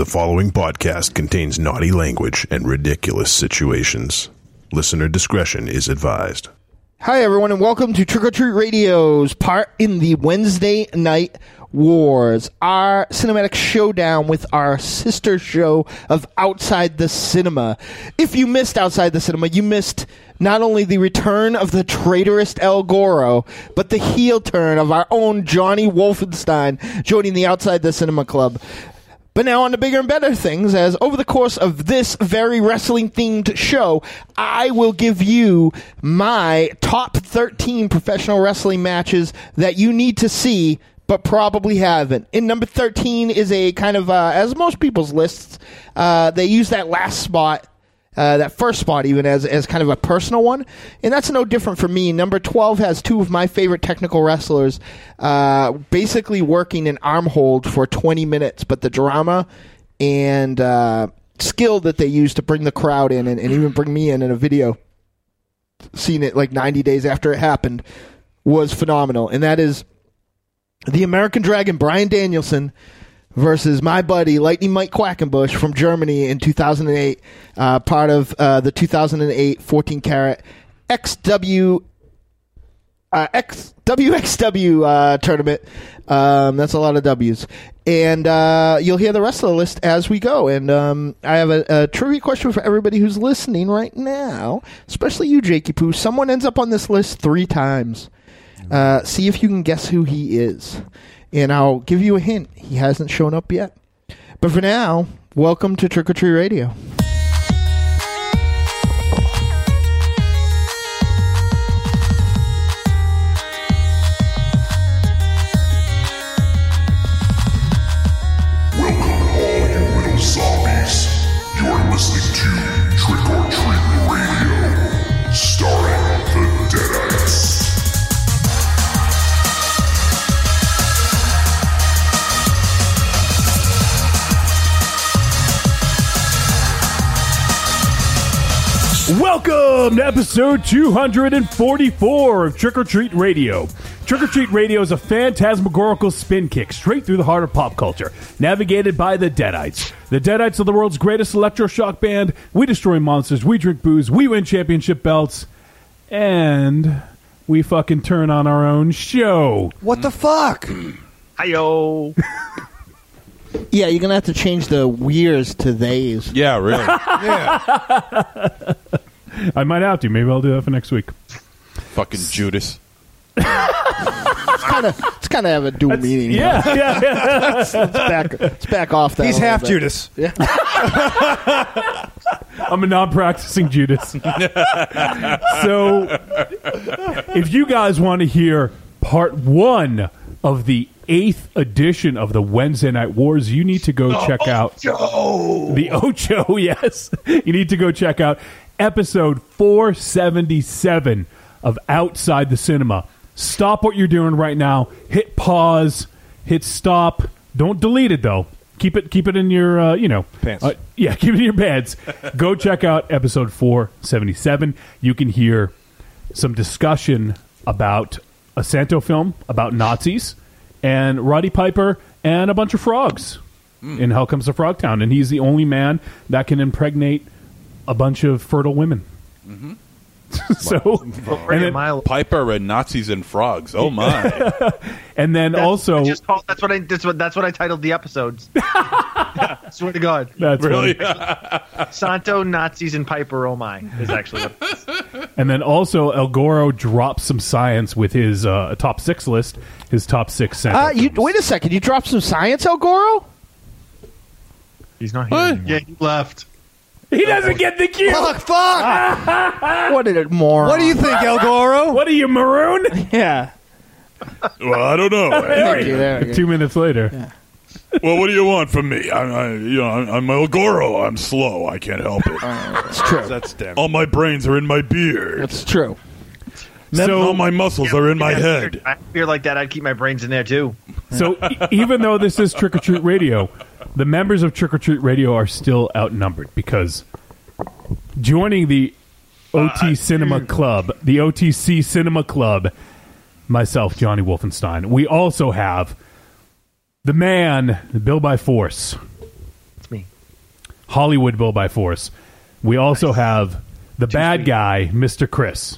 The following podcast contains naughty language and ridiculous situations. Listener discretion is advised. Hi, everyone, and welcome to Trick or Treat Radio's part in the Wednesday Night Wars, our cinematic showdown with our sister show of Outside the Cinema. If you missed Outside the Cinema, you missed not only the return of the traitorous El Goro, but the heel turn of our own Johnny Wolfenstein joining the Outside the Cinema Club. But now on to bigger and better things, as over the course of this very wrestling-themed show, I will give you my top 13 professional wrestling matches that you need to see, but probably haven't. In number 13 is a kind of, as most people's lists, they use that last spot, that first spot even, as kind of a personal one. And that's no different for me. Number 12 has two of my favorite technical wrestlers basically working an arm hold for 20 minutes. But the drama and skill that they use to bring the crowd in and even bring me in a video, seeing it like 90 days after it happened, was phenomenal. And that is the American Dragon, Bryan Danielson, versus my buddy, Lightning Mike Quackenbush from Germany in 2008, part of the 2008 14-karat WXW tournament. That's a lot of W's. And you'll hear the rest of the list as we go. And I have a trivia question for everybody who's listening right now, especially you, Jakey Poo. Someone ends up on this list 3 times. See if you can guess who he is. And I'll give you a hint. He hasn't shown up yet. But for now, welcome to Trick or Treat Radio. Welcome all you little zombies. You're listening to Trick or Treat Radio, starring the Deadites. Welcome to episode 244 of Trick or Treat Radio. Trick or Treat Radio is a phantasmagorical spin kick straight through the heart of pop culture, navigated by the Deadites. The Deadites are the world's greatest electroshock band. We destroy monsters, we drink booze, we win championship belts, and we fucking turn on our own show. What the fuck? Hi-yo. Yeah, you're going to have to change the we's to they's. Yeah, really. Yeah. I might have to. Maybe I'll do that for next week. Fucking Judas. It's kind of have a dual meaning. Yeah. Let's back off that. He's a little half bit. Judas. Yeah. I'm a non-practicing Judas. So, if you guys want to hear part 1 of the 8th edition of the Wednesday Night Wars, you need to go check out the Ocho. Yes, you need to go check out episode 477 of Outside the Cinema. Stop what you're doing right now. Hit pause. Hit stop. Don't delete it though. Keep it in your Pants. Yeah, keep it in your pants. Go check out episode 477. You can hear some discussion about a Santo film about Nazis and Roddy Piper and a bunch of frogs in Hell Comes to Frogtown. And he's the only man that can impregnate a bunch of fertile women. Mm-hmm. So, and then, Piper and Nazis and frogs. Oh my! and then also, that's what I titled the episodes. Swear to God, that's Really? Santo, Nazis, and Piper. Oh my, is actually what it is. And then also, El Goro drops some science with his top 6 list. His top 6 Santo films. Wait a second. You dropped some science, El Goro? He's not here anymore. Yeah, he left. He doesn't get the cue. Fuck! What did it more? What do you think, El Goro? What are you, maroon? Yeah. Well, I don't know. Thank you. There we go. 2 minutes later. Yeah. Well, what do you want from me? I'm El Goro. I'm slow. I can't help it. It's true. That's damn. All my brains are in my beard. It's true. So all my muscles are in my head. I feel like that. I'd keep my brains in there too. So even though this is Trick or Treat Radio, the members of Trick or Treat Radio are still outnumbered because joining the OT Cinema Club, the OTC Cinema Club, myself, Johnny Wolfenstein, we also have the man, the Bill by Force. It's me. Hollywood Bill by Force. We also have the bad guy, Mr. Chris.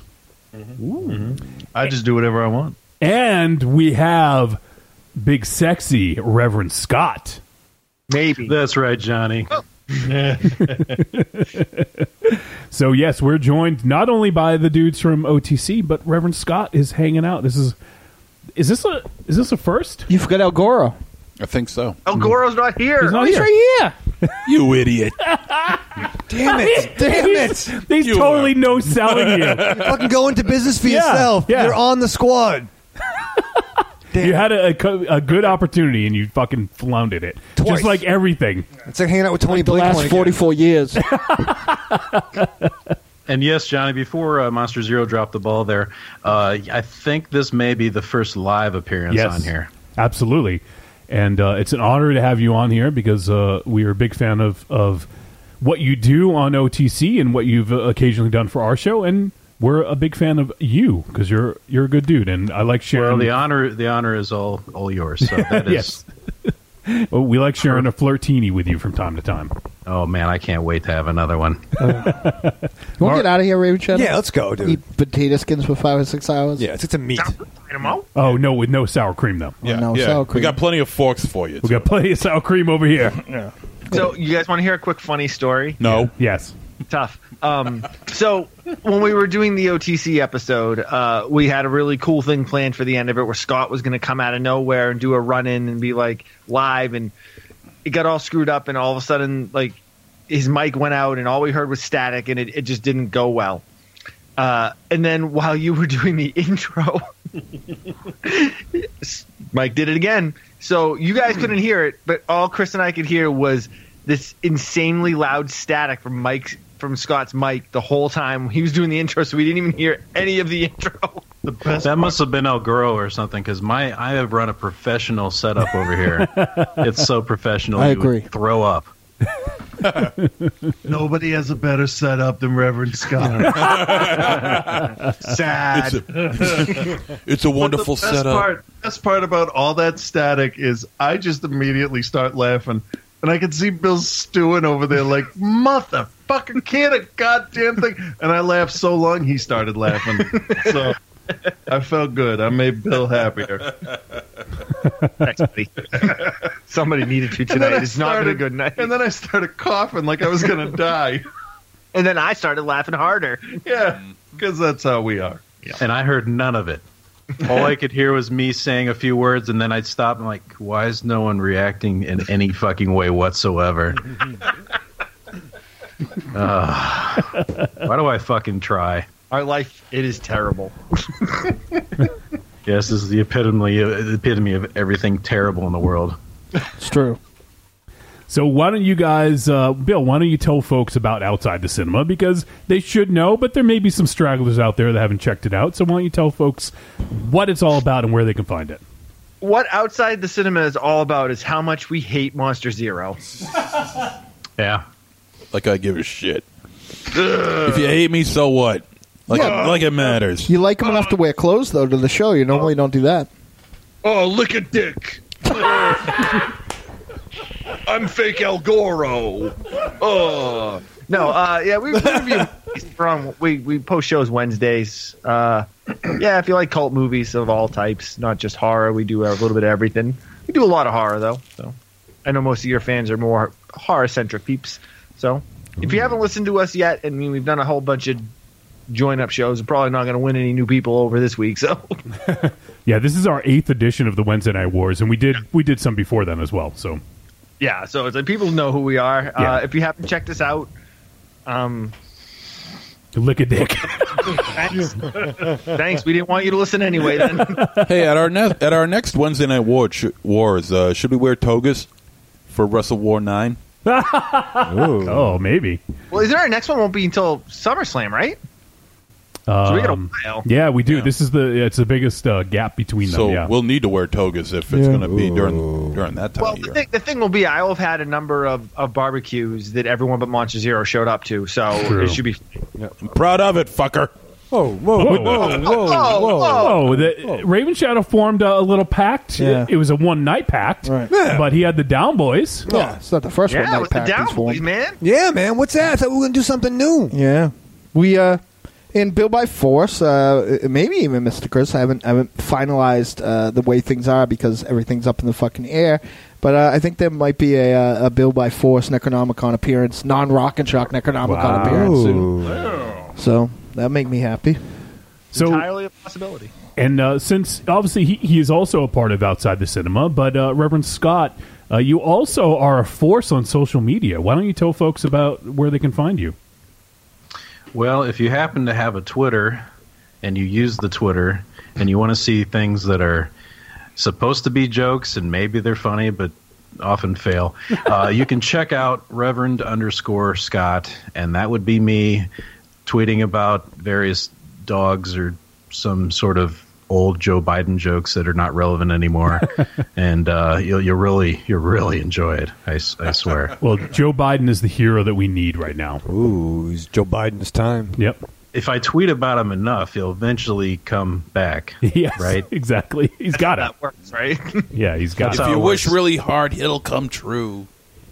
I just do whatever I want. And we have big sexy Reverend Scott. Maybe. That's right, Johnny. So yes, we're joined not only by the dudes from OTC, but Reverend Scott is hanging out. Is this a first? You forgot El Goro. I think so. El Goro's not here. He's not He's here. right here. You idiot. Damn it. Damn it. He's You totally no selling you. Fucking go into business for Yeah, yourself. yeah. You're on the squad. Damn. You had a good opportunity and you fucking floundered it. Twice. Just like everything. It's like hanging out with Tony The Blake. last 44 years. And yes, Johnny, before Monster Zero dropped the ball there, I think this may be the first live appearance Yes, on here. absolutely. And it's an honor to have you on here because we are a big fan of what you do on OTC and what you've occasionally done for our show, and we're a big fan of you because you're a good dude, and I like sharing. Well, the honor is all yours. So that is. Yes. Well, we like sharing a flirtini with you from time to time. Oh man, I can't wait to have another one. You want to get out of here, Raven Shadow? Yeah, let's go, dude. Eat potato skins for 5 or 6 hours? Yeah, it's a meat. Oh no, with no sour cream though. Yeah, no, yeah. sour cream. We got plenty of forks for you. We got plenty of sour cream over here. So, you guys want to hear a quick funny story? No. Yes. Tough. So when we were doing the OTC episode, we had a really cool thing planned for the end of it where Scott was going to come out of nowhere and do a run-in and be like live, and it got all screwed up, and all of a sudden like his mic went out and all we heard was static, and it just didn't go well. And then while you were doing the intro, Mike did it again. So you guys couldn't hear it, but all Chris and I could hear was this insanely loud static from Scott's mic the whole time he was doing the intro, so we didn't even hear any of the intro. That must have been El Goro or something, because I have run a professional setup over here. It's so professional. I you would agree. throw up. Nobody has a better setup than Reverend Scott. Sad. It's a wonderful setup. Best part about all that static is I just immediately start laughing. And I can see Bill stewing over there like, motherfucker, can't a goddamn thing. And I laughed so long, he started laughing. So I felt good. I made Bill happier. Thanks, buddy. Somebody needed to tonight. It's not been a good night. And then I started coughing like I was going to die. And then I started laughing harder. Yeah, because that's how we are. And I heard none of it. All I could hear was me saying a few words, and then I'd stop and like, why is no one reacting in any fucking way whatsoever? Why do I fucking try? Our life, it is terrible. Yes, this is the epitome of everything terrible in the world. It's true. So why don't you guys, Bill, why don't you tell folks about Outside the Cinema? Because they should know, but there may be some stragglers out there that haven't checked it out. So why don't you tell folks what it's all about and where they can find it? What Outside the Cinema is all about is how much we hate Monster Zero. Yeah. Like I give a shit. If you hate me, so what? Like it matters. You like him enough to wear clothes, though, to the show. You normally don't do that. Oh, look at Dick. I'm fake El Goro. Oh. No, yeah, we review movies we post shows Wednesdays. Yeah, if you like cult movies of all types, not just horror, we do a little bit of everything. We do a lot of horror, though. So I know most of your fans are more horror-centric peeps. So if you haven't listened to us yet, and we've done a whole bunch of join-up shows, we're probably not going to win any new people over this week. So Yeah, this is our 8th edition of the Wednesday Night Wars, and we did some before then as well. So yeah, so it's like people know who we are. Yeah. If you haven't checked us out, lick a dick. thanks. We didn't want you to listen anyway. Then Hey, at our next Wednesday Night Wars, should we wear togas for Wrestle War 9? Oh, maybe. well, is there our next one? Won't be until SummerSlam, right? So we got a while. Yeah, we do. Yeah. This is it's the biggest gap between them. So Yeah. we'll need to wear togas if it's going to be during that time Well, of year. the thing will be, I will have had a number of barbecues that everyone but Monster Zero showed up to, so True. it should be. I'm proud of it, fucker. Whoa, whoa, whoa, whoa, whoa, whoa. Raven Shadow formed a little pact. Yeah. It was a one-night pact, Right. Yeah. but he had the Down Boys. Yeah, it's not the first one Yeah, night with the pact Down he's formed. Boys, man. Yeah, man. What's that? I thought we were going to do something new. Yeah, we in Bill by Force, maybe even Mr. Chris. I haven't finalized the way things are because everything's up in the fucking air. But I think there might be a Bill by Force Necronomicon appearance, non-Rock and Shock Necronomicon appearance soon. So that make me happy. So, Entirely a possibility. and since obviously he is also a part of Outside the Cinema, but Reverend Scott, you also are a force on social media. Why don't you tell folks about where they can find you? Well, if you happen to have a Twitter and you use the Twitter and you want to see things that are supposed to be jokes and maybe they're funny but often fail, you can check out Reverend_Scott, and that would be me tweeting about various dogs or some sort of old Joe Biden jokes that are not relevant anymore, and you'll really enjoy it. I swear. Well, Joe Biden is the hero that we need right now. Ooh, it's Joe Biden's time. Yep. If I tweet about him enough, he'll eventually come back. Yes, right? Exactly. He's got it. That works, right? Yeah, he's got That's it. how If you it wish works. really hard, it'll come true.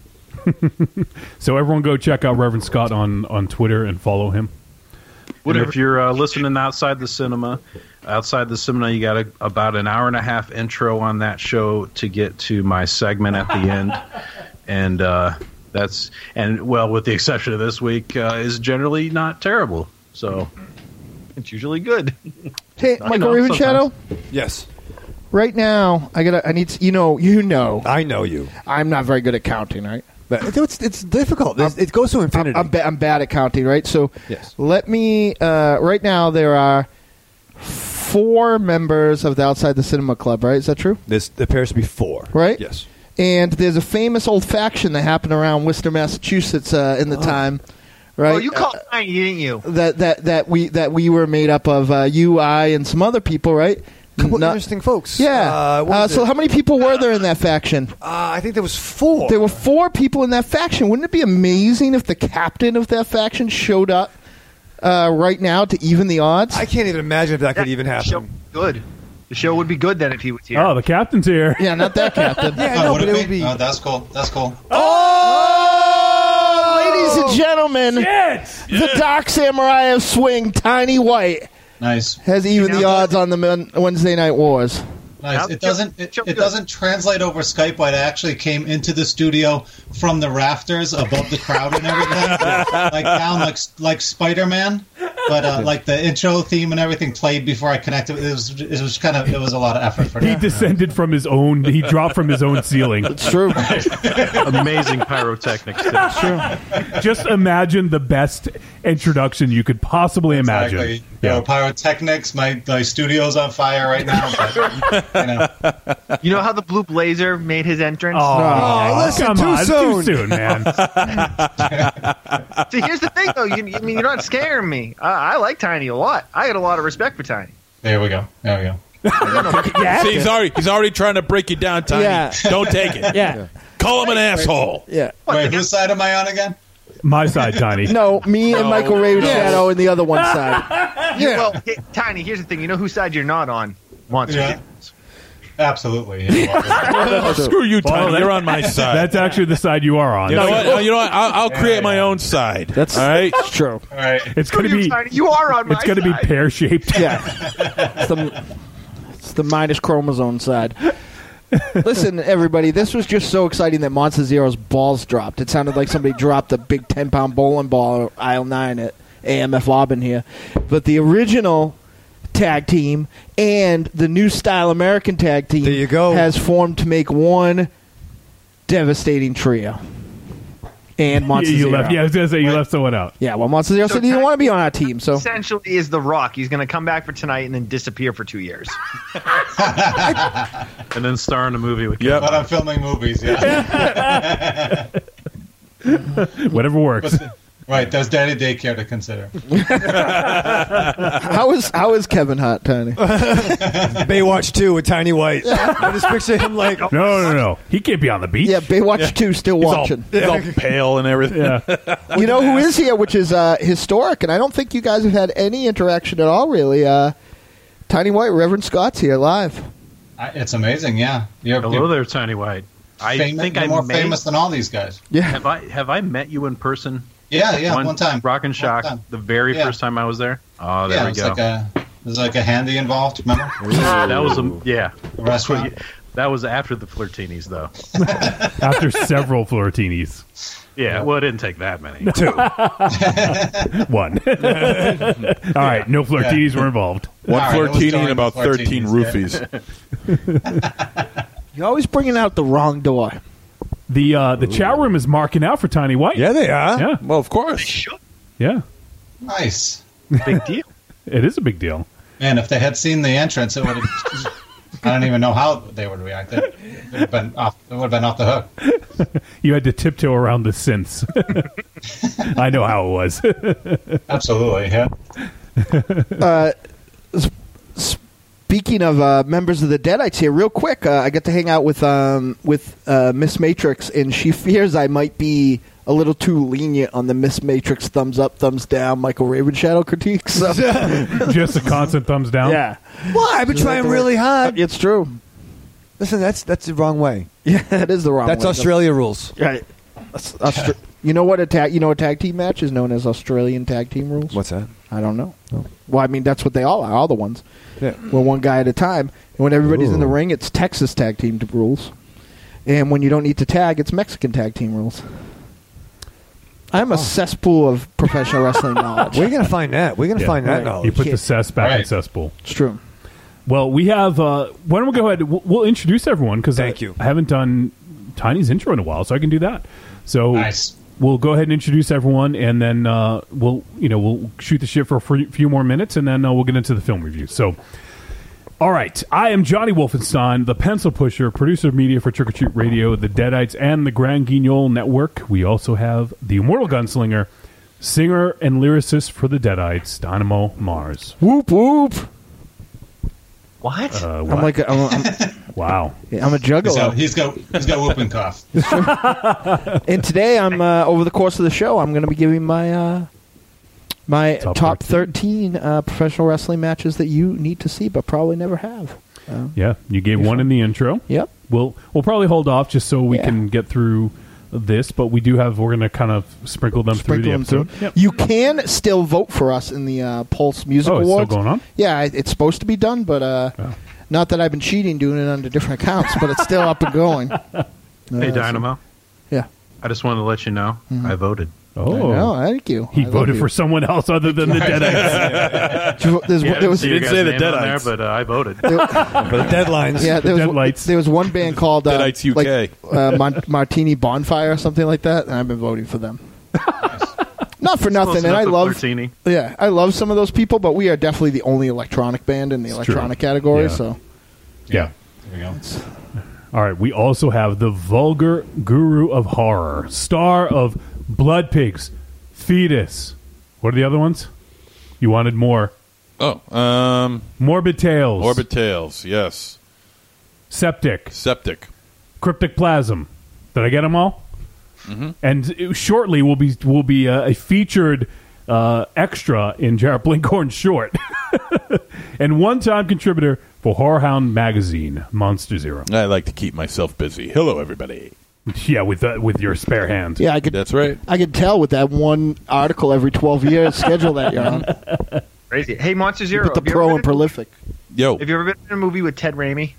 So everyone go check out Reverend Scott on Twitter and follow him. And if you're listening outside the cinema, you got about an hour and a half intro on that show to get to my segment at the end, and with the exception of this week, is generally not terrible. So It's usually good. Hey, I Michael know, Raven Shadow. Yes. Right now, I need to, you know, I know you. I'm not very good at counting, right? But it's difficult. It goes to infinity. I'm bad at counting, right? So Yes. let me. Right now, there are 4 members of the Outside the Cinema Club, right? Is that true? This appears to be 4. Right? Yes. And there's a famous old faction that happened around Worcester, Massachusetts, in the time, right? Oh, you called Tiny, didn't you? that we were made up of you, I, and some other people, right? Couple Not- interesting folks. Yeah. What was So it? how many people were there in that faction? I think there was 4. There were 4 people in that faction. Wouldn't it be amazing if the captain of that faction showed up right now to even the odds? I can't even imagine if that could even The show happen. would be good. The show would be good then if he was here. Oh, the captain's here. Yeah, not that captain. Yeah, no, but it would be. Oh, that's cool. That's cool. Oh, ladies and gentlemen, the Dark Samurai of Swing, Tiny White, Nice. has even the odds on the Wednesday Night Wars. Nice. It doesn't translate over Skype, but I actually came into the studio from the rafters above the crowd and everything, like down like Spider-Man. But like the intro theme and everything played before I connected. It was a lot of effort for He that. descended from his own. He dropped from his own ceiling. It's true. Amazing pyrotechnics. Just imagine the best introduction you could possibly imagine. Exactly. Pyrotechnics. My studio's on fire right now. But, You know how the blue blazer made his entrance? Oh, listen, come too on, soon. too soon, man. See, here's the thing, though. You're not scaring me. I like Tiny a lot. I got a lot of respect for Tiny. there we go. See, he's already trying to break you down, Tiny. Yeah. Don't take it. Yeah. Call him an asshole. Yeah. Wait, whose side am I on again? My side, Tiny. No, me and Michael Raven Shadow and the other one side. Yeah. Well, Tiny, here's the thing. You know whose side you're not on? Monster. Yeah. Absolutely. Yeah. Screw you, Tiny. You're on my side. That's actually the side you are on. You know what? I'll create my own side. That's all right. It's true. All right. It's going to be. Tiny, you are on my It's going to be side. pear shaped. Yeah. It's the minus chromosome side. Listen, everybody, this was just so exciting that Monster Zero's balls dropped. It sounded like somebody dropped a big 10-pound bowling ball at aisle 9 at AMF Auburn here. But the original tag team and the new style American tag team There you go. has formed to make one devastating trio. And Monster You Zero. left. Yeah, I was going to say you left someone out. Yeah, well, Monster Zero said he didn't want to be on our team, so... Essentially, is The Rock. He's going to come back for tonight and then disappear for 2 years. And then star in a movie with But I'm filming movies. Yeah. Whatever works. Right, there's daddy daycare to consider. How is Kevin Hart, Tiny? Baywatch 2 with Tiny White. I just picture him like, No. He can't be on the beach. Yeah, Baywatch 2 still watching. He's all pale and everything. Yeah. You know who is here, which is historic, and I don't think you guys have had any interaction at all, really. Tiny White, Reverend Scott's here live. It's amazing, yeah. Hello there, Tiny White. I think you're I'm more famous than all these guys. Yeah. Have I met you in person? Yeah, one time. Rock and Shock, the very first time I was there. Oh, there we go. There's like a handy involved, remember? That was a restaurant. That was after the Flirtinis, though. After several Flirtinis. Yeah, well, it didn't take that many. 2. 1. All right, no Flirtinis were involved. One All right, Flirtini and about 13 Flirtinis, roofies. You're always bringing out the wrong door. The chat room is marking out for Tiny White. yeah, they are. Yeah. Well, of course. Yeah. Nice. Big deal. It is a big deal. Man, if they had seen the entrance, it would have... I don't even know how they would react. It would have been off the hook. You had to tiptoe around the synths. I know how it was. Absolutely, yeah. Speaking of members of the Deadites here, real quick, I get to hang out with Miss Matrix, and she fears I might be a little too lenient on the Miss Matrix thumbs up, thumbs down, Michael Ravenshadow critiques. So. Just a constant thumbs down? Yeah. Why? I've been trying really hard. It's true. Listen, that's the wrong way. Yeah, it is the wrong way. That's Australia rules. Right. You know what a tag team match is known as Australian tag team rules? What's that? I don't know. Well, I mean, that's what they all are, all the ones. Yeah. Well, one guy at a time. And when everybody's in the ring, it's Texas tag team rules. And when you don't need to tag, it's Mexican tag team rules. I'm a cesspool of professional wrestling knowledge. We're going to find that. We're going to find that knowledge. You put the cess back in cesspool. It's true. Well, we have... why don't we go ahead... We'll introduce everyone, because I haven't done Tiny's intro in a while, so I can do that. So nice. We'll go ahead and introduce everyone, and then we'll shoot the shit for a few more minutes, and then we'll get into the film review. So... All right, I am Johnny Wolfenstein, the pencil pusher, producer of media for Trick or Treat Radio, the Deadites, and the Grand Guignol Network. We also have the Immortal Gunslinger, singer and lyricist for the Deadites, Dynamo Mars. Whoop, whoop. What? I'm like wow. Yeah, I'm a juggalo. He's got whooping cough. And today, I'm over the course of the show, I'm going to be giving my top 13 professional wrestling matches that you need to see but probably never have. Yeah, you gave one in the intro. Yep. We'll probably hold off just so we can get through this, but we're going to kind of sprinkle them through the episode. Yep. You can still vote for us in the Pulse Music Awards. It's still going on? Yeah, it's supposed to be done, but not that I've been cheating doing it under different accounts, but it's still up and going. Hey, Dynamo. Yeah. I just wanted to let you know I voted. Oh, thank you. He voted for someone else other than the Deadites. He didn't say the Deadites, but I voted. For the deadlines. Yeah, there was one band called Deadites UK. Like, Martini Bonfire or something like that, and I've been voting for them. Not for nothing, and I love some of those people, but we are definitely the only electronic band in the electronic category. Yeah. So, yeah. There we go. All right, we also have the Vulgar Guru of Horror, star of Blood Pigs, Fetus. What are the other ones? You wanted more. Morbid Tales. Morbid Tales, yes. Septic. Cryptic Plasm. Did I get them all? Mm-hmm. And shortly will be a featured extra in Jarrett Blinkhorn's short. And one-time contributor for Horror Hound magazine, Monster Zero. I like to keep myself busy. Hello, everybody. Yeah, with your spare hand. yeah, That's right. I could tell with that one article every 12 years schedule that you're on. Crazy. Hey, Monster Zero. With the pro and prolific. Yo. Have you ever been in a movie with Ted Raimi?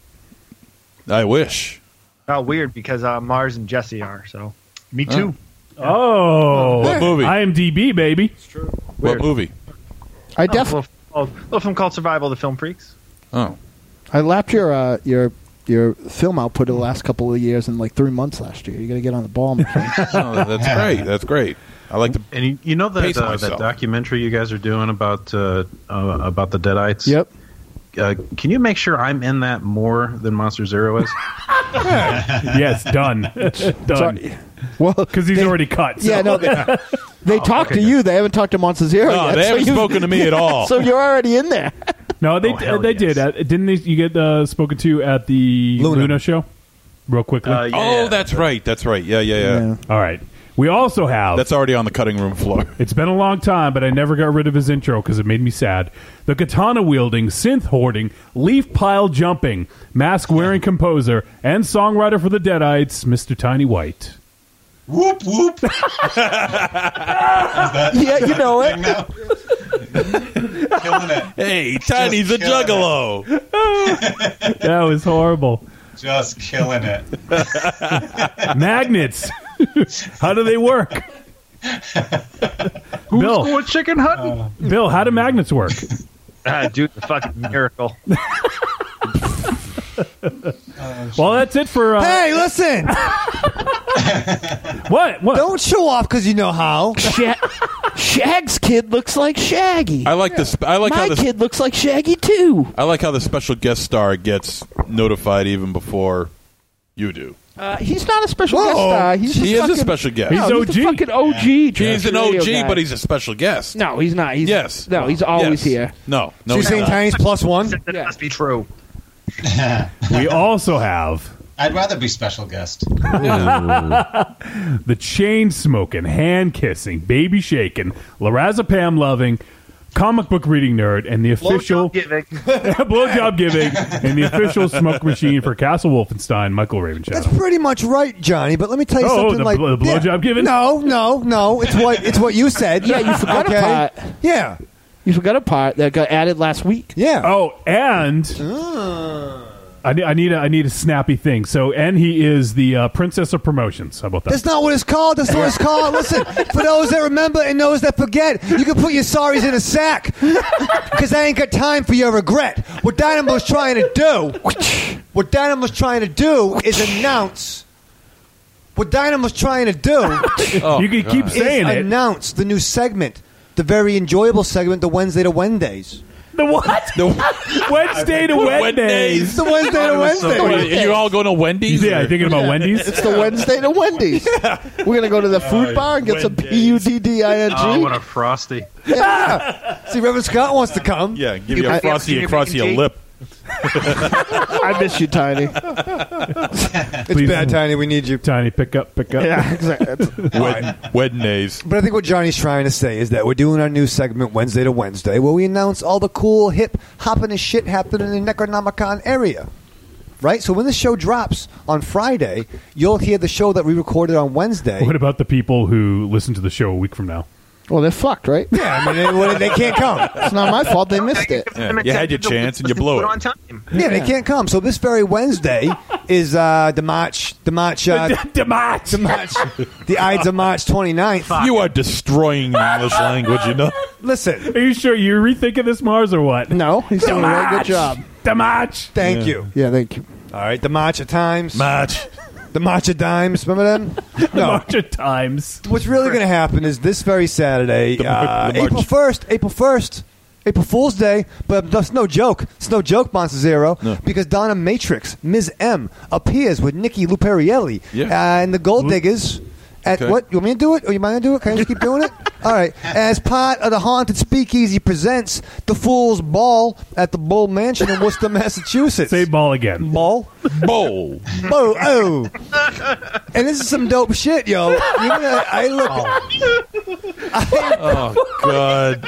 I wish. Oh, weird, because Mars and Jesse are, so. Me too. Oh. What movie? IMDb, baby. It's true. What movie? I A definitely little film called Survival of the Film Freaks. Oh. I lapped your film output of the last couple of years in like 3 months last year. You got to get on the ball, my friend. Oh, that's great. That's great. I like to. And you know pace that myself. documentary you guys are doing about the Deadites? Yep. Can you make sure I'm in that more than Monster Zero is? Yes, done. Done. Sorry. Well, Because he's already cut. So. Yeah, no. They talked to you. They haven't talked to Monster Zero No, yet. they haven't you- spoken to me at all. So you're already in there. No, they hell they yes. did. Didn't they? You get spoken to at the Luna show, real quickly. Yeah. Oh, that's right. That's right. Yeah. All right. We also have. That's already on the cutting room floor. It's been a long time, but I never got rid of his intro because it made me sad. The katana wielding, synth hoarding, leaf pile jumping, mask wearing composer, and songwriter for the Deadites, Mr. Tiny White. Whoop whoop. Yeah, you know it. Killing it. Hey, Tiny's a killing it. juggalo. That was horrible. Just killing it. Magnets. How do they work? Who's Bill. going chicken hunting? Bill, how do magnets work? Dude, the fucking miracle. Well, that's it for. Hey, listen! What? Don't show off because you know how. Shag's kid looks like Shaggy. I like this. I like My how the kid looks like Shaggy too. I like how the special guest star gets notified even before you do. He's not a special guest Whoa. star. He's just He is a fucking- special guest. He's No, he's a OG. fucking OG. He's an radio OG, guy. but he's a special guest. No, he's not. He's, Yes. No, he's always Yes. here. No, So you're he's saying not. Tiny's +1? That Yeah. must be true. We also have I'd rather be special guest. the chain smoking, hand kissing, baby shaking, Lorazepam loving, comic book reading nerd, and the official blowjob giving, and the official smoke machine for Castle Wolfenstein, Michael That's Ravenshadow. pretty much right, Johnny. But let me tell you Oh, something. the like the blowjob giving? No. It's what you said. Yeah, you forgot a part. Yeah, You forgot a part that got added last week. yeah. Oh, and I need a snappy thing. So, and he is the princess of promotions. How about that? That's not what it's called. That's not what it's called. Listen, for those that remember and those that forget, you can put your sorries in a sack because I ain't got time for your regret. What Dynamo's trying to do is announce. What Dynamo's trying to do You can keep saying is it. announce the new segment, the very enjoyable segment, the Wednesday to Wednesdays. The what? Wednesday to Wednesdays. It's the Wednesday to Wednesday. Are you all going to Wendy's? Yeah, thinking about Wendy's. It's the Wednesday to Wendy's. We're going to go to the food bar and get some PUDDING. Oh, what a frosty. See, Reverend Scott wants to come. Yeah, give you a frosty across your lip. I miss you, Tiny. It's Please. bad, Tiny. We need you. Tiny, pick up. Yeah, exactly. Wednesdays. But I think what Johnny's trying to say is that we're doing our new segment Wednesday to Wednesday where we announce all the cool, hip, hopping and shit happening in the Necronomicon area. Right? So when the show drops on Friday, you'll hear the show that we recorded on Wednesday. What about the people who listen to the show a week from now? Well, they're fucked, right? Yeah, I mean, they can't come. It's not my fault. They missed it. Yeah, you had your chance and you blew it. On time. Yeah, they can't come. So this very Wednesday is the March, The match. the Ides of March 29th. You are destroying the English language, you know? Listen, Are you sure you're rethinking this, Mars, or what? No, he's doing a really good job. The match. thank you. Yeah, thank you. All right, the March of Times. Match. The March of Dimes. Remember them? No. March of times. What's really going to happen is this very Saturday, The March- April 1st, April Fool's Day, but that's no joke. It's no joke, Monster Zero, because Donna Matrix, Ms. M, appears with Nikki Luparielli and the Gold Diggers at Okay. what? You want me to do it? Or you mind to do it? Can I just keep doing it? All right. As part of the Haunted Speakeasy presents The Fool's Ball at the Bull Mansion in Worcester, Massachusetts. Say ball again. Ball? Bowl. Oh. And this is some dope shit, yo. You're gonna, I look. Oh, God.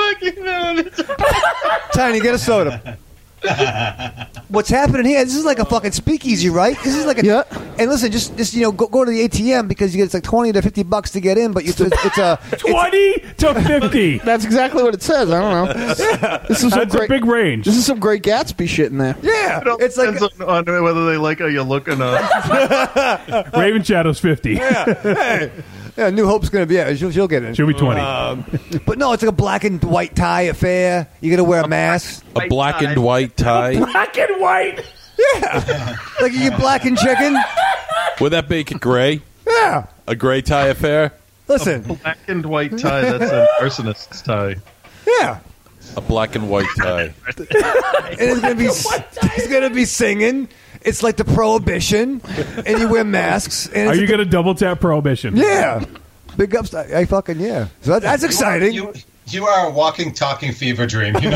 Tiny, get a soda. What's happening here? This is like a fucking speakeasy, right? This is like a. Yeah. And listen, just go to the ATM because you get it's like $20 to $50 to get in, but it's a 20 to 50. That's exactly what it says. I don't know. This is some That's a great, big range. This is some great Gatsby shit in there. yeah. It's like Depends on whether they like how you look or not. Raven Shadow's 50. yeah, New Hope's gonna be she'll get in. She'll be 20. But no, it's like a black and white tie affair. You got to wear a mask. A black and white tie. Black and white. Like you get black and chicken. Would that make it gray? Yeah. A gray tie affair? Listen. Black and white tie. That's an arsonist's tie. Yeah. A black and white tie. And it's gonna be singing. It's like the Prohibition, and you wear masks. And Are it's you going to double tap Prohibition? Yeah. Big ups. I fucking, yeah. So that's exciting. You are a walking, talking fever dream. You know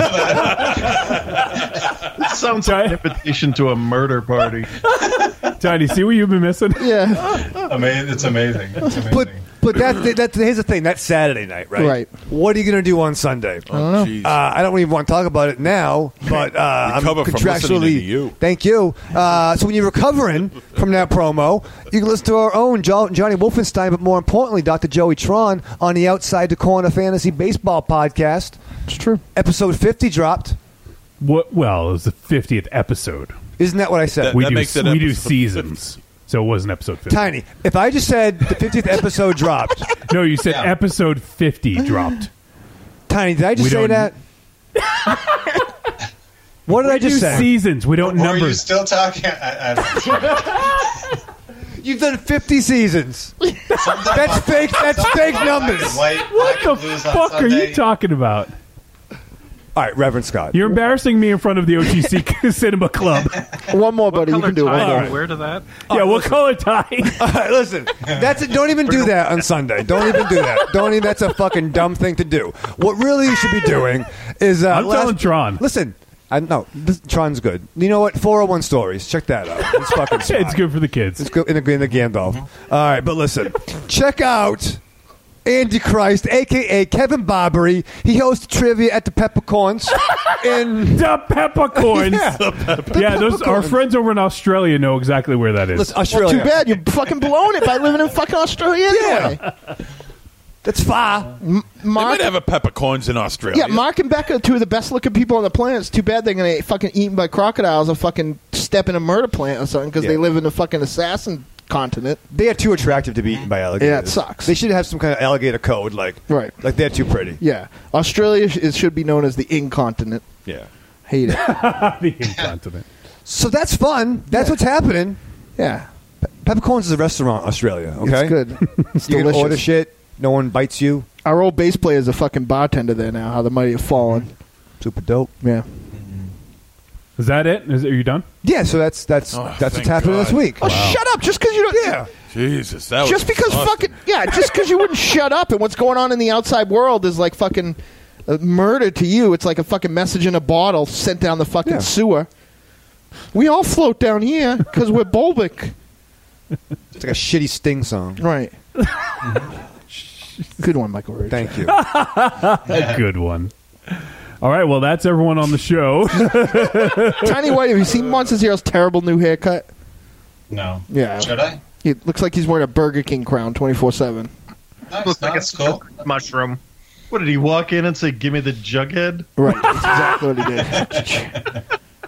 that? It sounds like an invitation to a murder party. Tiny, see what you've been missing? Yeah. It's amazing. It's amazing. But here's the thing. That's Saturday night, right? Right. What are you going to do on Sunday? Oh, jeez. I don't even want to talk about it now, but I'm Recover from listening to you. Thank you. So when you're recovering from that promo, you can listen to our own Johnny Wolfenstein, but more importantly, Dr. Joey Tron on the Outside the Corner Fantasy Baseball podcast. It's true. Episode 50 dropped. What? Well, it was the 50th episode. Isn't that what I said? We That do makes it we do episode seasons, so it wasn't episode 50. Tiny. If I just said the 50th episode dropped, No, you said episode 50 dropped. Tiny, did I just We say don't- that? What did I We just do say? seasons. We don't Or are you number. still talking? You've done 50 seasons. That's fake. That's fake numbers. What the fuck are you talking about? All right, Reverend Scott. You're embarrassing me in front of the OTC Cinema Club. One more, buddy. You Color can do tie one you more. wear to that? Yeah, what color tie? All right, listen. That's it. Don't even do that on Sunday. Don't even do that. Don't even. That's a fucking dumb thing to do. What really you should be doing is. I'm telling Tron. Listen. Tron's good. You know what? 401 Stories. Check that out. It's fucking smart. It's good for the kids. It's good in the Gandalf. All right, but listen. Check out Andy Christ, a.k.a. Kevin Barbary. He hosts trivia at the Peppercorns. The Peppercorns. Yeah. Those our friends over in Australia know exactly where that is. Listen, Well, Australia. too bad. You're fucking blowing it by living in fucking Australia anyway. That's far. They Mark, might have a peppercorns in Australia. yeah, Mark and Becca are two of the best looking people on the planet. It's too bad they're going to get fucking eaten by crocodiles or fucking step in a murder plant or something because Yeah. they live in the fucking assassin continent. They are too attractive to be eaten by alligators. Yeah, it sucks. They should have some kind of alligator code, like they're too pretty. Yeah. Australia should be known as the incontinent. Yeah. Hate it. The incontinent. So that's fun. That's what's happening. Yeah. Peppercorns is a restaurant, Australia. Okay, It's good. It's You can delicious. order shit. No one bites you. Our old bass player is a fucking bartender there now. How the mighty have fallen. Super dope. Yeah. Is that it? Are you done? Yeah. So that's what's thank happening God. this week. Oh, shut up! Just because you don't. Yeah. Jesus, that was Just because exhausting. just because you wouldn't shut up and what's going on in the outside world is like fucking murder to you. It's like a fucking message in a bottle sent down the fucking sewer. We all float down here because we're Bolvik. It's like a shitty Sting song. Right. Good one, Michael Rich. Thank you. A good one. All right, well, that's everyone on the show. Tiny White, have you seen Monster Zero's terrible new haircut? No. Yeah. Should I? It looks like he's wearing a Burger King crown 24/7. Nice. Looks No, like a that's cool. mushroom. What did he walk in and say, "Give me the jughead"? Right. That's exactly what he did.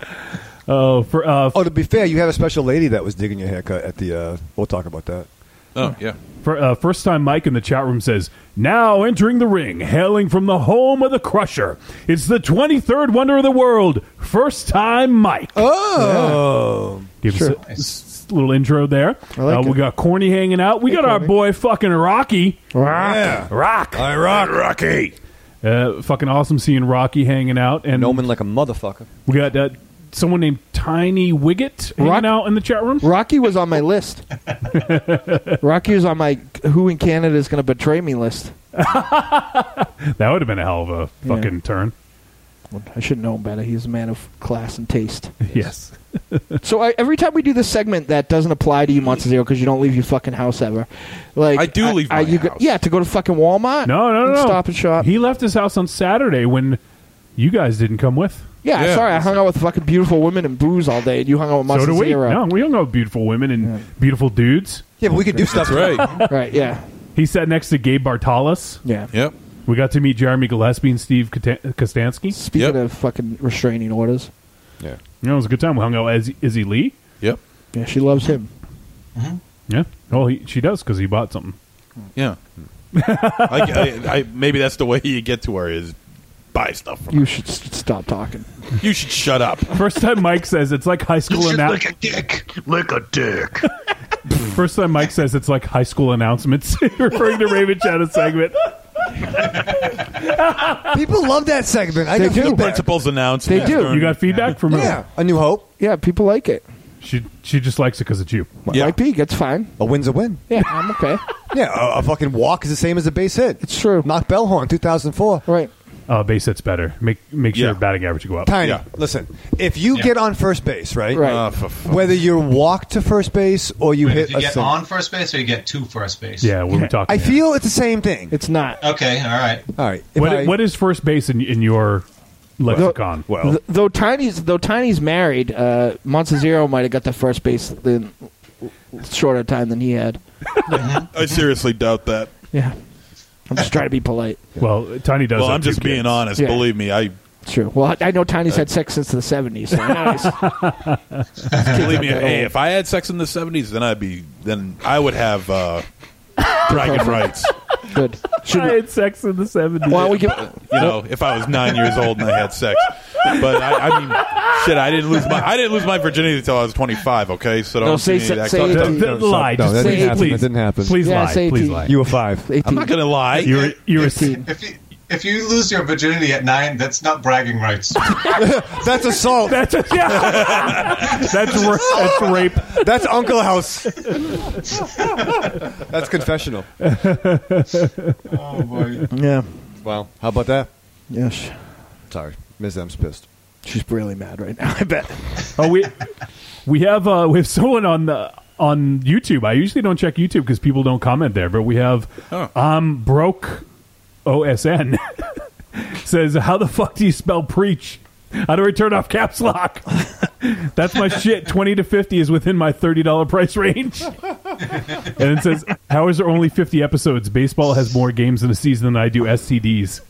To be fair, you have a special lady that was digging your haircut at the. We'll talk about that. Oh, yeah. First time Mike in the chat room says, now entering the ring, hailing from the home of the Crusher. It's the 23rd wonder of the world, first time Mike. Oh. Give us a little intro there. I like We it. got Corny hanging out. We got our Corny. boy fucking Rocky. Yeah. Rock. I rock Rocky. Fucking awesome seeing Rocky hanging out. And Noman like a motherfucker. we got someone named Tiny Wiggett hanging out in the chat room. Rocky was on my list. Rocky was on my who in Canada is going to betray me list. That would have been a hell of a fucking turn. I should know him better. He's a man of class and taste. Yes. So every time we do this segment that doesn't apply to you, Monster Zero, because you don't leave your fucking house ever. Like I do leave my house. To go to fucking Walmart. No. Stop and Shop. He left his house on Saturday when you guys didn't come with. Yeah, sorry, I hung out with fucking beautiful women and booze all day, and you hung out with So Monster do we. Zero. No, we hung out with beautiful women and beautiful dudes. Yeah, but we could do stuff. That's right. Right, yeah. He sat next to Gabe Bartalos. Yeah. Yep. We got to meet Jeremy Gillespie and Steve Kostansky. Speaking of fucking restraining orders. Yeah. You know, it was a good time. We hung out with Izzy Lee. Yep. Yeah, she loves him. Yeah. Well, she does because he bought something. Yeah. I maybe that's the way you get to her is buy stuff from her. You should stop talking. You should shut up. First time Mike says it's like high school Lick a dick. Lick a dick. First time Mike says it's like high school announcements, referring to Raven Shadow segment. People love that segment. I They got do. feedback. Principal's announcement. They do. You got feedback from Yeah. A New Hope. Yeah, people like it. She just likes it because it's you. Yeah. Might be. That's fine. A win's a win. Yeah, I'm okay. Yeah, a fucking walk is the same as a base hit. It's true. Knock Bellhorn, 2004. Right. Base hit's better. Make sure Yeah. batting average go up. Tiny, Yeah. listen, if you get on first base, right? Right. Whether you walk to first base or you hit If you a get single. on first base or you get to first base? Yeah, what are we talking? I feel it's the same thing. It's not. Okay, all right. All right. If What is first base in your lexicon? Though Tiny's married, Montezero might have got the first base in shorter time than he had. I seriously doubt that. Yeah. I'm just trying to be polite. Well, Tiny does. Well, have I'm just two being kids. honest. Yeah. Believe me, It's true. Well, I know Tiny's had sex since the 70s. So nice. believe me. Hey, if I had sex in the 70s, then I would have bragging rights. Good. I had sex in the 70s. Why don't we give? You know, if I was 9 years old and I had sex. But I mean, shit, I didn't lose my virginity until I was 25. Okay, so don't No, say- give me that say stuff. 18. Lie. No, Just that say didn't happen. please. That didn't happen. Please Yeah, lie. say Please 18. lie. You were 5. 18. I'm not gonna lie. You're 18. If you lose your virginity at 9, that's not bragging rights. That's assault. That's that's rape. That's Uncle House. That's confessional. Oh boy. Yeah. Well, how about that? Yes. Sorry, Ms. M's pissed. She's really mad right now. I bet. Oh, we have someone on YouTube. I usually don't check YouTube because people don't comment there, but we have broke OSN says, "How the fuck do you spell preach? How do I turn off caps lock? That's my shit. 20 to 50 is within my $30 price range." And it says, "How is there only 50 episodes? Baseball has more games in a season than I do STDs."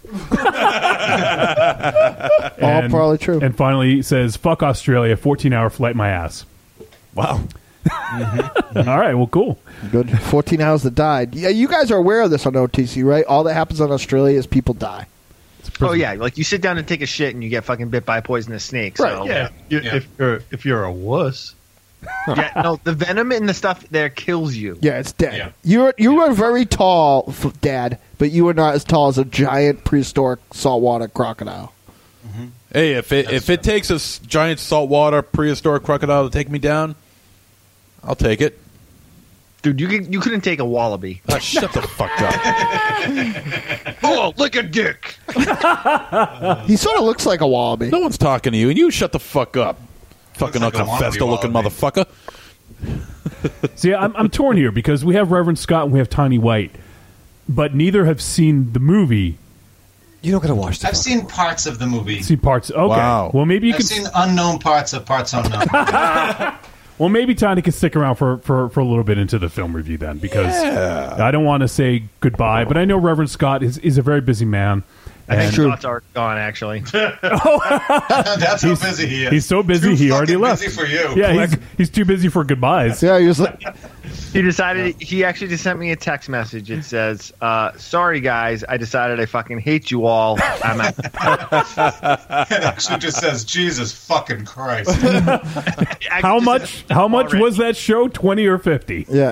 All probably true. And finally it says, "Fuck Australia, 14-hour flight my ass." Wow. All right, well, cool. Good. 14 hours that died. Yeah, you guys are aware of this on OTC, right? All that happens on Australia is people die. Oh yeah, like you sit down and take a shit and you get fucking bit by a poisonous snake. So. Yeah. If you're a wuss. Yeah, no, the venom in the stuff there kills you. Yeah, it's dead. Yeah. You are very tall, Dad, but you are not as tall as a giant prehistoric saltwater crocodile. Hey, if it takes a giant saltwater prehistoric crocodile to take me down, I'll take it. Dude, you couldn't take a wallaby. Oh, shut the fuck up. Oh, lick a dick. He sort of looks like a wallaby. No one's talking to you, and you shut the fuck up. Fucking like a Uncle Festa looking wallaby. motherfucker. See, I'm torn here because we have Reverend Scott and we have Tiny White, but neither have seen the movie. You don't gotta watch this. I've seen parts of the movie. See parts. Okay. Wow. Well, maybe you I've can. seen unknown parts of parts unknown. Well, maybe Tiny can stick around for a little bit into the film review then, because I don't want to say goodbye, but I know Reverend Scott is a very busy man. I think And Scott's already gone, actually. That's how busy he is. he's so busy Too he already fucking left. Busy for you. Yeah, he's too busy for goodbyes. Yeah, he was like, He actually just sent me a text message. It says, sorry guys, I decided I fucking hate you all. I'm out. It actually just says, Jesus fucking Christ. How much was that show? 20 or 50? yeah.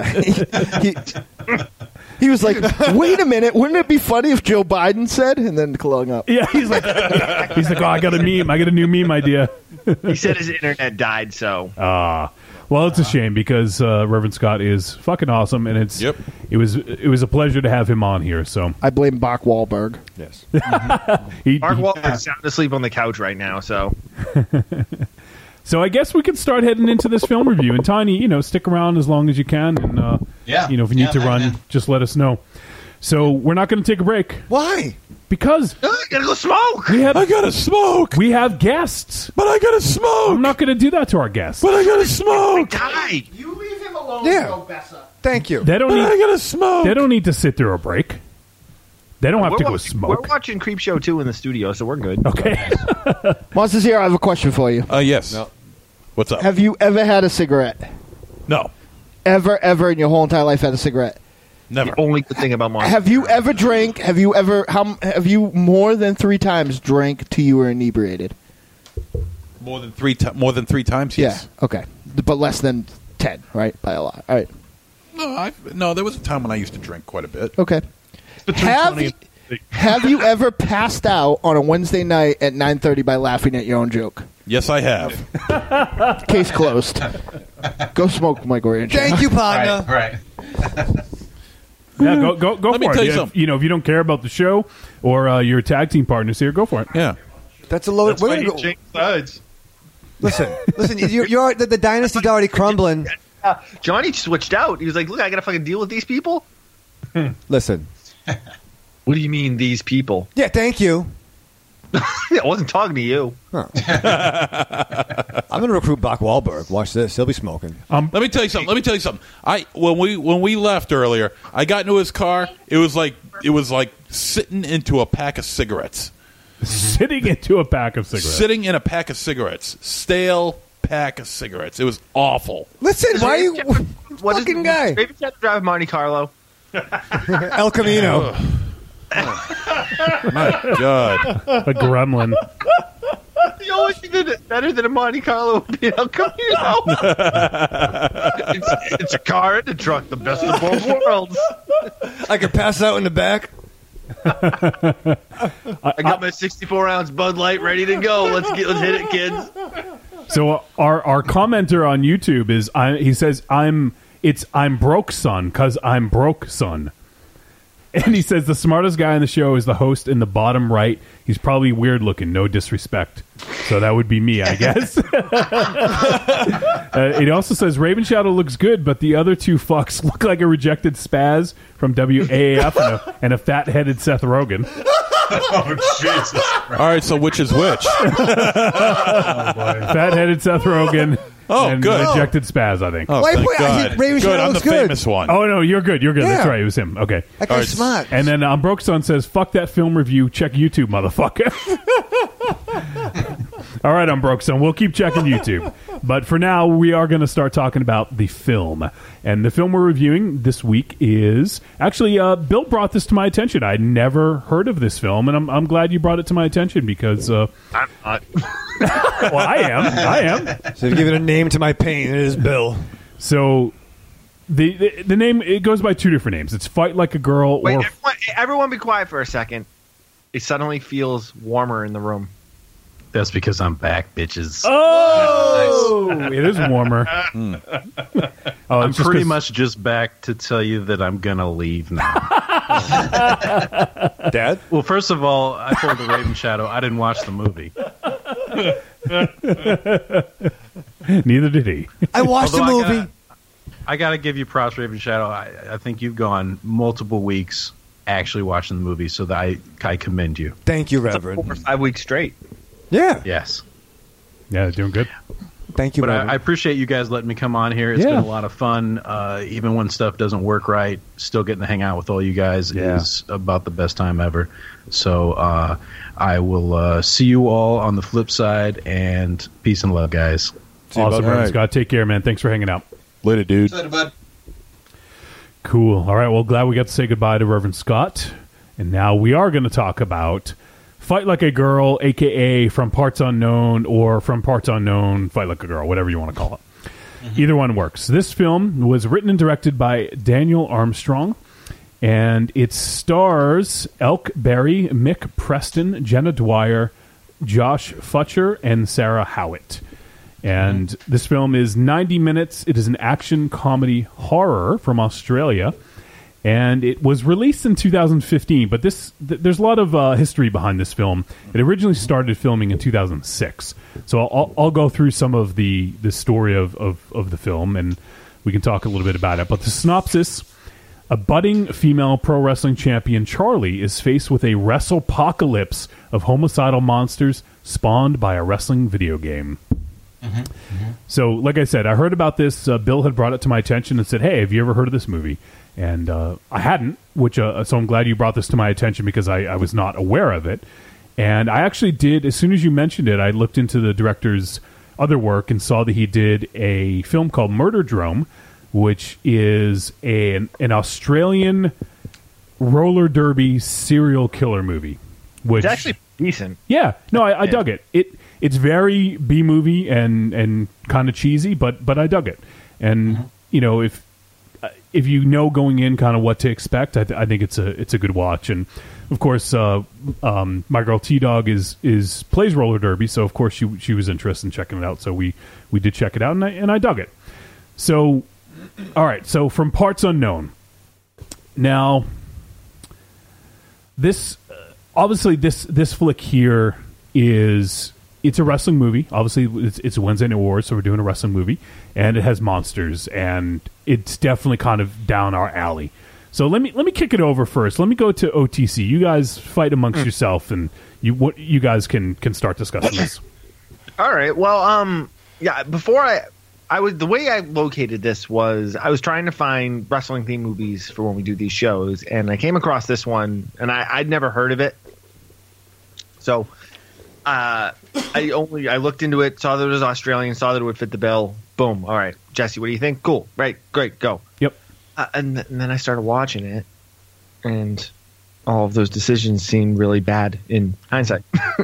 He was like, wait a minute, wouldn't it be funny if Joe Biden said? And then clung up. Yeah, he's like, oh, I got a meme. I got a new meme idea. He said his internet died, so. Well, it's a shame because Reverend Scott is fucking awesome, and it was a pleasure to have him on here. So I blame Mark Wahlberg. Yes. Mark Wahlberg's sound asleep on the couch right now, so. So I guess we can start heading into this film review. And Tiny, stick around as long as you can. And if you need to run, just let us know. So we're not going to take a break Why? because I gotta go smoke! I gotta smoke, we have guests. but I gotta smoke. I'm not going to do that to our guests. But I gotta smoke. Die! You leave him alone, Yeah. Thank you. They don't But I need. gotta smoke. They don't need to sit through a break. They don't have to go We're smoke. watching Creep Show 2 in the studio, so we're good. Okay. Monsters here, I have a question for you. Yes. No. What's up? Have you ever had a cigarette? No. Ever in your whole entire life had a cigarette? Never. The only good thing about Monster. Have you ever drank? Have you more than 3 times drank till you were inebriated? More than three times. Yes. Yeah. Okay. But less than 10, right? By a lot. All right. No, there was a time when I used to drink quite a bit. Okay. Between Have 20 you, and have you ever passed out on a Wednesday night at 9:30 by laughing at your own joke? Yes, I have. Case closed. Go smoke, Michael Ranch. Thank you, partner. Right. Yeah, go Let me for tell it. you If, something. if you don't care about the show or your tag team partners here, go for it. Yeah. That's a load. That's We're why gonna he go. changed sides. Listen. You're the dynasty's already crumbling. Johnny switched out. He was like, "Look, I got to fucking deal with these people." Listen. What do you mean these people? Yeah, thank you. I wasn't talking to you. I'm going to recruit Bach Wahlberg. Watch this. He'll be smoking. Let me tell you something. When we left earlier, I got into his car. It was like sitting into a pack of cigarettes. Sitting into a pack of cigarettes. Sitting in a pack of cigarettes. Stale pack of cigarettes. It was awful. Listen, why are you What is fucking guy? Maybe you have to drive Monte Carlo. El Camino. My God. A gremlin. The only thing that better than a Monte Carlo would be El Camino. it's a car and a truck, the best of both worlds. I could pass out in the back. I got my 64-ounce Bud Light ready to go. Let's hit it, kids. So our commenter on YouTube he says I'm broke son because I'm broke son. And he says the smartest guy on the show is the host in the bottom right. He's probably weird looking, no disrespect. So that would be me, I guess. It also says Raven Shadow looks good, but the other two fucks look like a rejected spaz from WAAF and a fat-headed Seth Rogen. Oh, Jesus. All right, so which is which? Fat-headed Seth Rogen. Oh, and good. rejected spaz, I think. Oh, Wait, thank wait, I think God. Raven Good, Shadow I'm the looks good. famous one. Oh, no, you're good. You're good. That's Yeah. right. It was him. Okay. That guy's All right. smart. And then Broke Son says, fuck that film review. Check YouTube, motherfucker. All right, Broke Son. We'll keep checking YouTube. But for now, we are going to start talking about the film. And the film we're reviewing this week is... Actually, Bill brought this to my attention. I'd never heard of this film, and I'm glad you brought it to my attention because... I'm not. well, I am. So to give it a name to my pain, it is Bill. So... The name, it goes by two different names. It's Fight Like a Girl Wait, or... everyone be quiet for a second. It suddenly feels warmer in the room. That's because I'm back, bitches. Oh! It is warmer. Oh, I'm it's just pretty 'cause- much just back to tell you that I'm going to leave now. Dad? Well, first of all, I told the Raven Shadow I didn't watch the movie. Neither did he. I watched the Although movie. I got to give you props, Raven Shadow. I think you've gone multiple weeks actually watching the movie, so that I commend you. Thank you, It's Reverend. 4 or 5 weeks straight. Yeah. Yes. Yeah, doing good. Thank you, But Reverend. I appreciate you guys letting me come on here. It's Yeah. been a lot of fun. Even when stuff doesn't work right, still getting to hang out with all you guys is about the best time ever. So I will see you all on the flip side, and peace and love, guys. See you, Awesome, bud. Reverend All right. Scott. Take care, man. Thanks for hanging out. Later, dude. Later, bud. Cool. All right. Well, glad we got to say goodbye to Reverend Scott. And now we are going to talk about Fight Like a Girl, a.k.a. From Parts Unknown, or From Parts Unknown, Fight Like a Girl, whatever you want to call it. Either one works. This film was written and directed by Daniel Armstrong, and it stars Elk Berry, Mick Preston, Jenna Dwyer, Josh Futcher, and Sarah Howitt. And this film is 90 minutes. It is an action comedy horror from Australia. And it was released in 2015, but there's a lot of history behind this film. It originally started filming in 2006. So I'll go through some of the story of the film, and we can talk a little bit about it. But the synopsis: a budding female pro wrestling champion, Charlie, is faced with a wrestle-pocalypse of homicidal monsters spawned by a wrestling video game. So, like I said, I heard about this. Bill had brought it to my attention and said, hey, have you ever heard of this movie? And I hadn't, so I'm glad you brought this to my attention because I was not aware of it. And I actually did, as soon as you mentioned it, I looked into the director's other work and saw that he did a film called Murderdrome, which is an Australian roller derby serial killer movie. Which, It's actually decent. yeah, no, I dug it. It's very B-movie and kind of cheesy, but I dug it. And you know, if you know going in kind of what to expect, I think it's a good watch. And of course, my girl T-Dog plays roller derby, so of course she was interested in checking it out. So we did check it out, and I dug it. So, all right. So from Parts Unknown. Now, this obviously this flick here it's a wrestling movie. Obviously, it's a Wednesday Night Wars, so we're doing a wrestling movie, and it has monsters, and it's definitely kind of down our alley. So let me kick it over first. Let me go to OTC. You guys fight amongst yourself, and you guys can start discussing this. All right. Well, yeah. Before I was the way I located this was I was trying to find wrestling themed movies for when we do these shows, and I came across this one, and I'd never heard of it. So I looked into it, saw that it was Australian, saw that it would fit the bill. Boom. All right, Jesse, what do you think? Cool. Right. Great. Go. Yep. And then I started watching it, and all of those decisions seemed really bad in hindsight.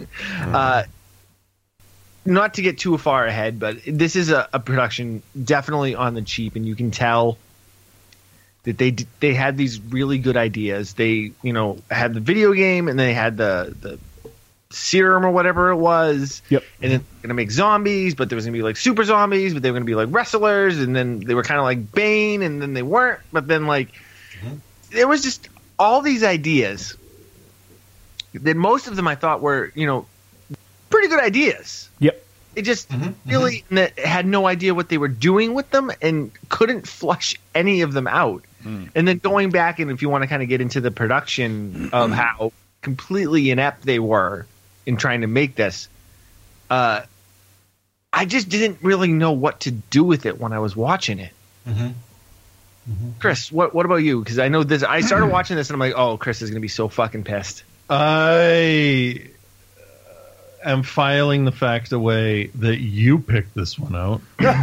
Not to get too far ahead, but this is a production definitely on the cheap, and you can tell that they had these really good ideas. They, had the video game, and they had the serum or whatever it was. Yep. And then they're gonna make zombies, but there was gonna be like super zombies, but they were gonna be like wrestlers, and then they were kind of like Bane, and then they weren't. But then there was just all these ideas that most of them I thought were pretty good ideas. Yep. They just really had no idea what they were doing with them and couldn't flush any of them out. And then going back, and if you want to kind of get into the production of how completely inept they were in trying to make this, I just didn't really know what to do with it when I was watching it. Chris, what about you? Because I know this. I started watching this and I'm like, oh, Chris is going to be so fucking pissed. I am filing the fact away that you picked this one out.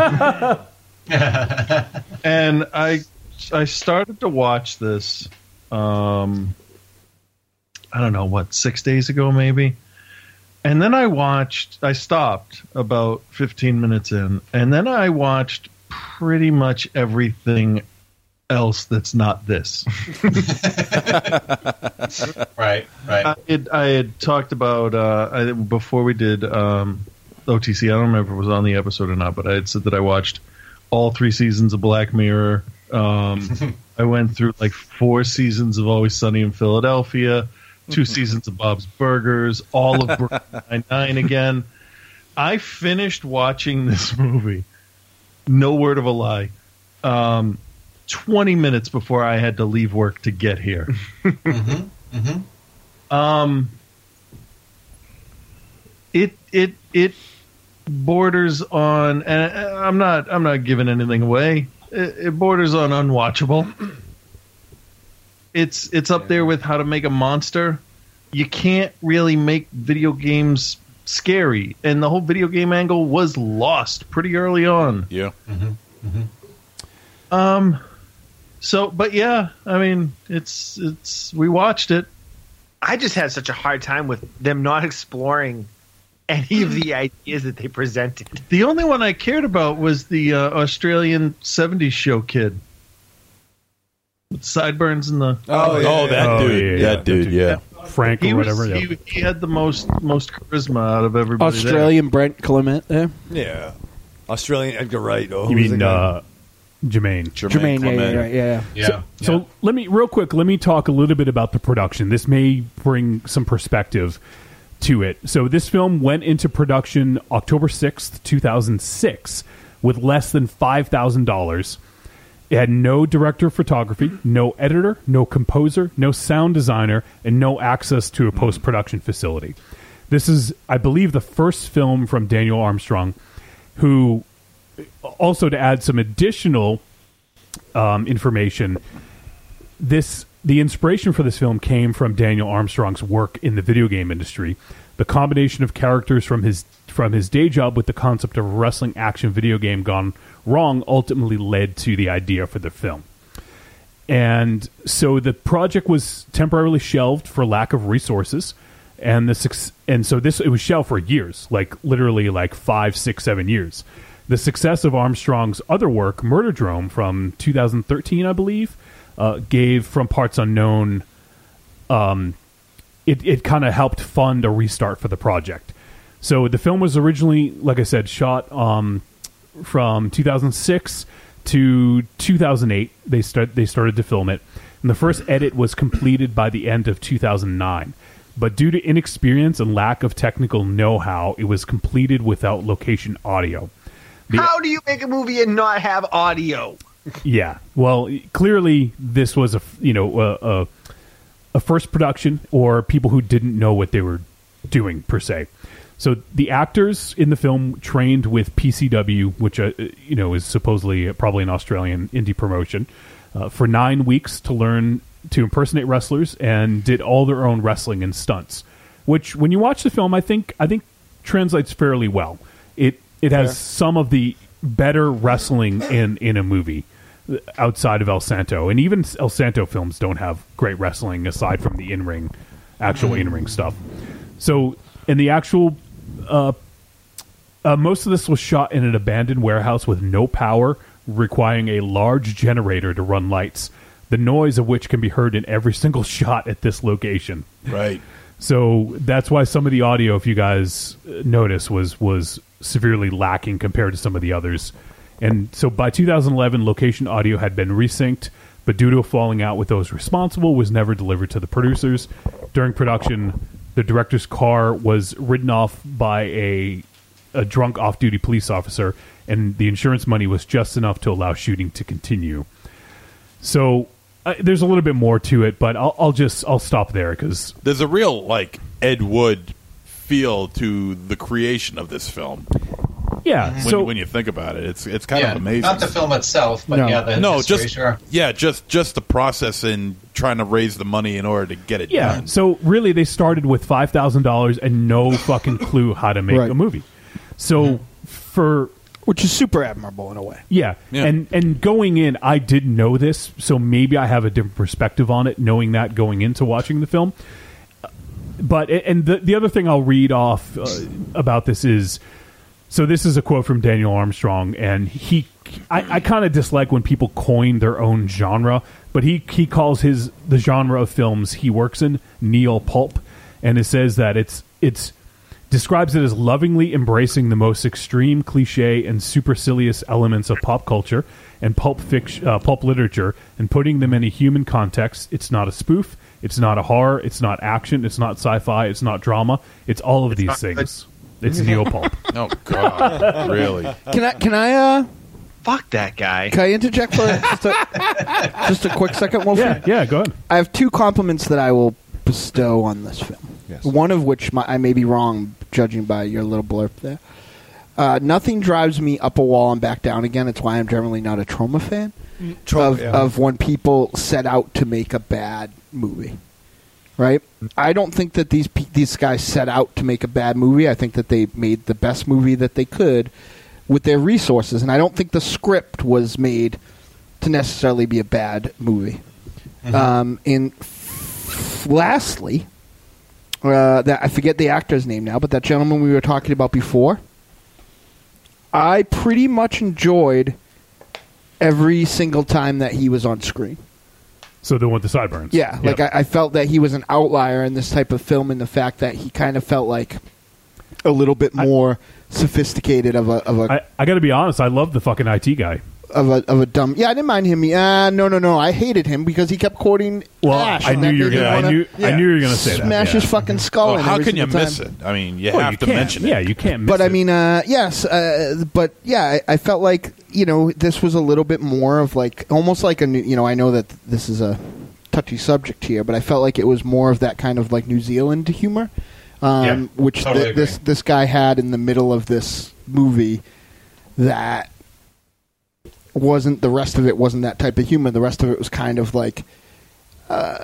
And I started to watch this, I don't know, 6 days ago maybe. And then I stopped about 15 minutes in, and then I watched pretty much everything else that's not this. Right. I had talked about before we did OTC. I don't remember if it was on the episode or not, but I had said that I watched all 3 seasons of Black Mirror. I went through 4 seasons of Always Sunny in Philadelphia, 2 seasons of Bob's Burgers, all of Brooklyn Nine-Nine again. I finished watching this movie, no word of a lie, 20 minutes before I had to leave work to get here. It borders on, and I'm not giving anything away. It borders on unwatchable. It's up there with How to Make a Monster. You can't really make video games scary, and the whole video game angle was lost pretty early on. Yeah. So, but yeah, I mean, we watched it. I just had such a hard time with them not exploring any of the ideas that they presented. The only one I cared about was the Australian 70s show kid with sideburns and the that dude. Frank or whatever. He had the most charisma out of everybody. Australian Brent Clement there. Yeah. Australian Edgar Wright. Oh, You mean Jermaine? Jermaine, yeah. So let me talk a little bit about the production. This may bring some perspective to it. So this film went into production October 6th, 2006 with less than $5,000. It had no director of photography, no editor, no composer, no sound designer, and no access to a post-production facility. This is, I believe, the first film from Daniel Armstrong, who, also to add some additional information, the inspiration for this film came from Daniel Armstrong's work in the video game industry. The combination of characters from his day job with the concept of a wrestling action video game gone wrong ultimately led to the idea for the film. And so the project was temporarily shelved for lack of resources, and it was shelved for years, literally 5, 6, 7 years. The success of Armstrong's other work, Murderdrome, from 2013, I believe, gave From Parts Unknown. It kind of helped fund a restart for the project. So the film was originally, like I said, shot from 2006 to 2008. They started to film it, and the first edit was completed by the end of 2009. But due to inexperience and lack of technical know-how, it was completed without location audio. How do you make a movie and not have audio? Yeah, well, clearly this was a first production, or people who didn't know what they were doing per se. So the actors in the film trained with PCW, which is supposedly probably an Australian indie promotion, for 9 weeks to learn to impersonate wrestlers, and did all their own wrestling and stunts. Which, when you watch the film, I think translates fairly well. It has some of the better wrestling in a movie outside of El Santo, and even El Santo films don't have great wrestling aside from the actual in-ring stuff. So, in the actual, most of this was shot in an abandoned warehouse with no power, requiring a large generator to run lights, the noise of which can be heard in every single shot at this location. Right. So that's why some of the audio, if you guys notice, was severely lacking compared to some of the others. And so by 2011, location audio had been resynced, but due to a falling out with those responsible, was never delivered to the producers. During production, the director's car was ridden off by a drunk off-duty police officer, and the insurance money was just enough to allow shooting to continue. So there's a little bit more to it, but I'll stop there because there's a real Ed Wood feel to the creation of this film. Yeah, when you think about it, it's kind of amazing. Not the film itself, but the history, just the process in trying to raise the money in order to get it done. So really, they started with $5,000 and no fucking clue how to make a movie. So which is super admirable in a way. Yeah. And going in, I didn't know this, so maybe I have a different perspective on it, knowing that going into watching the film. But the other thing I'll read off about this is, so this is a quote from Daniel Armstrong, and I kind of dislike when people coin their own genre, but he calls the genre of films he works in neo pulp, and it says that it's describes it as lovingly embracing the most extreme cliche and supercilious elements of pop culture and pulp literature and putting them in a human context. It's not a spoof. It's not a horror. It's not action. It's not sci-fi. It's not drama. It's all of these things. It's neo-pulp. Oh, God. Really? Can I fuck that guy. Can I interject for just a quick second, Wolfie? Yeah, go ahead. I have two compliments that I will bestow on this film. Yes. One of which I may be wrong, judging by your little blurb there. Nothing drives me up a wall and back down again. It's why I'm generally not a Trauma fan of when people set out to make a bad movie. Right? I don't think that these guys set out to make a bad movie. I think that they made the best movie that they could with their resources, and I don't think the script was made to necessarily be a bad movie. And lastly, that I forget the actor's name now, but that gentleman we were talking about before, I pretty much enjoyed every single time that he was on screen. So the one with the sideburns. Yeah, Yep. I felt that he was an outlier in this type of film, in the fact that he kind of felt like a little bit more sophisticated of a. I got to be honest. I love the fucking IT guy. Of a dumb. Yeah, I didn't mind him. No. I hated him because he kept quoting Ash. I knew you were gonna. I knew you were gonna say that. Smash his fucking skull. Well, in how every can you single miss time. it? I mean, you have to mention it. Yeah, you can't miss But it. I mean, yes. But yeah, I felt like this was a little bit more of almost like a new. I know that this is a touchy subject here, but I felt like it was more of that kind of like New Zealand humor, which totally this guy had in the middle of this movie. That wasn't, the rest of it wasn't that type of humor. The rest of it was kind of like, I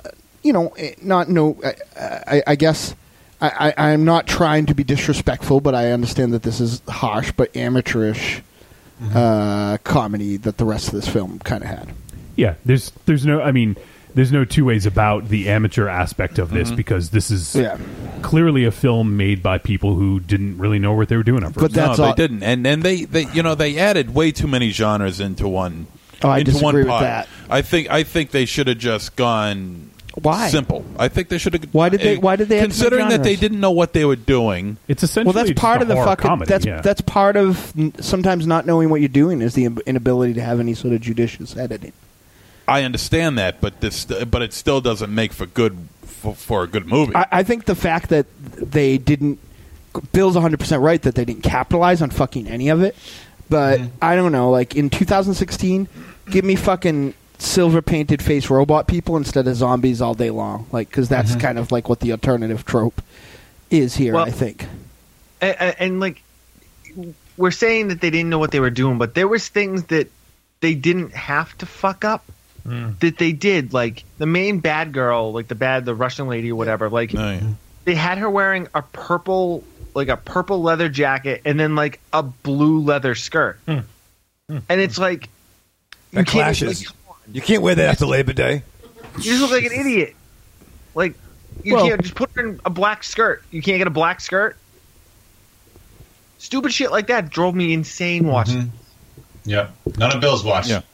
guess I'm not trying to be disrespectful, but I understand that this is harsh, but amateurish comedy that the rest of this film kind of had. Yeah, there's no two ways about the amateur aspect of this, because this is clearly a film made by people who didn't really know what they were doing at first. But they didn't, and they added way too many genres into one. I into disagree one pot. with that. I think they should have just gone Why? Simple. I think they should have. Why did they have to make considering that they genres? didn't know what they were doing? It's essentially Well, that's part of the fucking. comedy. That's part of sometimes not knowing what you're doing is the inability to have any sort of judicious editing. I understand that, but it still doesn't make for a good movie. I think the fact that they didn't. Bill's 100% right that they didn't capitalize on fucking any of it, but I don't know. Like in 2016, give me fucking silver painted face robot people instead of zombies all day long, like because that's kind of like what the alternative trope is here. Well, I think, and like we're saying that they didn't know what they were doing, but there was things that they didn't have to fuck up that they did. Like the main bad girl, like the Russian lady or whatever. Like they had her wearing a purple leather jacket and then like a blue leather skirt, and it's like That clashes. You can't wear that after Labor Day. You just look like an idiot. Like, you can't just put her in a black skirt. You can't get a black skirt. Stupid shit like that drove me insane watching. Yeah. None of Bill's watch. Yeah.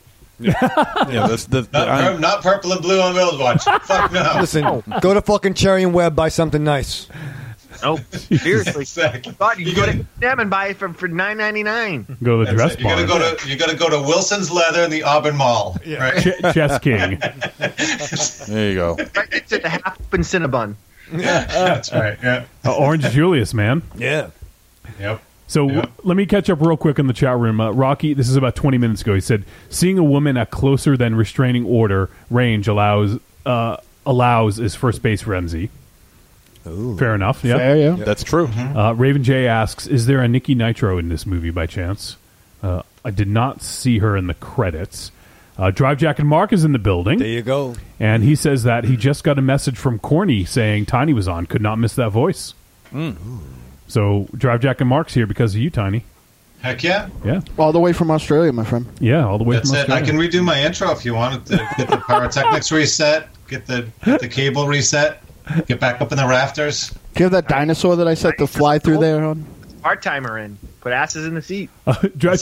Not purple and blue on Bill's watch. Fuck no. Listen, go to fucking Cherry and Web, buy something nice. Oh, seriously. God, you go to them and buy it for $9.99. Go to the dress bar. You gotta go to Wilson's Leather in the Auburn Mall. Yeah. Right? Chess King. There you go. Right next to the half open Cinnabon. Yeah, that's right. Yeah. Orange Julius, man. Yeah. Yep. So let me catch up real quick in the chat room. Rocky, this is about 20 minutes ago. He said, "Seeing a woman at closer than restraining order range allows is first base Ramsey." Ooh. Fair enough. Yeah, fair, yeah. That's true. Raven J asks, "Is there a Nikki Nitro in this movie by chance?" I did not see her in the credits. Drive Jack and Mark is in the building. There you go. And he says that he just got a message from Corny saying Tiny was on. Could not miss that voice. So Drive Jack and Mark's here because of you, Tiny. Heck yeah. Yeah. All the way from Australia, my friend. Yeah, all the way That's from it. Australia. I can redo my intro if you wanted to get the pyrotechnics reset, get the cable reset, get back up in the rafters. Do you have that dinosaur that I set to fly through there on? Part-timer in. Put asses in the seat. Drive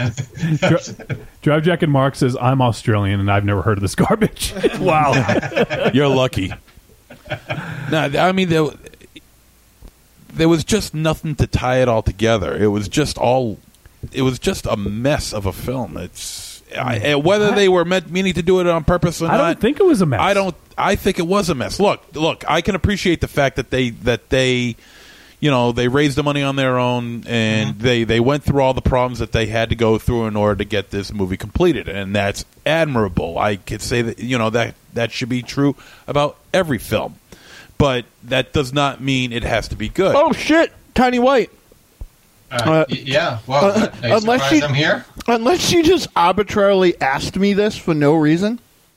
Jack and Mark says, "I'm Australian and I've never heard of this garbage." Wow. You're lucky. No, I mean, there was just nothing to tie it all together. It was just a mess of a film. It's whether they were meaning to do it on purpose or not. I don't think it was a mess. I think it was a mess. Look. I can appreciate the fact that they they raised the money on their own and they went through all the problems that they had to go through in order to get this movie completed, and that's admirable. I could say that that should be true about every film, but that does not mean it has to be good. Oh shit, Tiny White. Yeah. Well, are you surprised I'm here? Unless she just arbitrarily asked me this for no reason.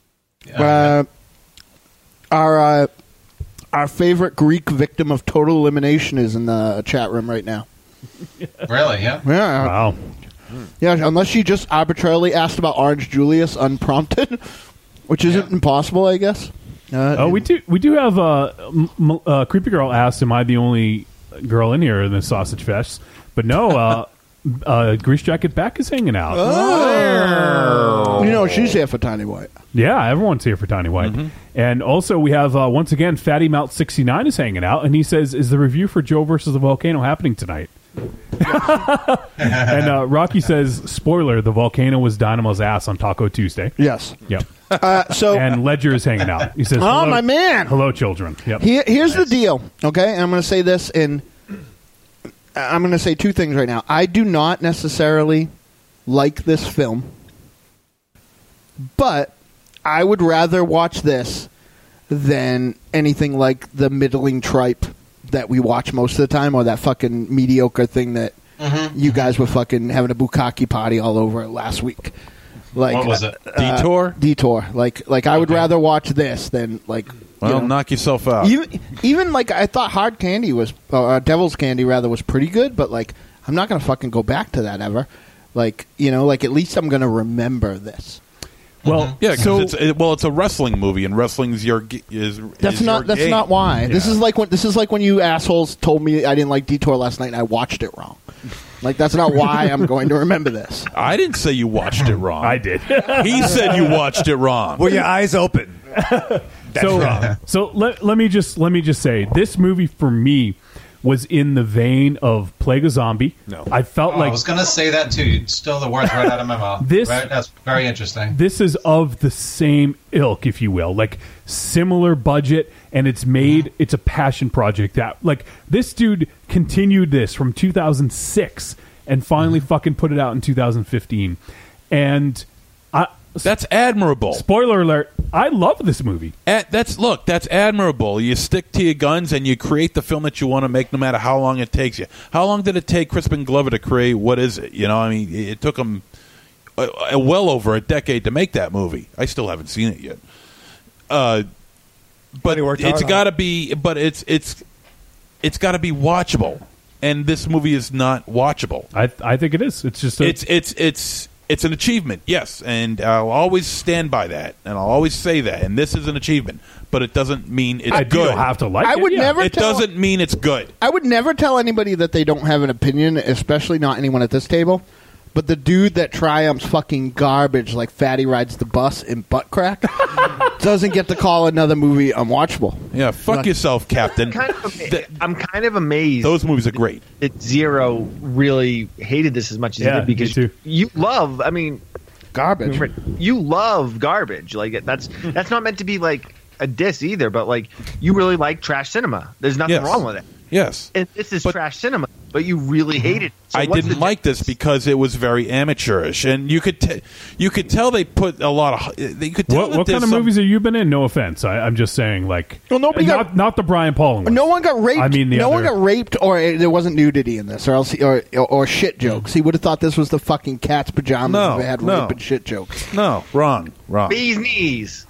Our favorite Greek victim of total elimination is in the chat room right now. Really? Yeah. Yeah. Wow. Yeah. Unless she just arbitrarily asked about Orange Julius unprompted, which isn't impossible, I guess. We do have Creepy Girl asked, "Am I the only girl in here in the Sausage Fest?" But no, Grease Jacket Beck is hanging out. Oh. She's here for Tiny White. Yeah, everyone's here for Tiny White. And also we have, once again, Fatty Mount 69 is hanging out, and he says, "Is the review for Joe versus the Volcano happening tonight?" And Rocky says, "Spoiler, the volcano was Dynamo's ass on Taco Tuesday." Yes. Yep. So and Ledger is hanging out. He says, "Oh, hello, my man. Hello, children." Yep. Here's the deal, okay? And I'm going to say this I'm going to say two things right now. I do not necessarily like this film, but I would rather watch this than anything like the middling tripe that we watch most of the time, or that fucking mediocre thing that you guys were fucking having a bukkake party all over last week. Like, what was it? Detour? Detour. Like I would rather watch this than like. Well, knock yourself out. Even like I thought Hard Candy was Devil's Candy rather was pretty good, but like I'm not gonna fucking go back to that ever. Like at least I'm gonna remember this. Well, yeah, because it's a wrestling movie, and wrestling's that's not why. Yeah. This is like when you assholes told me I didn't like Detour last night and I watched it wrong. Like, that's not why I'm going to remember this. I didn't say you watched it wrong. I did. He said you watched it wrong. Were your eyes open? So let me just say, this movie for me was in the vein of Plague of Zombie. No. I felt like I was going to say that too. You stole the words right out of my mouth. That's very interesting. This is of the same ilk, if you will, like similar budget, and it's a passion project. That like this dude continued this from 2006 and finally fucking put it out in 2015, and that's admirable. Spoiler alert, I love this movie. That's admirable. You stick to your guns and you create the film that you want to make, no matter how long it takes you. How long did it take Crispin Glover to create What Is It? You know, I mean, it took him well over a decade to make that movie. I still haven't seen it yet. But it's got to be. But it's got to be watchable, and this movie is not watchable. I think it is. It's just it's an achievement, yes, and I'll always stand by that, and I'll always say that. And this is an achievement, but it doesn't mean it's good. You don't have to like it. I would never. It doesn't mean it's good. I would never tell anybody that they don't have an opinion, especially not anyone at this table. But the dude that triumphs fucking garbage like Fatty Rides the Bus in Butt Crack doesn't get to call another movie unwatchable. Yeah, fuck yourself, Captain. I'm kind of amazed. Those movies are great. That Zero really hated this as much as he did, because you love. I mean, garbage. You love garbage. Like that's not meant to be like a diss either. But like you really like trash cinema. There's nothing wrong with it. Yes, and this is trash cinema, but you really hate it. So I didn't like this because it was very amateurish, and you could tell they put a lot of. You could tell what kind of movies have you been in? No offense, I'm just saying, like, well, nobody not the Brian Pauling one. No one got raped. I mean, no one got raped, or there wasn't nudity in this, or else, or shit jokes. He would have thought this was the fucking cat's pajamas. If it had rape and shit jokes. No, wrong. Bee's knees.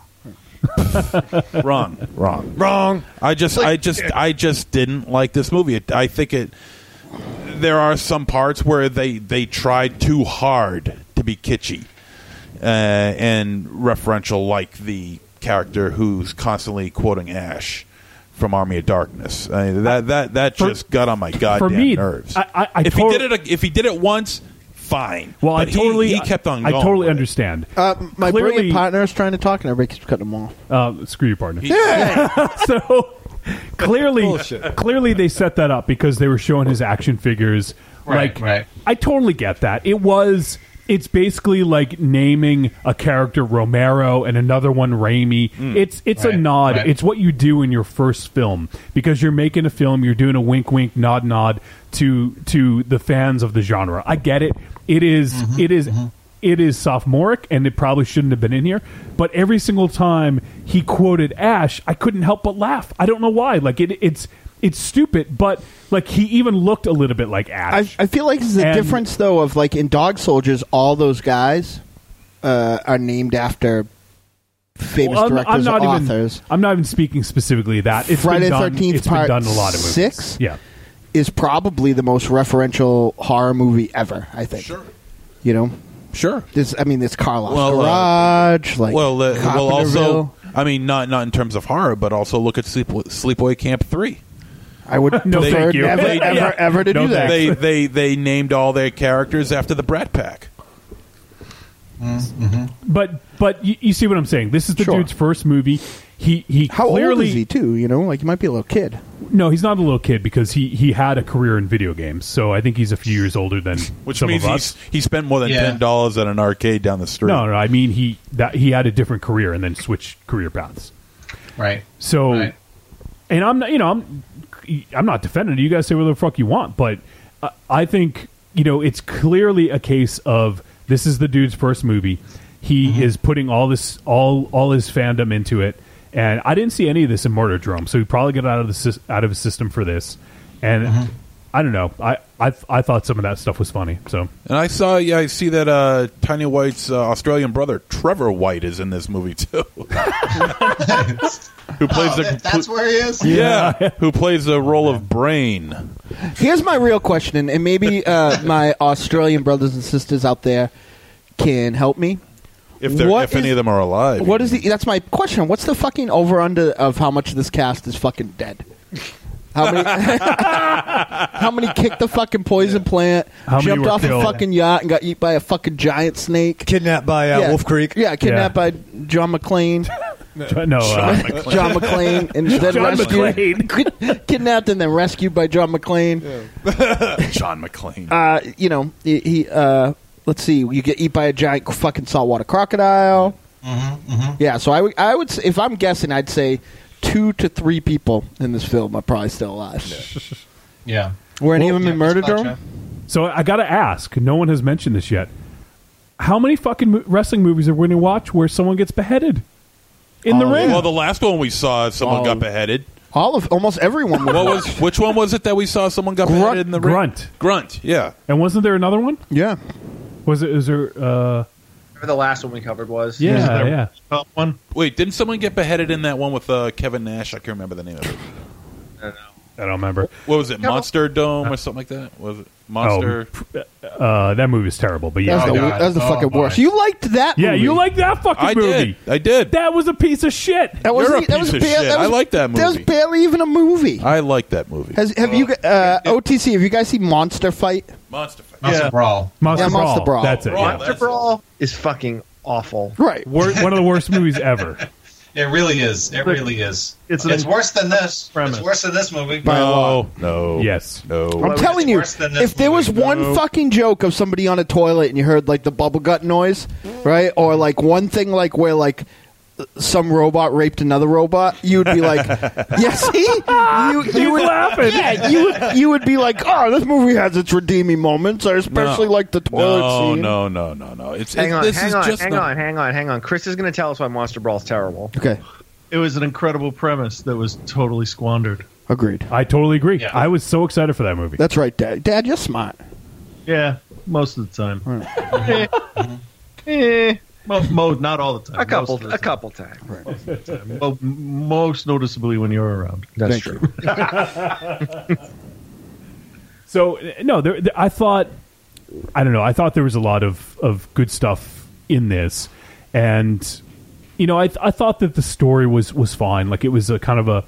Wrong. I just didn't like this movie. I think there are some parts where they tried too hard to be kitschy and referential, like the character who's constantly quoting Ash from Army of Darkness. That just got on my goddamn nerves. If he did it once, fine. Well, but he kept on going. I totally understand. My brilliant partner is trying to talk, and everybody keeps cutting him off. Screw your partner. So clearly they set that up because they were showing his action figures. Right. I totally get that. It's basically like naming a character Romero and another one Raimi. It's a nod. It's what you do in your first film, because you're making a film. You're doing a wink, wink, nod, nod to the fans of the genre. I get it. It is sophomoric, and it probably shouldn't have been in here. But every single time he quoted Ash, I couldn't help but laugh. I don't know why. Like it's stupid, but like he even looked a little bit like Ash. I feel like there's a difference, though, of like in Dog Soldiers, all those guys are named after famous directors or authors. I'm not even speaking specifically of that. It's Friday the 13th It's Part been done in a lot of movies. 6 is probably the most referential horror movie ever, I think. Sure. You know? Sure. It's Karloff's Garage. Also, I mean, not in terms of horror, but also look at Sleepaway Camp 3. I would prefer ever to do that. They named all their characters after the Brat Pack. Mm-hmm. But you see what I'm saying? This is the dude's first movie. He How clearly, old is he too? You know, like he might be a little kid. No, he's not a little kid because he had a career in video games. So I think he's a few years older than which some means of us. He spent more than $10 at an arcade down the street. No, I mean he had a different career and then switched career paths. Right. So, and I'm not defending it. You guys say whatever the fuck you want, but I think it's clearly a case of this is the dude's first movie. He is putting all his fandom into it. And I didn't see any of this in Murderdrome, so he probably got out of his system for this. And I don't know. I thought some of that stuff was funny. So, and I see that Tiny White's Australian brother Trevor White is in this movie too. Who plays that's where he is? Yeah, who plays the role of Brain. Here's my real question, and maybe my Australian brothers and sisters out there can help me. If any of them are alive. That's my question. What's the fucking over-under of how much of this cast is fucking dead? How many kicked the fucking poison plant, jumped off a fucking yacht and got eaten by a fucking giant snake? Kidnapped by Wolf Creek. Yeah, kidnapped by John McClane. No, John McClane, and then John kidnapped and then rescued by John McClane. John McClane. He let's see, you get eaten by a giant fucking saltwater crocodile. Yeah, so I would say, if I'm guessing, I'd say 2 to 3 people in this film are probably still alive. Yeah. Were any of them in Murderdrome? So I got to ask. No one has mentioned this yet. How many fucking wrestling movies are we going to watch where someone gets beheaded in the ring? Well, the last one we saw, someone got beheaded. Almost everyone. Which one was it that we saw someone got beheaded in the ring? Grunt. Yeah. And wasn't there another one? Yeah. Was there? Whatever the last one we covered was. Yeah. One. Wait, didn't someone get beheaded in that one with Kevin Nash? I can't remember the name of it. I don't remember. What was it? Monster Dome or something like that? Was it Monster? That movie was terrible. But yeah, that was the fucking worst. You liked that? Yeah, movie. you liked that fucking movie. I did. That was a piece of shit. You're a piece of shit. I like that movie. That was barely even a movie. I like that movie. Have you OTC? Have you guys seen Monster Fight? Monster Fight. Monster Brawl. Monster Brawl. Brawl. That's it. Monster Brawl is fucking awful. Right. One of the worst movies ever. It really is. It really is. It's worse than this. It's worse than this movie. No. Yes. No. I'm telling you, if there was one fucking joke of somebody on a toilet and you heard like the bubble gut noise, right, or like one thing like where like some robot raped another robot, you would be like, "Yes, you would laughing." Yeah, you would be like, "Oh, this movie has its redeeming moments. I especially like the toilet scene." No. Hang on. Chris is going to tell us why Monster Brawl is terrible. Okay. It was an incredible premise that was totally squandered. Agreed. I totally agree. Yeah. I was so excited for that movie. That's right, Dad. Dad, you're smart. Yeah, most of the time. Not all the time. A couple times. Right. Well, most noticeably when you're around. That's true. So no, I thought there was a lot of good stuff in this, and I thought that the story was fine. Like it was a kind of a,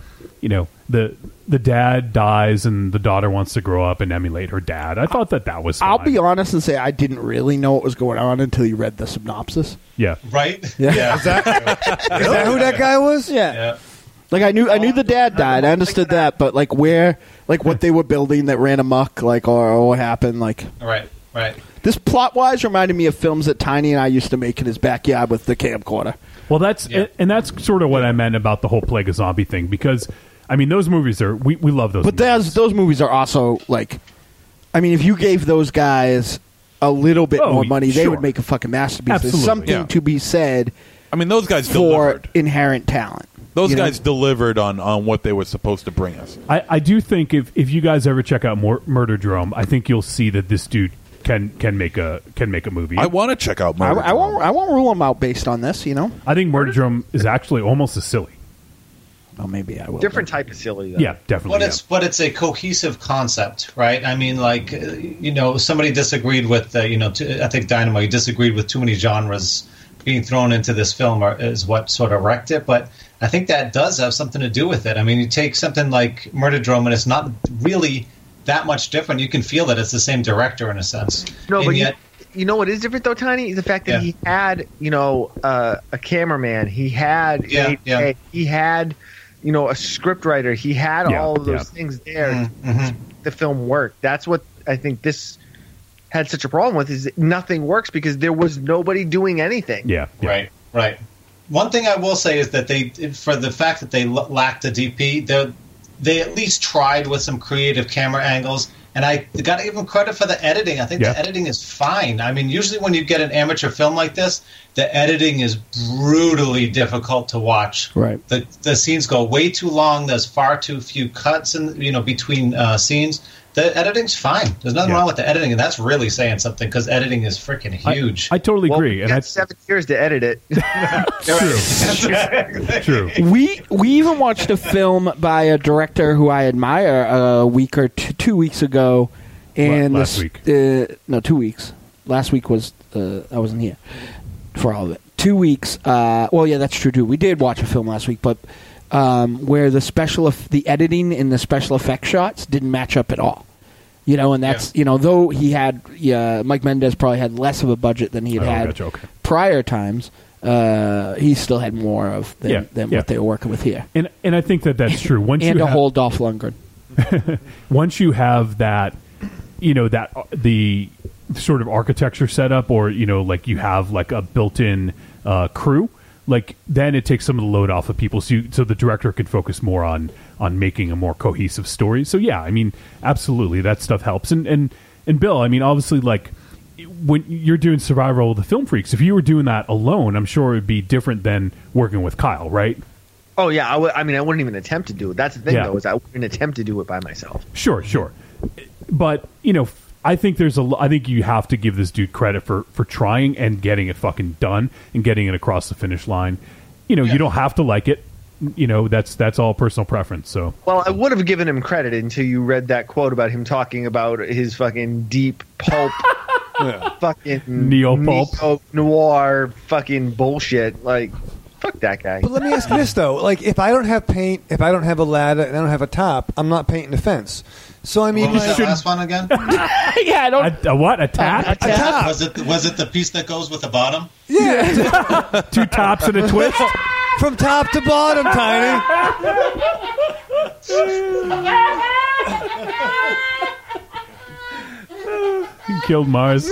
the dad dies and the daughter wants to grow up and emulate her dad. I thought that was fine. I'll be honest and say I didn't really know what was going on until you read the synopsis. Yeah. Right? Yeah. Is that who that guy was? Yeah. Like I knew the dad died. I understood that, but like where, like what they were building that ran amok, like or what happened, like. Right. This plot wise reminded me of films that Tiny and I used to make in his backyard with the camcorder. Well, that's sort of what I meant about the whole Plague of Zombie thing, because I mean those movies we love those. But movies. those movies are also like, I mean, if you gave those guys a little bit more money, they would make a fucking masterpiece. Absolutely. There's something to be said. I mean, those guys for delivered. Inherent talent. Those guys delivered on what they were supposed to bring us. I do think if you guys ever check out Murderdrome, I think you'll see that this dude can make a movie. I want to check out Murderdrome. I won't rule him out based on this. I think Murderdrome is actually almost as silly. Oh, maybe I will. Different type of silly, though. Yeah, definitely. But it's a cohesive concept, right? I mean, like somebody disagreed with I think Dynamite disagreed with too many genres being thrown into this film is what sort of wrecked it. But I think that does have something to do with it. I mean, you take something like Murderdrome, and it's not really that much different. You can feel that it's the same director in a sense. No, and but yet, you know what is different though, Tiny? Is the fact that he had a cameraman, he had he had a scriptwriter, he had all of those things there to make the film work. That's what I think this had such a problem with, is that nothing works because there was nobody doing anything. Yeah. Right. One thing I will say is that for the fact that they lacked a DP, they at least tried with some creative camera angles, and I got to give them credit for the editing. I think the editing is fine. I mean, usually when you get an amateur film like this, the editing is brutally difficult to watch. Right. The scenes go way too long. There's far too few cuts between scenes. The editing's fine. There's nothing wrong with the editing, and that's really saying something because editing is freaking huge. I totally agree. We got 7 years to edit it. True. We even watched a film by a director who I admire a week or 2 weeks ago, and last week. 2 weeks. Last week was I wasn't here for all of it. 2 weeks. Well, yeah, that's true too. We did watch a film last week, but where the editing and the special effects shots didn't match up at all. And that's though he had Mike Mendez probably had less of a budget than he had prior times. he still had more of than what they were working with here. And I think that's true. Once and you a have, whole Dolph Lundgren. once you have that, that the sort of architecture set up, or like you have like a built-in crew, like then it takes some of the load off of people, so the director can focus more on making a more cohesive story. So yeah, I mean, absolutely, that stuff helps. And Bill, I mean, obviously, like when you're doing Survival of the Film Freaks, if you were doing that alone, I'm sure it would be different than working with Kyle, right? Oh yeah, I mean, I wouldn't even attempt to do it. That's the thing, though, is I wouldn't attempt to do it by myself. Sure. But I think I think you have to give this dude credit for trying and getting it fucking done and getting it across the finish line. You don't have to like it. That's all personal preference. So, well, I would have given him credit until you read that quote about him talking about his fucking deep pulp, fucking neo-pulp, noir, fucking bullshit. Like, fuck that guy. But let me ask you this though: like, if I don't have paint, if I don't have a ladder, and I don't have a top, I'm not painting the fence. So I mean, what was that last one again? Yeah, I don't. A what? A tap? A tap? Was it the piece that goes with the bottom? Yeah, 2 tops and a twist. From top to bottom, Tiny. You killed Mars.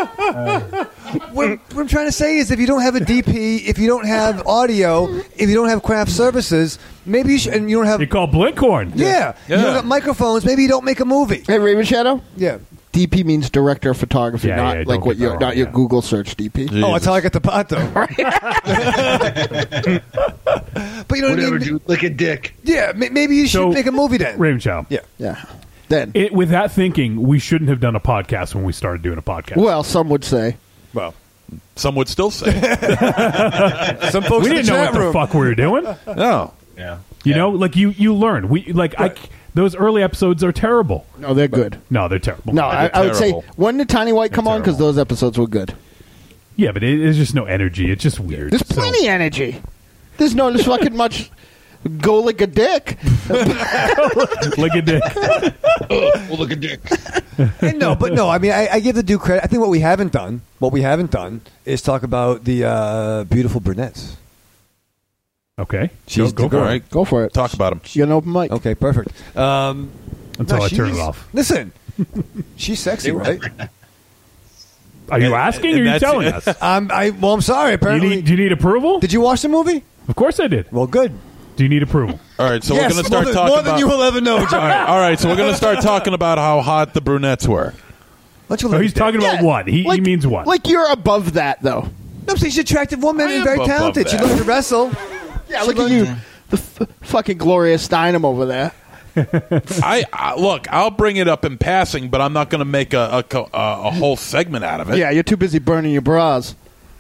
What I'm trying to say is, if you don't have a DP, if you don't have audio, if you don't have craft services, maybe you should. And you don't have. You call Blinkhorn. Yeah. You don't have microphones. Maybe you don't make a movie. Hey, Raven Shadow? Yeah. DP means director of photography, not like what your not your Google search DP. Jesus. Oh, that's how I get the pot, though. But you know what I mean? Dude, like a dick. Yeah, maybe you should make a movie then. Raven Chow. Yeah. Then, with that thinking, we shouldn't have done a podcast when we started doing a podcast. Well, some would say. Well, some would still say. Some folks we didn't know what the fuck we were doing. No. Yeah. You know, like you learn. Those early episodes are terrible. No, they're good. No, they're terrible. No, I would say, when did Tiny White come on? Because those episodes were good. Yeah, but there's just no energy. It's just weird. There's plenty of energy. There's fucking much. Go like a dick. Like a dick. Look a dick. No. I mean, I give the dude credit. I think what we haven't done is talk about the beautiful brunettes. Okay. She's go for it. Go for it. Talk about them. You got an open mic. Okay, perfect. Until I turn it off. Listen, she's sexy, right? Are you asking or are you telling us? I'm sorry. Apparently, Do you need approval? Did you watch the movie? Of course I did. Well, good. Do you need approval? All right, so Yes, we're going to start talking more about... than you will ever know, John. All right, so we're going to start talking about how hot the brunettes were. So he's talking about what? He means what? Like you're above that, though. No, she's an attractive woman I and am very above talented. She that. learned to wrestle. Yeah, look at you. The fucking Gloria Steinem over there. Look, I'll bring it up in passing, but I'm not going to make a whole segment out of it. Yeah, you're too busy burning your bras.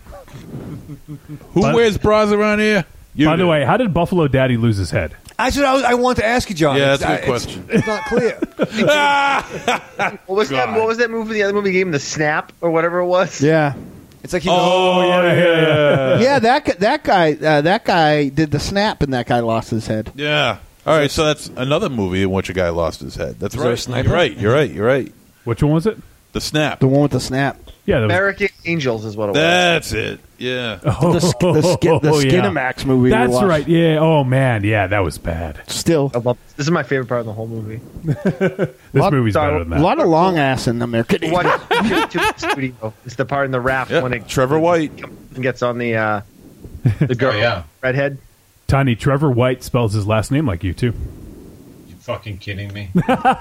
Who wears bras around here? By the way, how did Buffalo Daddy lose his head? That's what I want to ask you, John. Yeah, that's a good question. It's not clear. What was that movie? The other movie gave him the snap or whatever it was. Yeah. It's like he Yeah, that guy did the snap, and that guy lost his head. Yeah. All right, so that's another movie in which a guy lost his head. That's there a right. sniper? You're right. Which one was it? The Snap. The one with the snap. Yeah, American Angels is what it was. That's it. Yeah. The Skinamax movie. That's we watched. right. Yeah. Oh man. Yeah, that was bad. Still, This is my favorite part of the whole movie. This movie's better than a that. lot of long ass in American Angels. Studio. It's the part in the raft when it Trevor White gets on the girl, redhead. Tiny Trevor White spells his last name like you too. You fucking kidding me?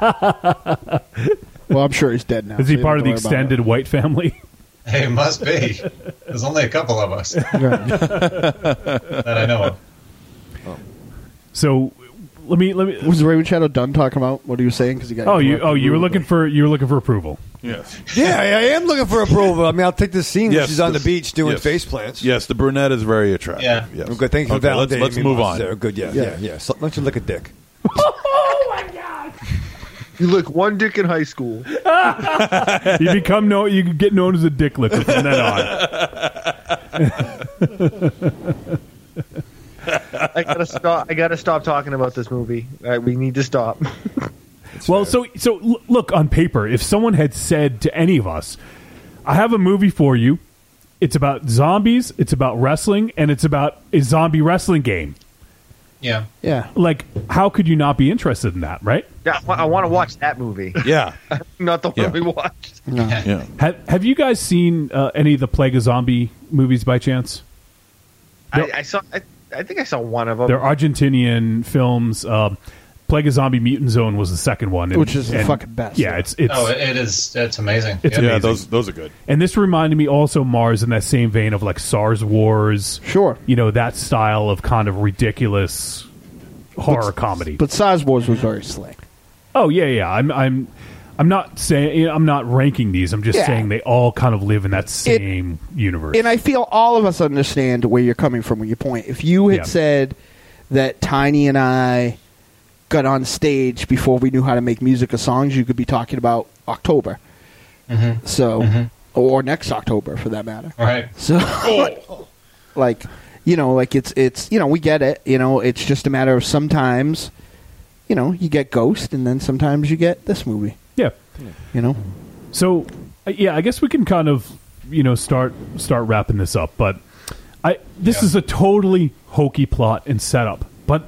Well, I'm sure he's dead now. Is he part of the extended White family? Hey, it must be. There's only a couple of us that I know of. So let me. Was Raven Shadow done talking about what he was saying? Because he got. You were looking for approval. Yes. Yeah, I am looking for approval. I mean, I'll take this scene where she's on the beach doing face plants. Yes, the brunette is very attractive. Yeah. Yes. Good. Thank you for validating. Let's me, move Moses. on. There. Good. Yeah. So, why don't you look at Dick? Oh my god! You look one dick in high school. You become you get known as a dick licker from then on. I gotta stop talking about this movie. We need to stop. Well, so look, on paper, if someone had said to any of us, I have a movie for you, it's about zombies, it's about wrestling, and it's about a zombie wrestling game. Yeah. Yeah. Like, how could you not be interested in that, right? Yeah, I want to watch that movie. Yeah. Not the one Yeah. we watched. Yeah. Have you guys seen any of the Plague of Zombie movies by chance? I saw. I think I saw one of them. They're Argentinian films. Plague of Zombie Mutant Zone was the second one, Which is the fucking best. Yeah, it's it is. It's amazing. It's Yeah, amazing. those are good. And this reminded me also, Mars, in that same vein of like SARS Wars. Sure. You know, that style of kind of ridiculous horror comedy. But Size Wars was very slick. Oh yeah. I'm not saying I'm not ranking these. I'm just Yeah. saying they all kind of live in that same universe. And I feel all of us understand where you're coming from with your point. If you had Yeah. said that Tiny and I got on stage before we knew how to make music or songs, you could be talking about October. So, or next October for that matter. Right. So, like, you know, like it's you know, we get it. You know, it's just a matter of sometimes, you know, you get Ghost, and then sometimes you get this movie. yeah. You know, So yeah, I guess we can kind of start wrapping this up. But this is a totally hokey plot and setup. But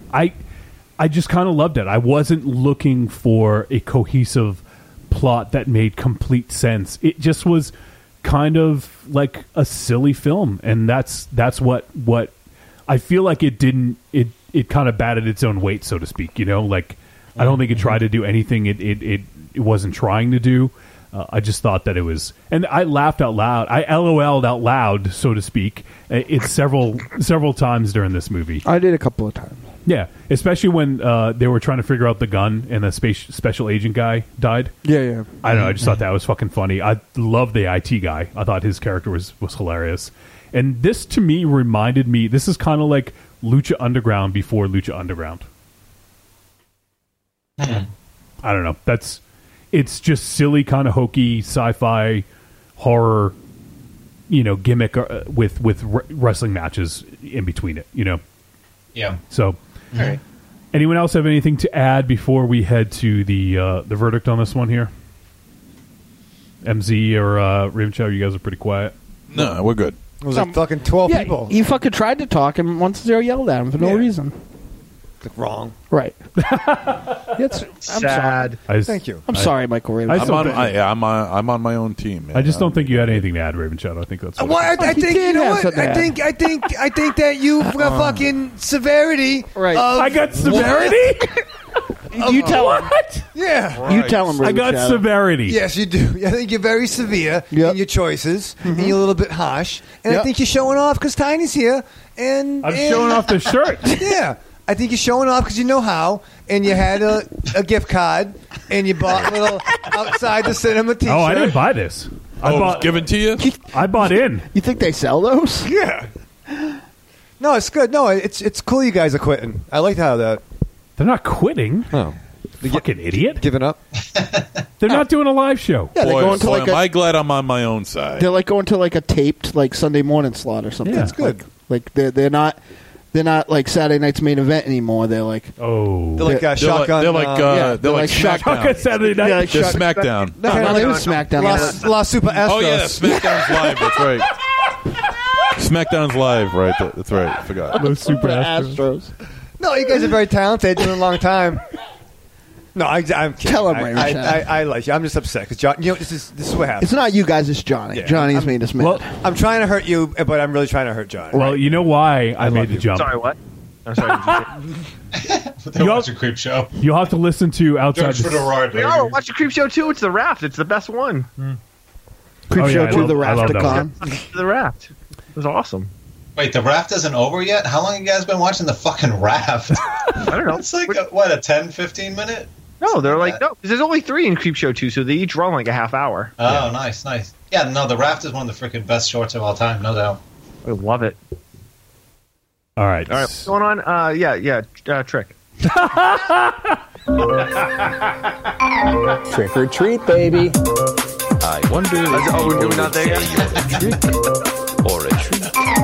I just kind of loved it. I wasn't looking for a cohesive plot that made complete sense. It just was kind of like a silly film, and that's what I feel like it didn't. It kind of batted its own weight, so to speak. You know, like I don't think it tried to do anything it wasn't trying to do. I just thought that it was, and I laughed out loud. I LOL'd out loud, so to speak. It's several times during this movie. I did a couple of times. Yeah, especially when they were trying to figure out the gun and the special agent guy died. Yeah. I don't know. I just thought that was fucking funny. I love the IT guy. I thought his character was hilarious. And this, to me, reminded me... This is kind of like Lucha Underground before Lucha Underground. I don't know. It's just silly, kind of hokey, sci-fi, horror, gimmick with wrestling matches in between it, Yeah. So... All right. Anyone else have anything to add before we head to the verdict on this one here? MZ or Ravenchow, you guys are pretty quiet. No, we're good. It was like fucking 12 people. He fucking tried to talk, and 1-0 yelled at him for no reason. Like, wrong. Right. I'm Sad. Thank you. I'm sorry, Michael Raven. I'm on my own team. Man. I just don't think you had anything to add, Ravenchow. I think that's what Well, I he think did you know have what? something to I think that you got fucking severity. Right. I got severity? You tell him. Yeah. You tell him. I got Raven severity. Yes, you do. I think you're very severe Yep. in your choices, and you're a little bit harsh. And I Yep. think you're showing off because Tiny's here. And I'm showing off the shirt. Yeah. I think you're showing off because you know how, and you had a gift card, and you bought a little outside the cinema T-shirt. Oh, I didn't buy this. I it was bought given to you? I bought in. You think they sell those? Yeah. No, it's good. No, it's cool you guys are quitting. I liked how that. They're not quitting. Oh. Fucking idiot. Giving up? They're not doing a live show. Yeah, they're going to am I glad I'm on my own side. They're like going to like a taped like Sunday morning slot or something. Yeah. That's good. Like they're not like Saturday night's main event anymore. They're like Oh. They're like shotgun. They're like Shotgun SmackDown. Saturday night. Yeah, like They're shot- SmackDown. no, they was SmackDown. La Super Astros. Oh yeah, SmackDown's live. That's right. SmackDown's live, right? That's right. I forgot. Those super The Astros. Astros. No, you guys are very talented. Doing a long time. No, I'm kidding. Tell him, Ray Richard. I like you. I'm just upset because John. You know, this is what happens. It's not you guys. It's Johnny. Yeah, Johnny's made us mad. Well, I'm trying to hurt you, but I'm really trying to hurt John. well, you know why I made the jump. Sorry, what? I'm sorry. Did you say? They watch a creep show. You'll have to listen to outside. Judge for the ride, We baby. are. Watch the Creep Show too. It's the Raft. It's the best one. Creep Oh, Show yeah, I to love- the I love that Rafticon. The Raft. It was awesome. Wait, the Raft isn't over yet? How long have you guys been watching the fucking Raft? I don't know. It's like, a 10, 15 minute? No, they're like no. 'Cause there's only 3 in Creep Show 2, so they each run like a half hour. Oh, nice. Yeah, no, the Raft is one of the freaking best shorts of all time, no doubt. I love it. All right. All right, what's going on? Trick. Trick or treat, baby. I wonder if Oh, we're doing that say there you're a trick or a treat.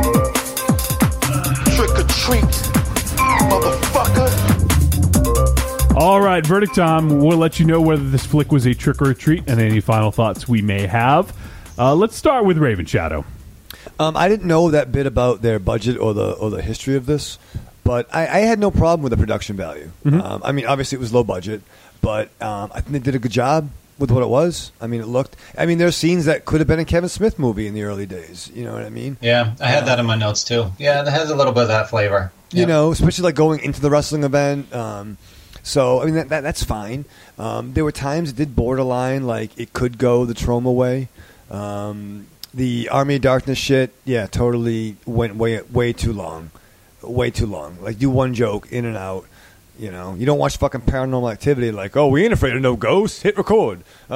Trick or treat, motherfucker. All right, verdict time. We'll let you know whether this flick was a trick or a treat and any final thoughts we may have. Let's start with Raven Shadow. I didn't know that bit about their budget or the history of this, but I had no problem with the production value. Mm-hmm. I mean, obviously it was low budget, but I think they did a good job with what it was. I mean, there's scenes that could have been a Kevin Smith movie in the early days. You know what I mean? Yeah, I had that in my notes too. Yeah, it has a little bit of that flavor. You know, especially like going into the wrestling event. So I mean that's fine. There were times it did borderline, like it could go the Troma way. The Army of Darkness shit, yeah, totally went way too long. Way too long. Like do one joke in and out. You know, you don't watch fucking Paranormal Activity like, oh, we ain't afraid of no ghosts. Hit record. You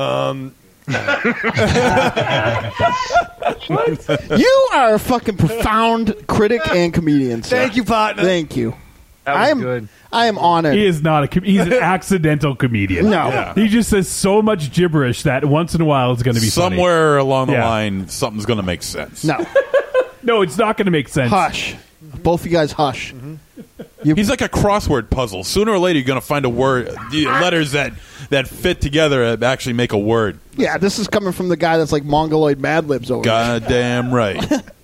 are a fucking profound critic and comedian, sir. Thank you, partner. Thank you. That was good. I am honored. He is not he's an accidental comedian. No. Yeah. He just says so much gibberish that once in a while it's going to be funny. Somewhere along the line, something's going to make sense. No. No, it's not going to make sense. Hush. Both of you guys hush. He's like a crossword puzzle. Sooner or later, you're going to find a word, letters that fit together and actually make a word. Yeah, this is coming from the guy that's like Mongoloid Mad Libs over there. Goddamn right.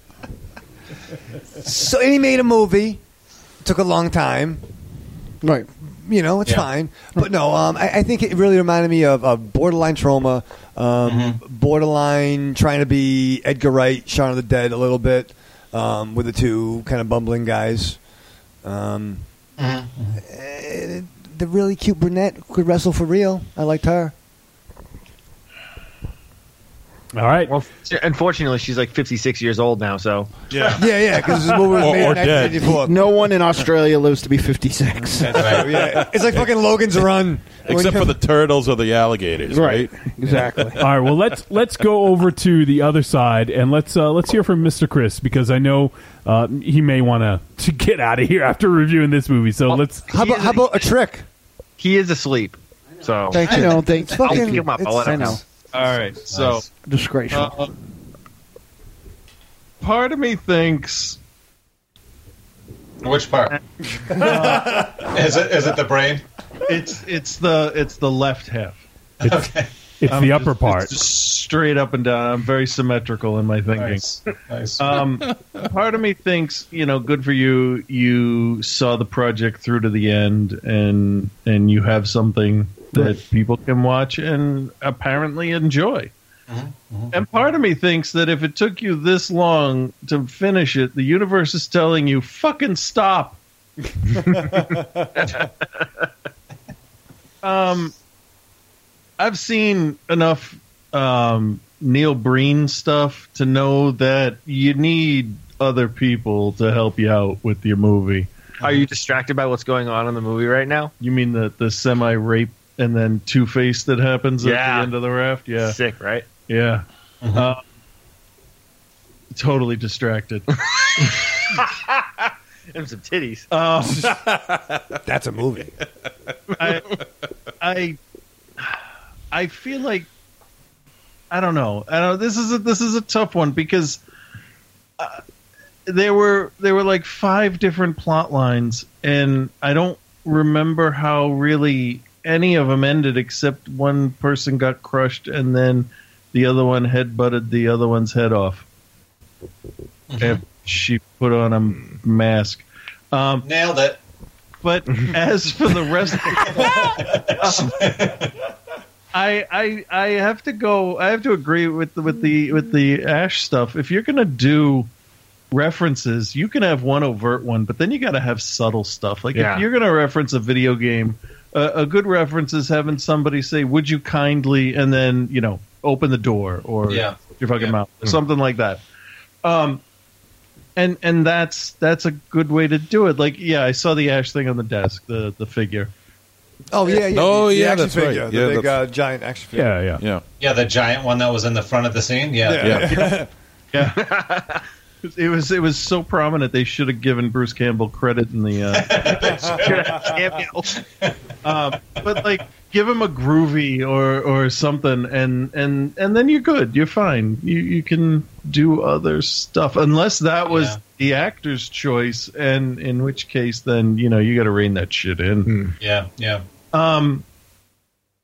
So he made a movie. Took a long time. Right. You know, it's fine. But no, I think it really reminded me of borderline Troma, borderline trying to be Edgar Wright, Shaun of the Dead a little bit, with the two kind of bumbling guys. The really cute brunette could wrestle for real. I liked her. All right. Well, unfortunately, she's like 56 years old now, so. Yeah, because this movie was made in 1984. No one in Australia lives to be 56. That's right. Yeah. It's like fucking Logan's Run. Except for the turtles or the alligators, right? Exactly. All right. Well, let's go over to the other side and let's hear from Mr. Chris because I know he may want to get out of here after reviewing this movie. So let's. How about a trick? He is asleep. So Thank you. I'll Thanks. pick him up. I'll let I him know. All right, so Disgraceful. Part of me thinks Which part? Is it the brain? it's the left half. Okay. It's the upper part. It's just straight up and down. I'm very symmetrical in my thinking. Nice. Part of me thinks, good for you. You saw the project through to the end, and you have something that people can watch and apparently enjoy. And part of me thinks that if it took you this long to finish it, the universe is telling you, fucking stop. I've seen enough Neil Breen stuff to know that you need other people to help you out with your movie. Are you distracted by what's going on in the movie right now? You mean the semi-rape and then Two-Face that happens at the end of the raft? Yeah. Sick, right? Yeah. Totally distracted. And some titties. That's a movie. I feel like I don't know. This is a tough one because there were like 5 different plot lines, and I don't remember how really any of them ended except one person got crushed and then the other one headbutted the other one's head off. And she put on a mask. Nailed it. But as for the rest, I have to go. I have to agree with the Ash stuff. If you're gonna do references, you can have one overt one, but then you got to have subtle stuff. Like if you're gonna reference a video game, a good reference is having somebody say, "Would you kindly," and then open the door or your fucking mouth or something like that. And that's a good way to do it. Like, I saw the Ash thing on the desk, the figure. Oh yeah. Oh the yeah, action that's figure, right. the big giant action figure. Yeah. The giant one that was in the front of the scene. Yeah. It was so prominent they should have given Bruce Campbell credit in the but like give him a groovy or something and then you're good. You're fine. You can do other stuff unless that was the actor's choice, and in which case then you got to rein that shit in. Yeah.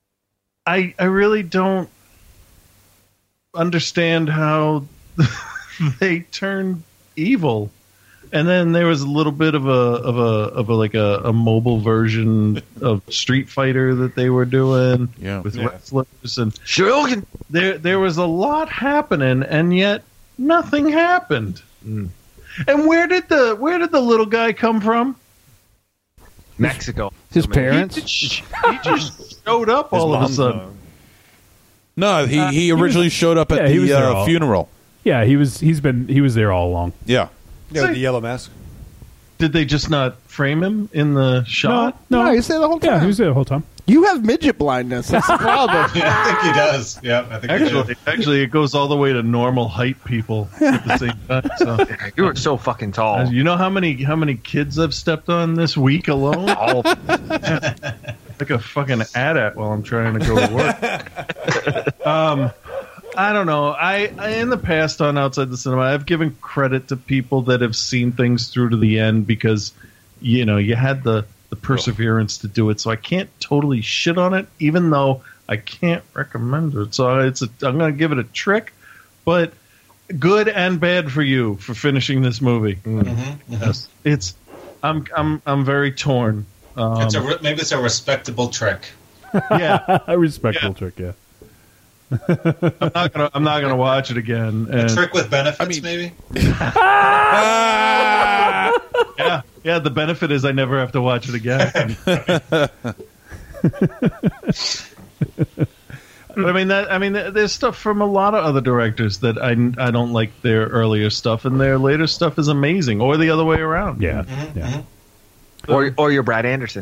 I really don't understand how they turned evil. And then there was a little bit of a mobile version of Street Fighter that they were doing with wrestlers and Shoryuken. There was a lot happening, and yet nothing happened. And where did the little guy come from? Mexico. His parents. He just showed up all of a sudden. No, he originally showed up at the funeral. Yeah, he was there all along. Yeah. Yeah, with the yellow mask. Did they just not frame him in the shot? No, he's there the whole time. Yeah, he was there the whole time. You have midget blindness. That's the problem. Yeah, I think he does. Yeah, I think he does. Actually, it goes all the way to normal height people at the same time. So. You were so fucking tall. You know how many kids I've stepped on this week alone? All like a fucking AT-AT while I'm trying to go to work. I don't know. I in the past on Outside the Cinema, I've given credit to people that have seen things through to the end because, you know, you had the perseverance to do it. So I can't totally shit on it, even though I can't recommend it. So I'm going to give it a trick, but good and bad for you for finishing this movie. Yes, I'm very torn. Maybe it's a respectable trick. Yeah, a respectable trick. Yeah. I'm not gonna watch it again. A trick with benefits, maybe. Yeah. The benefit is I never have to watch it again. But I mean, there's stuff from a lot of other directors that I don't like their earlier stuff, and their later stuff is amazing, or the other way around. Yeah, Or you're Brad Anderson.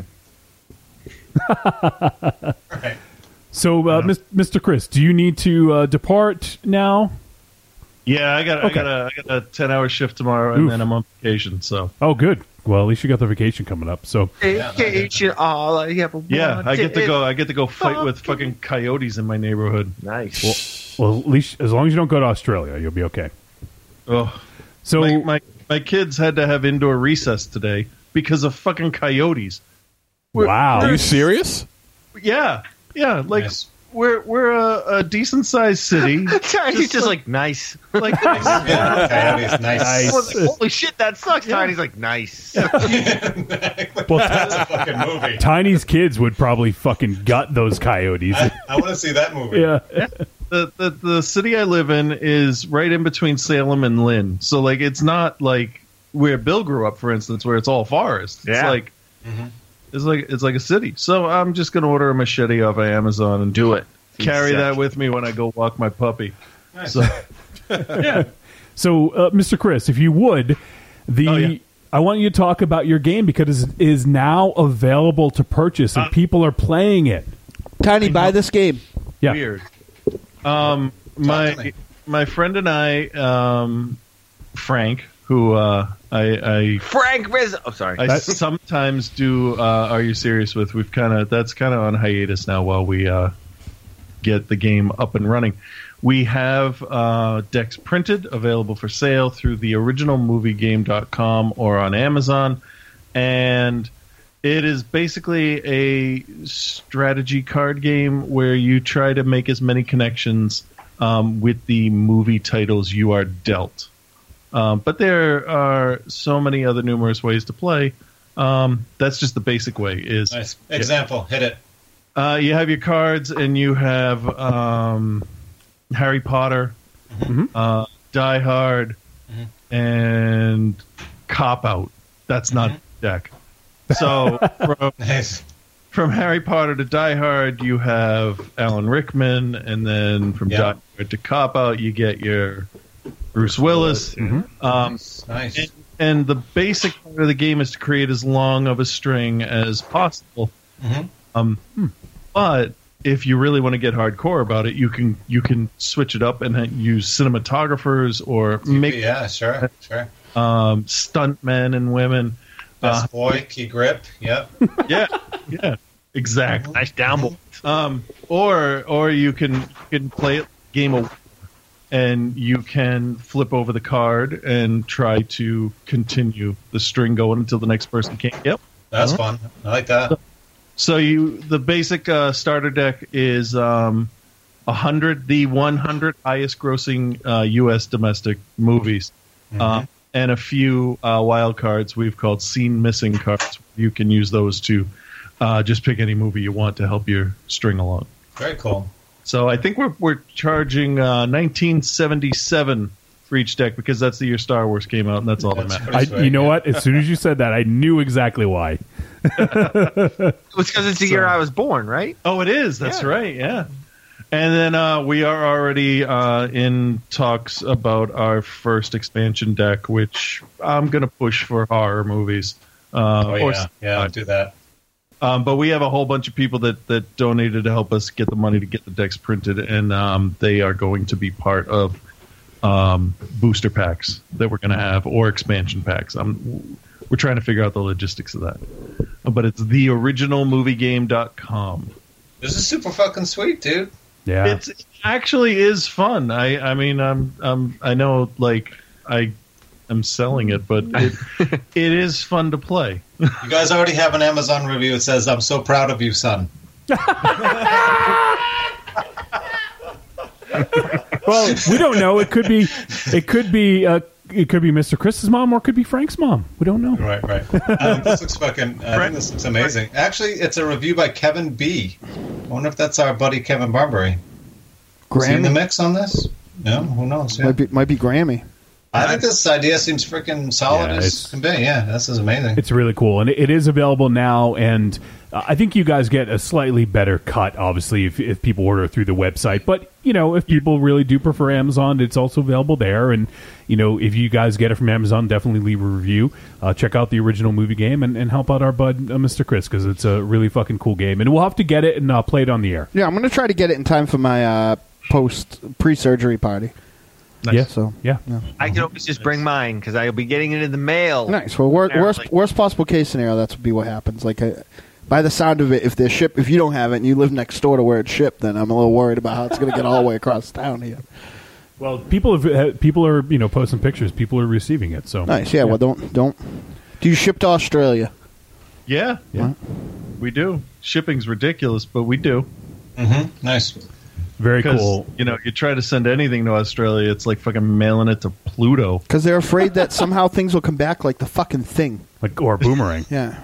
Right. So, Mr. Chris, do you need to depart now? Yeah, I got a 10-hour shift tomorrow, and then I'm on vacation. So, good. Well, at least you got the vacation coming up. So, vacation. All I ever I get to go fight with fucking coyotes in my neighborhood. Nice. Well, at least as long as you don't go to Australia, you'll be okay. Oh, so my kids had to have indoor recess today because of fucking coyotes. Wow, are you serious? Yeah. Yeah, like nice. we're a decent sized city. Tiny's just like nice. Like nice. Nice. Holy shit, that sucks. Yeah. Tiny's like nice. Well, that's a fucking movie. Tiny's kids would probably fucking gut those coyotes. I want to see that movie. Yeah. The city I live in is right in between Salem and Lynn. So like it's not like where Bill grew up, for instance, where it's all forest. It's like It's like a city. So I'm just going to order a machete off of Amazon and do it. Carry that with me when I go walk my puppy. Nice. So, yeah. So, Mr. Chris, if you would, I want you to talk about your game because it is now available to purchase and people are playing it. Tiny, buy this game. Yeah. Weird. My friend and I, Frank, who Frank Rizzo. Oh, sorry. I sometimes do. Are You Serious with? That's kind of on hiatus now while we get the game up and running. We have decks printed, available for sale through the originalmoviegame.com or on Amazon, and it is basically a strategy card game where you try to make as many connections with the movie titles you are dealt. But there are so many other numerous ways to play. That's just the basic way. Nice. Example, hit it. You have your cards, and you have Harry Potter, Die Hard, and Cop Out. That's not deck. So from Harry Potter to Die Hard, you have Alan Rickman, and then from Die Hard to Cop Out, you get your Bruce Willis. Nice. And the basic part of the game is to create as long of a string as possible. But if you really want to get hardcore about it, you can switch it up and use cinematographers or sure. stuntmen and women. Best boy, key grip. Yep. Yeah, exactly. Nice downboard. Or you can play it game of. And you can flip over the card and try to continue the string going until the next person can. Yep, that's fun. I like that. So the basic starter deck is the 100 highest grossing U.S. domestic movies, and a few wild cards we've called Scene Missing cards. You can use those to just pick any movie you want to help your string along. Very cool. So I think we're charging $19.77 for each deck because that's the year Star Wars came out, and that's all that matters. You know what? As soon as you said that, I knew exactly why. It's because it's the year I was born, right? Oh, it is. That's right. Yeah. And then we are already in talks about our first expansion deck, which I'm going to push for horror movies. I'll do that. But we have a whole bunch of people that donated to help us get the money to get the decks printed, and they are going to be part of booster packs that we're going to have, or expansion packs. We're trying to figure out the logistics of that. But it's theoriginalmoviegame.com. This is super fucking sweet, dude. Yeah, it actually is fun. I mean, I know, like, I'm selling it, but it is fun to play. You guys already have an Amazon review. It says, "I'm so proud of you, son." Well, we don't know. It could be Mr. Chris's mom, or it could be Frank's mom. We don't know. Right. This looks fucking. I think this looks amazing. Actually, it's a review by Kevin B. I wonder if that's our buddy Kevin Barbery. Is he in the mix on this? No, who knows? Yeah. Might be Grammy. I think this idea seems freaking solid as can be. Yeah, this is amazing. It's really cool, and it is available now. And I think you guys get a slightly better cut, obviously, if people order through the website. But if people really do prefer Amazon, it's also available there. And if you guys get it from Amazon, definitely leave a review. Check out the original movie game and help out our bud Mr. Chris, because it's a really fucking cool game. And we'll have to get it and play it on the air. Yeah, I'm going to try to get it in time for my pre-surgery party. Nice. Yeah. So yeah. I can always just bring mine because I'll be getting it in the mail. Nice. Well, worst possible case scenario, that's would be what happens. Like, by the sound of it, if you don't have it and you live next door to where it's shipped, then I'm a little worried about how it's going to get all the way across town here. Well, people are posting pictures. People are receiving it. So nice. Yeah. Well, don't. Do you ship to Australia? Yeah. We do. Shipping's ridiculous, but we do. Mm-hmm. Nice. Very cool. You try to send anything to Australia, it's like fucking mailing it to Pluto. Because they're afraid that somehow things will come back like the fucking thing. Or a boomerang. Yeah.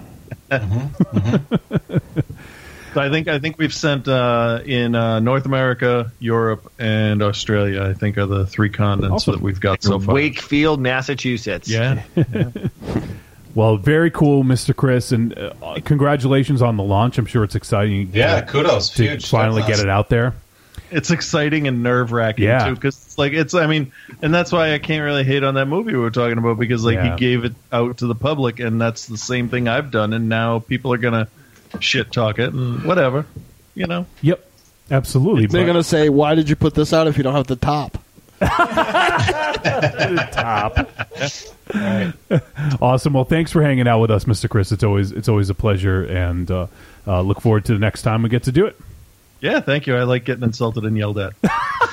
So I think we've sent in North America, Europe, and Australia. I think are the three continents that we've got so far. Wakefield, Massachusetts. Yeah. Well, very cool, Mr. Chris, and congratulations on the launch. I'm sure it's exciting. Yeah, kudos. To huge. finally get it out there. It's exciting and nerve-wracking, too, because and that's why I can't really hate on that movie we were talking about, because he gave it out to the public, and that's the same thing I've done, and now people are going to shit-talk it, and whatever, Yep, absolutely. They're going to say, why did you put this out if you don't have the top? The top. Right. Awesome. Well, thanks for hanging out with us, Mr. Chris. It's always a pleasure, and look forward to the next time we get to do it. Yeah, thank you. I like getting insulted and yelled at.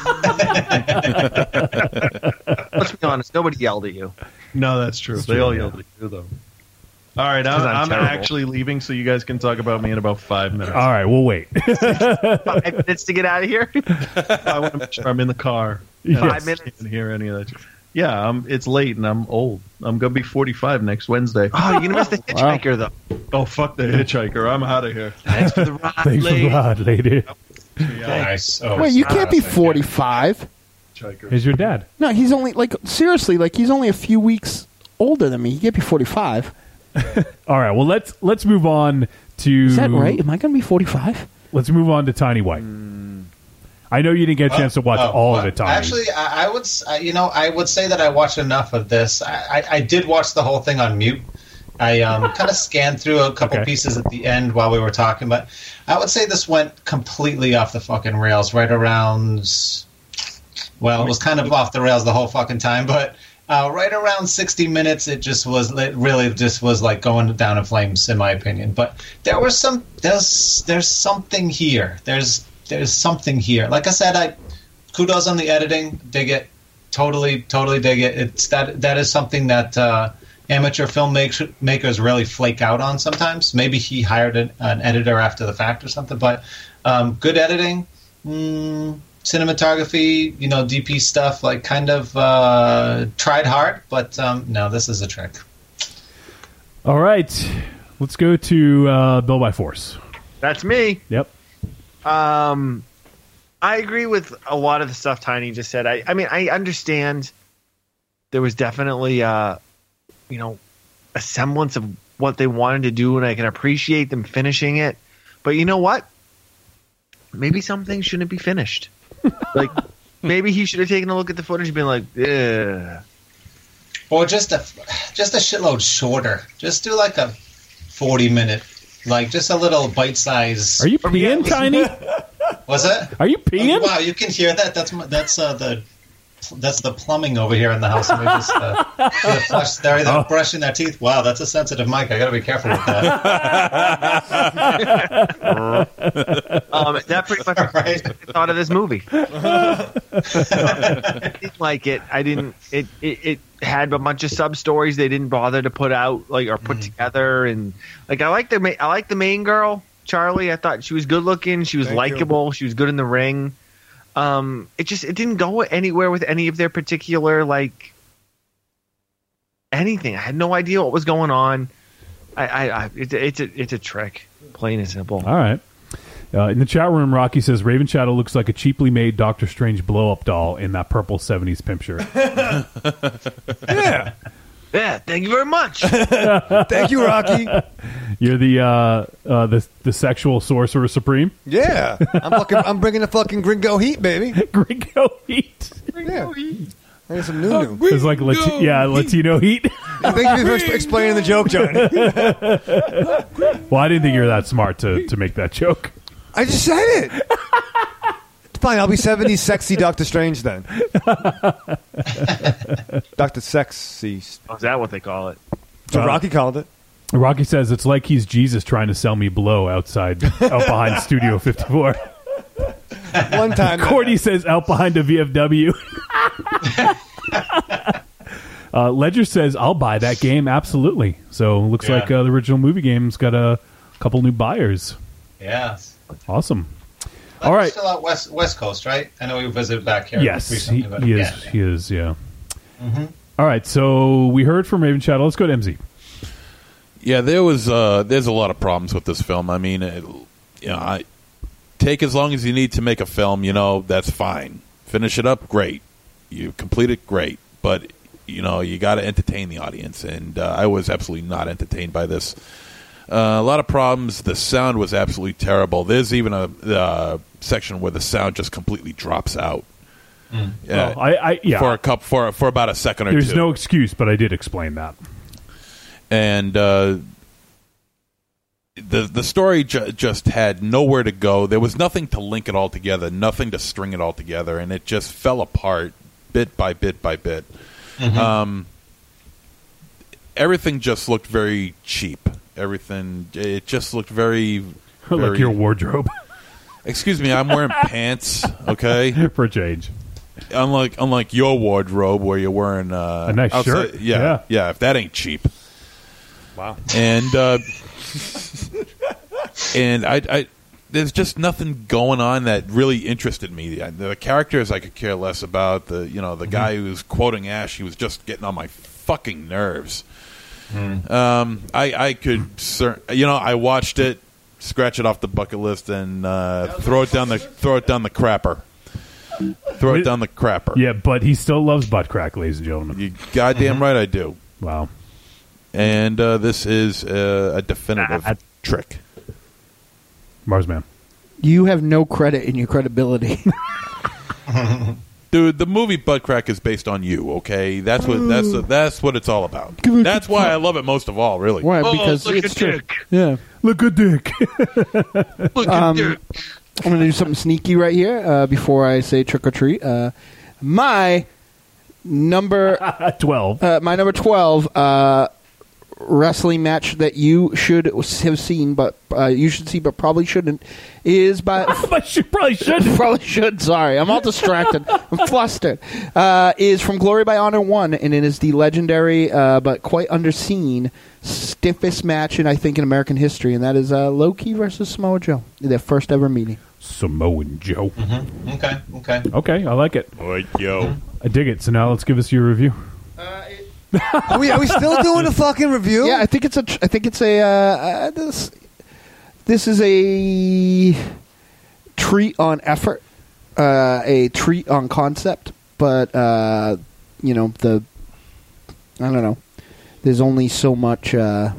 Let's be honest, nobody yelled at you. No, that's true. They all yelled at you, though. All right, I'm actually leaving, so you guys can talk about me in about 5 minutes. All right, we'll wait. 5 minutes to get out of here? I want to make sure I'm in the car. 5 minutes? I can't hear any of that. Yeah, it's late, and I'm old. I'm going to be 45 next Wednesday. Oh, you're going to miss the hitchhiker, though. Oh, fuck the hitchhiker. I'm out of here. Thanks for the ride, Thanks for the ride, lady. Nice. Oh, wait, you can't be 45. Here's your dad. No, he's only, seriously, he's only a few weeks older than me. He can't be 45. All right, well, let's move on to... Is that right? Am I going to be 45? Let's move on to Tiny White. I know you didn't get a chance to watch all of it, Tiny. Actually, I would say that I watched enough of this. I did watch the whole thing on mute. I kind of scanned through a couple pieces at the end while we were talking, but I would say this went completely off the fucking rails right around... Well, it was kind of off the rails the whole fucking time, but right around 60 minutes, it really just was like going down in flames, in my opinion. But there's something here. There's something here. Like I said, kudos on the editing. Dig it. Totally dig it. It's that is something that amateur filmmakers really flake out on sometimes. Maybe he hired an editor after the fact or something, but good editing. cinematography, DP stuff, like kind of tried hard, but no, this is a trick. All right, let's go to Bill by Force. That's me. Yep. I agree with a lot of the stuff Tiny just said. I mean, I understand there was definitely, a semblance of what they wanted to do, and I can appreciate them finishing it. But you know what? Maybe some things shouldn't be finished. Like, maybe he should have taken a look at the footage and been like, ugh. Or just a shitload shorter. Just do like a 40-minute, like just a little bite-size. Are you peeing, Tiny? Was it? Are you peeing? Oh, wow, you can hear that. That's the plumbing over here in the house. And we just flush. They're brushing their teeth. Wow, that's a sensitive mic. I got to be careful with that. That pretty much I thought of this movie. I didn't like it. I didn't. It had a bunch of sub stories they didn't bother to put out or put together, and I like the main girl, Charlie. I thought she was good looking. She was likable. She was good in the ring. It didn't go anywhere with any of their particular anything. I had no idea what was going on. It's a trick, plain and simple. All right. In the chat room, Rocky says Raven Shadow looks like a cheaply made Doctor Strange blow-up doll in that purple 70s pimp shirt. Yeah. Yeah, thank you very much. Thank you, Rocky. You're the sexual sorcerer supreme? Yeah. I'm bringing the fucking Gringo heat, baby. Gringo heat. Gringo heat. I got some new. It's like Latino heat. Thank you for explaining the joke, Johnny. Well, I didn't think you were that smart to make that joke. I just said it. It's fine. I'll be 70s sexy Doctor Strange then. Dr. Sexy. Oh, is that what they call it? So Rocky called it. Rocky says it's like he's Jesus trying to sell me blow out behind Studio 54. One time. Cordy says out behind a VFW. Ledger says I'll buy that game absolutely. So looks like the original movie game's got a couple new buyers. Yes. Awesome. But all right. Still out west coast, right? I know we visited back here. Yes, recently, he is. Yeah. Mm-hmm. All right. So we heard from Raven Shadow. Let's go to MZ. Yeah, there's a lot of problems with this film. I mean, I take as long as you need to make a film. That's fine. Finish it up, great. You complete it, great. But you got to entertain the audience, and I was absolutely not entertained by this. A lot of problems. The sound was absolutely terrible. There's even a section where the sound just completely drops out. For about a second or two. There's no excuse, but I did explain that. And the story just had nowhere to go. There was nothing to link it all together, nothing to string it all together, and it just fell apart bit by bit by bit. Mm-hmm. Everything just looked very cheap. It just looked very like your wardrobe. Excuse me, I'm wearing pants. Okay, for a change. Unlike your wardrobe where you're wearing a nice shirt. Yeah. If that ain't cheap. Wow. And I there's just nothing going on that really interested me. The characters I could care less about. The guy who's quoting Ash, he was just getting on my fucking nerves. I could, I watched it, scratch it off the bucket list, and throw it down the crapper. Throw it down the crapper. Yeah, but he still loves butt crack, ladies and gentlemen. You goddamn right I do. Wow. And this is a definitive trick. Marsman. You have no credit in your credibility. Dude, the movie Butt Crack is based on you. Okay, that's what it's all about. That's why I love it most of all. Really, why? Because look it's at true. Dick. Yeah, look at Dick. Look at Dick. I'm going to do something sneaky right here before I say trick or treat. My number 12. My number 12 wrestling match that you should have seen, but but probably shouldn't, is by. But you probably should. Probably should. Sorry, I'm all distracted. I'm flustered. Is from Glory by Honor 1, and it is the legendary but quite underseen stiffest match in American history, and that is Low Ki versus Samoa Joe, their first ever meeting. Samoan Joe. Okay. Okay, I like it. Right, yo. I dig it. So now let's give us your review. Are we still doing a fucking review? Yeah, I think it's a. This is a treat on effort, a treat on concept, but I don't know. There's only so much.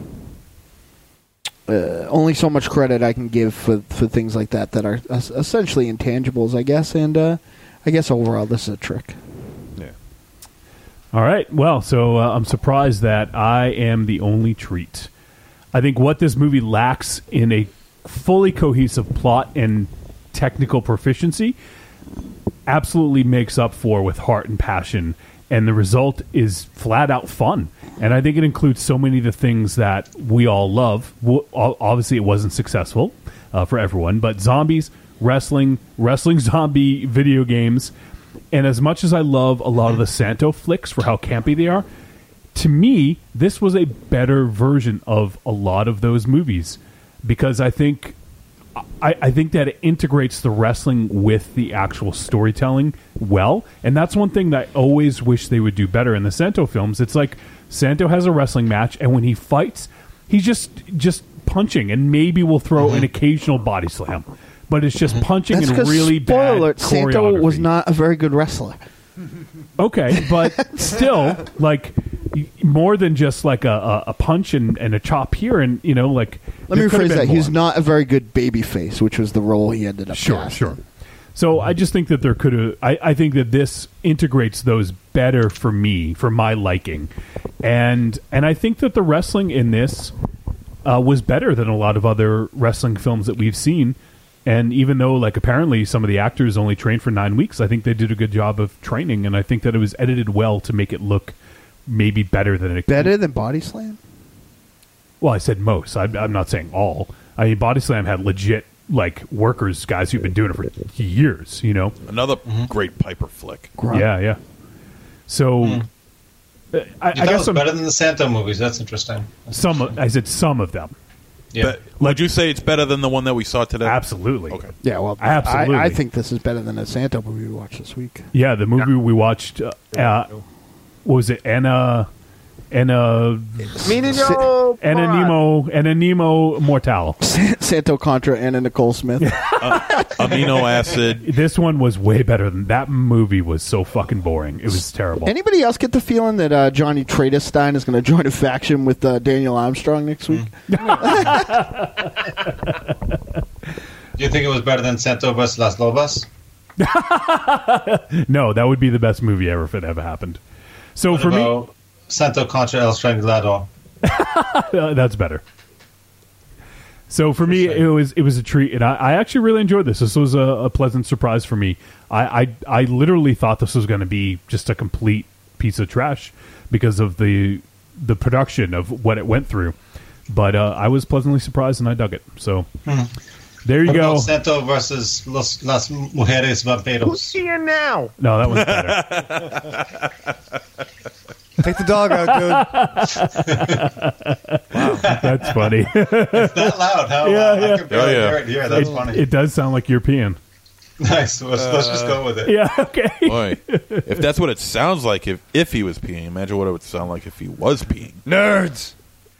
Only so much credit I can give for things like that are essentially intangibles, I guess. And I guess overall, this is a trick. Yeah. All right. Well, so I'm surprised that I am the only treat. I think what this movie lacks in a fully cohesive plot and technical proficiency absolutely makes up for with heart and passion. And the result is flat out fun. And I think it includes so many of the things that we all love. Obviously, it wasn't successful for everyone, but zombies, wrestling zombie video games. And as much as I love a lot of the Santo flicks for how campy they are, to me, this was a better version of a lot of those movies. Because I think that it integrates the wrestling with the actual storytelling well. And that's one thing that I always wish they would do better in the Santo films. It's like Santo has a wrestling match, and when he fights, he's just punching, and maybe we'll throw an occasional body slam. But it's just punching That's and really bad spoiler alert, Santo was not a very good wrestler. Okay, but still, like, more than just like a punch and a chop here, and like. Let me rephrase that. He's not a very good babyface, which was the role he ended up. Sure. So I just think that there could have. I think that this integrates those better for me, for my liking, and I think that the wrestling in this was better than a lot of other wrestling films that we've seen. And even though, like, apparently some of the actors only trained for 9 weeks, I think they did a good job of training, and I think that it was edited well to make it look maybe better than it. Better than Body Slam? Well, I said most. I'm not saying all. I mean, Body Slam had legit, like, workers, guys who've been doing it for years, Another great Piper flick. Yeah. So, I guess it's better than the Santo movies. That's interesting. I said some of them. Yeah. Would you say it's better than the one that we saw today? Absolutely. Okay. Yeah, well, absolutely. I think this is better than the Santo movie we watched this week. Yeah, the movie we watched, what was it? Enanimo Mortal. Santo Contra and Nicole Smith. Amino acid. This one was way better than that movie. Was so fucking boring. It was terrible. Anybody else get the feeling that Johnny Tradestein is going to join a faction with Daniel Armstrong next week? Do you think it was better than Santo vs. Las Lobas? No, that would be the best movie ever if it ever happened. So what for me, Santo contra El Strangulado. That's better. So for me, it was a treat, and I actually really enjoyed this. This was a pleasant surprise for me. I literally thought this was going to be just a complete piece of trash because of the production of what it went through. But I was pleasantly surprised, and I dug it. So there you go. Santo versus Las Mujeres Vampiros. Who's seeing now? No, that one's better. Take the dog out, dude. Wow, that's funny. It's that loud. How I can barely hear it here. That's funny. It does sound like you're peeing. Nice. Let's just go with it. Yeah, okay. Boy, if that's what it sounds like if he was peeing, imagine what it would sound like if he was peeing. Nerds!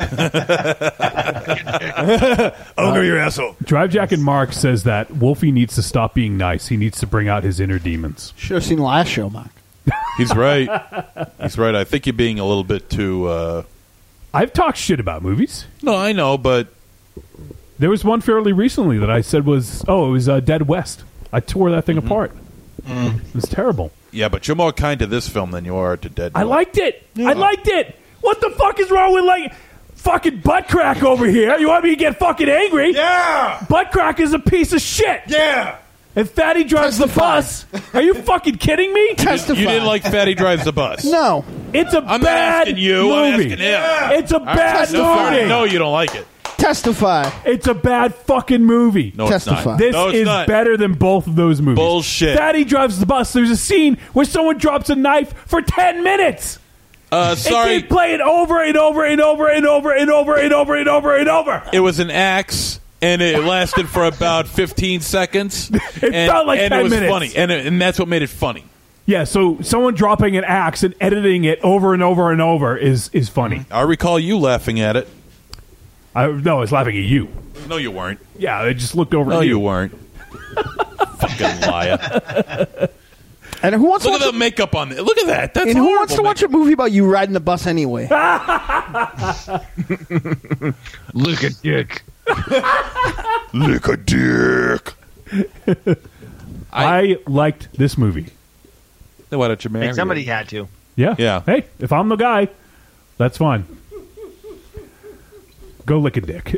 Ogre your asshole. Drive Jack and Mark says that Wolfie needs to stop being nice. He needs to bring out his inner demons. Should have seen the last show, Mark. He's right. He's right. I think you're being a little bit too... I've talked shit about movies. No, I know, but... There was one fairly recently that I said was... Oh, it was Dead West. I tore that thing apart. It was terrible. Yeah, but you're more kind to this film than you are to Dead West. I liked it. Yeah. I liked it. What the fuck is wrong with, like... Fucking butt crack over here. You want me to get fucking angry? Yeah! Butt crack is a piece of shit. Yeah! And Fatty drives the bus. Are you fucking kidding me? Testify. You didn't like Fatty drives the bus. No. It's a I'm bad not asking you. movie. I'm asking him. Yeah. It's a bad movie. No, you don't like it. Testify. It's a bad fucking movie. No, Testify. it's not. This no, it's is not. better than both of those movies. Bullshit. Fatty drives the bus. There's a scene where someone drops a knife for 10 minutes. Sorry. And they play it over and over and over and over and over and over and over and over. It was an axe and it lasted for about 15 seconds. It felt like 10 it was minutes. funny, and that's what made it funny. Yeah, so someone dropping an axe and editing it over and over and over is funny. I recall you laughing at it. No, I was laughing at you. No, you weren't. Yeah, I just looked over No, at you weren't. Fucking liar. And who wants Look to at watch the makeup on it. Look at that. That's and who horrible wants to watch a movie about you riding the bus anyway? Look at Dick. Lick a dick. I liked this movie. Then why don't you marry Hey, somebody her? had to. Yeah. Yeah. Hey, if I'm the guy, that's fine. Go lick a dick.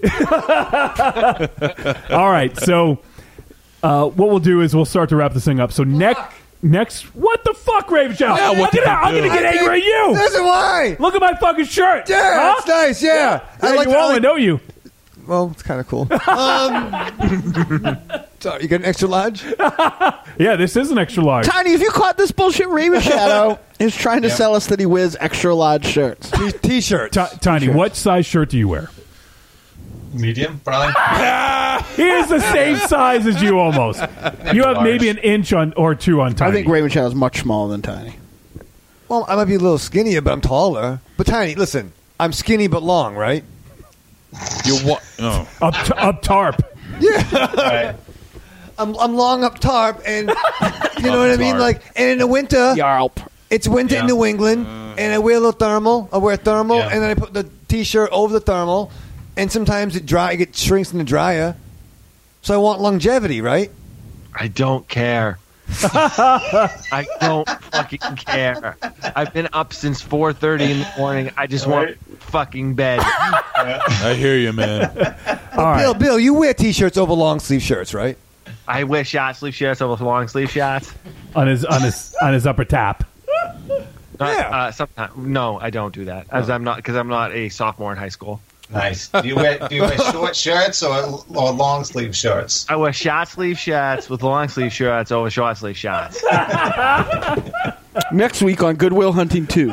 All right, so what we'll do is we'll start to wrap this thing up. So next, what the fuck, Raven Shadow? Yeah, what did I'm you going to do? get angry at you. That's why. Look at my fucking shirt. Yeah, Huh? it's nice. Yeah, Yeah, you won't, don't you? Well, it's kind of cool. Sorry, you got an extra large? Yeah, this is an extra large. Tiny, if you caught this bullshit, Raven Shadow is trying to sell us that he wears extra large shirts. T-shirts. Tiny, what size shirt do you wear? Medium, probably. He is the same size as you almost. You have maybe an inch or two on Tiny. I think Raven Shadow is much smaller than Tiny. Well, I might be a little skinnier, but I'm taller. But Tiny, listen, I'm skinny but long, right? You what? Oh. Up tarp. Yeah. Right. I'm long up tarp, and you know what I mean? tarp. Like, and in the winter, Yarp. it's winter in Yeah. New England, and I wear a little thermal. I wear thermal, Yeah. and then I put the T-shirt over the thermal, and sometimes it shrinks in the dryer. So I want longevity, right? I don't care. I don't fucking care. I've been up since 4:30 in the morning. I just want fucking bed. I hear you, man. All right. Bill, you wear T-shirts over long sleeve shirts, right? I wear short sleeve shirts over long sleeve shirts. On his upper tap. Sometimes no, I don't do that as I'm not a sophomore in high school. Nice. Do you wear short shirts or long sleeve shirts? I wear short sleeve shirts with long sleeve shirts over short sleeve shirts. Next week on Goodwill Hunting 2.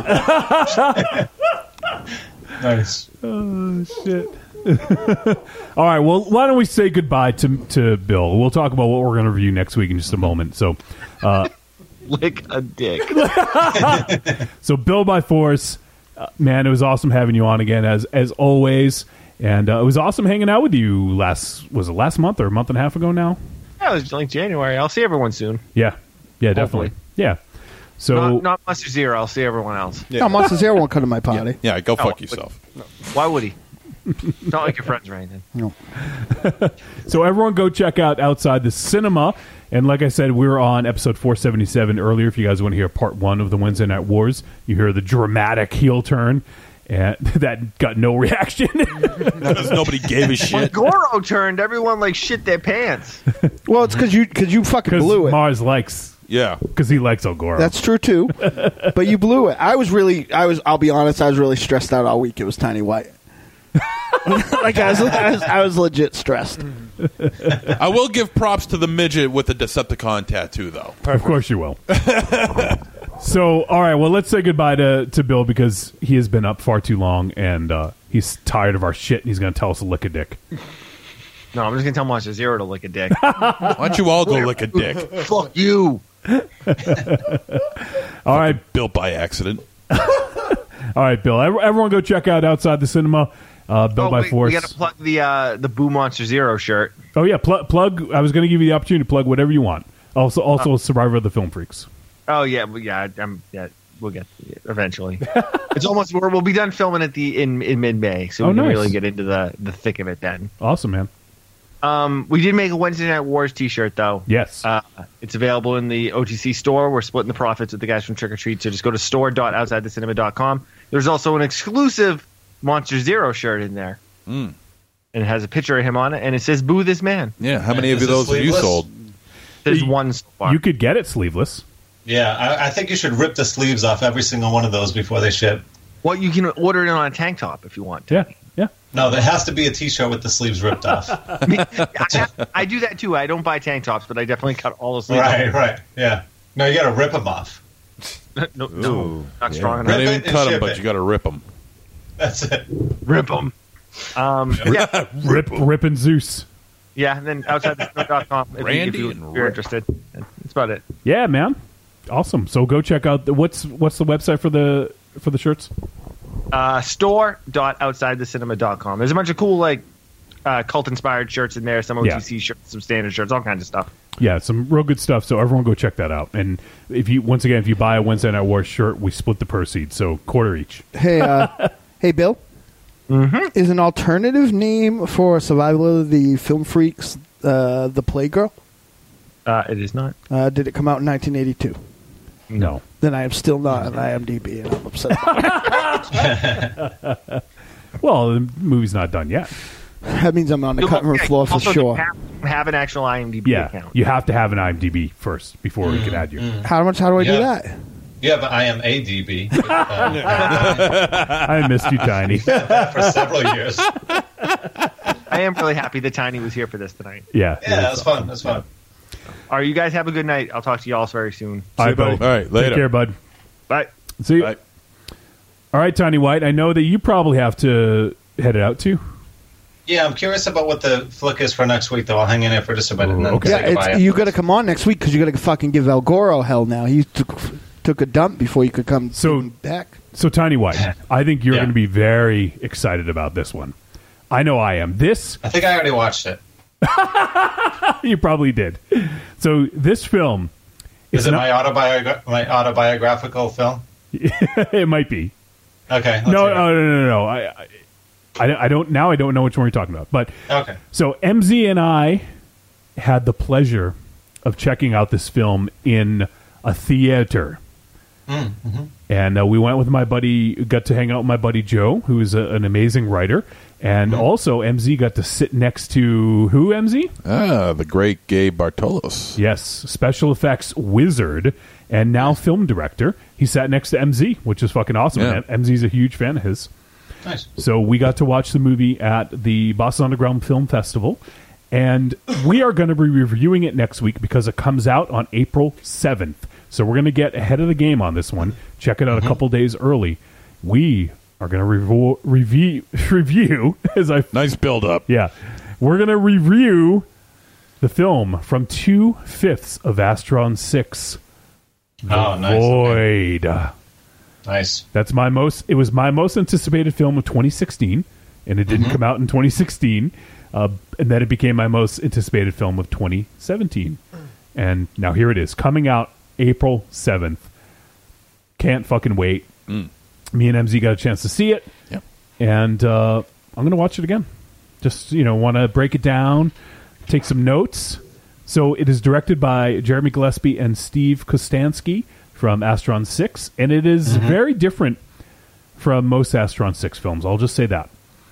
Nice. Oh, shit. All right, well, why don't we say goodbye to Bill? We'll talk about what we're going to review next week in just a moment. So, Lick a dick. so Bill by Force, man, it was awesome having you on again as always, and it was awesome hanging out with you last month or a month and a half ago now? Yeah, it was like January. I'll see everyone soon. Yeah, definitely. Hopefully. Yeah. So Not Monster Zero. I'll see everyone else. No, Monster Zero won't come to my party. Yeah, go fuck but- yourself. Why would he? Not like your friends or anything. No. So everyone go check out Outside the Cinema. And like I said, we were on episode 477 earlier. If you guys want to hear part 1 of the Wednesday Night Wars, you hear the dramatic heel turn. And that got no reaction. Because nobody gave a When shit. Goro turned, everyone like shit their pants. Well, it's because you fucking blew it. Mars likes, Yeah. because he likes El Goro. That's true too. But you blew it. I'll be honest, I was really stressed out all week. It was Tiny White. Like I was legit stressed. I will give props to the midget with the Decepticon tattoo, though. Of course you will. So, all right, well, let's say goodbye to Bill because he has been up far too long and he's tired of our shit and he's going to tell us to lick a dick. No, I'm just gonna tell Monster Zero to lick a dick. Why don't you all go lick a dick? Fuck you. All right, Built by accident. all right, Bill. Everyone go check out Outside the Cinema. Bill by Force. We got to plug the Boo Monster Zero shirt. Oh yeah, plug. I was going to give you the opportunity to plug whatever you want. Also, Survivor of the Film Freaks. Oh yeah, we'll get to it eventually. It's almost we'll be done filming at in mid-May, so we can nice. really get into the thick of it then. Awesome, man. We did make a Wednesday Night Wars T-shirt though. Yes. It's available in the OTC store. We're splitting the profits with the guys from Trick or Treat, so just go to store.outsidethecinema.com. There's also an exclusive Monster Zero shirt in there. And it has a picture of him on it, and it says "Boo this man." Yeah, how many of Is it those have you sleeveless? sold? There's one so far. You could get it sleeveless. Yeah, I think you should rip the sleeves off every single one of those before they ship. Well, you can order it on a tank top if you want to. Yeah. No, there has to be a T-shirt with the sleeves ripped off. I do that too. I don't buy tank tops, but I definitely cut all the sleeves off. Right. Yeah. No, you got to rip them off. No, not strong Not enough. even it and cut them, ship but it. you got to rip them. That's it. Rip them. Yeah, Rip and Zeus. Yeah, and then OutsideTheCinema.com if you're interested. That's about it. Yeah, man. Awesome. So go check out what's the website for the shirts? Store.OutsideTheCinema.com. There's a bunch of cool cult inspired shirts in there, some OTC shirts, some standard shirts, all kinds of stuff. Yeah, some real good stuff. So everyone go check that out. And if you buy a Wednesday Night Wars shirt, we split the proceeds, so quarter each. Hey, hey, Bill. Mm-hmm. Is an alternative name for Survival of the Film Freaks the Playgirl? It is not. Did it come out in 1982? No. Then I am still not on IMDb, and I'm upset about it. Well, the movie's not done yet. That means I'm on the cutting room floor for sure. Have an actual IMDb account. You have to have an IMDb first before we can add you. How do I do that? Yeah, but I am ADB. I missed you, Tiny. For several years. I am really happy that Tiny was here for this tonight. Yeah, that was fun. That's fun. All right, you guys have a good night. I'll talk to you all very soon. All right, buddy. All right, later. Take care, bud. Bye. See you. Bye. All right, Tiny White. I know that you probably have to head it out too. Yeah, I'm curious about what the flick is for next week, though. I'll hang in there for just a minute. And then say goodbye you got to come on next week because you got to fucking give El Goro hell now. He took a dump before you could come back. So, Tiny White, I think you're going to be very excited about this one. I know I am. I think I already watched it. You probably did. So this film is it my autobiographical film? It might be. Okay. No. I don't know which one you're talking about. But okay. So MZ and I had the pleasure of checking out this film in a theater. Mm-hmm. And we went with my buddy, got to hang out with my buddy Joe, who is an amazing writer. And also, MZ got to sit next to who, MZ? The great Gabe Bartolos. Yes, special effects wizard and now film director. He sat next to MZ, which is fucking awesome. Yeah. MZ's a huge fan of his. Nice. So we got to watch the movie at the Boston Underground Film Festival. And we are going to be reviewing it next week because it comes out on April 7th. So we're going to get ahead of the game on this one. Check it out a couple days early. We are going to review as I nice build up. Yeah, we're going to review the film from 2/5 of Astron 6. The Void. Okay. Nice. That's my most. It was my most anticipated film of 2016, and it didn't come out in 2016. And then it became my most anticipated film of 2017, and now here it is coming out April 7th. Can't fucking wait. Me and MZ got a chance to see it. Yep. And I'm going to watch it again. Just, want to break it down, take some notes. So it is directed by Jeremy Gillespie and Steve Kostanski from Astron 6. And it is very different from most Astron 6 films. I'll just say that.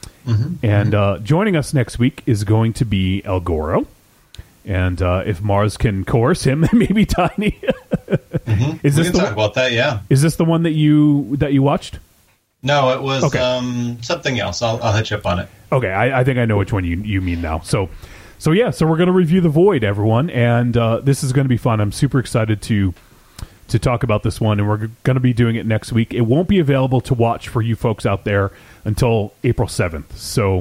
And joining us next week is going to be El Goro. And if Mars can coerce him, maybe Tiny. We can talk about that, yeah. Is this the one that you watched? No, it was something else. I'll hit you up on it. Okay, I think I know which one you mean now. So we're going to review The Void, everyone, and this is going to be fun. I'm super excited to talk about this one, and we're going to be doing it next week. It won't be available to watch for you folks out there until April 7th. So,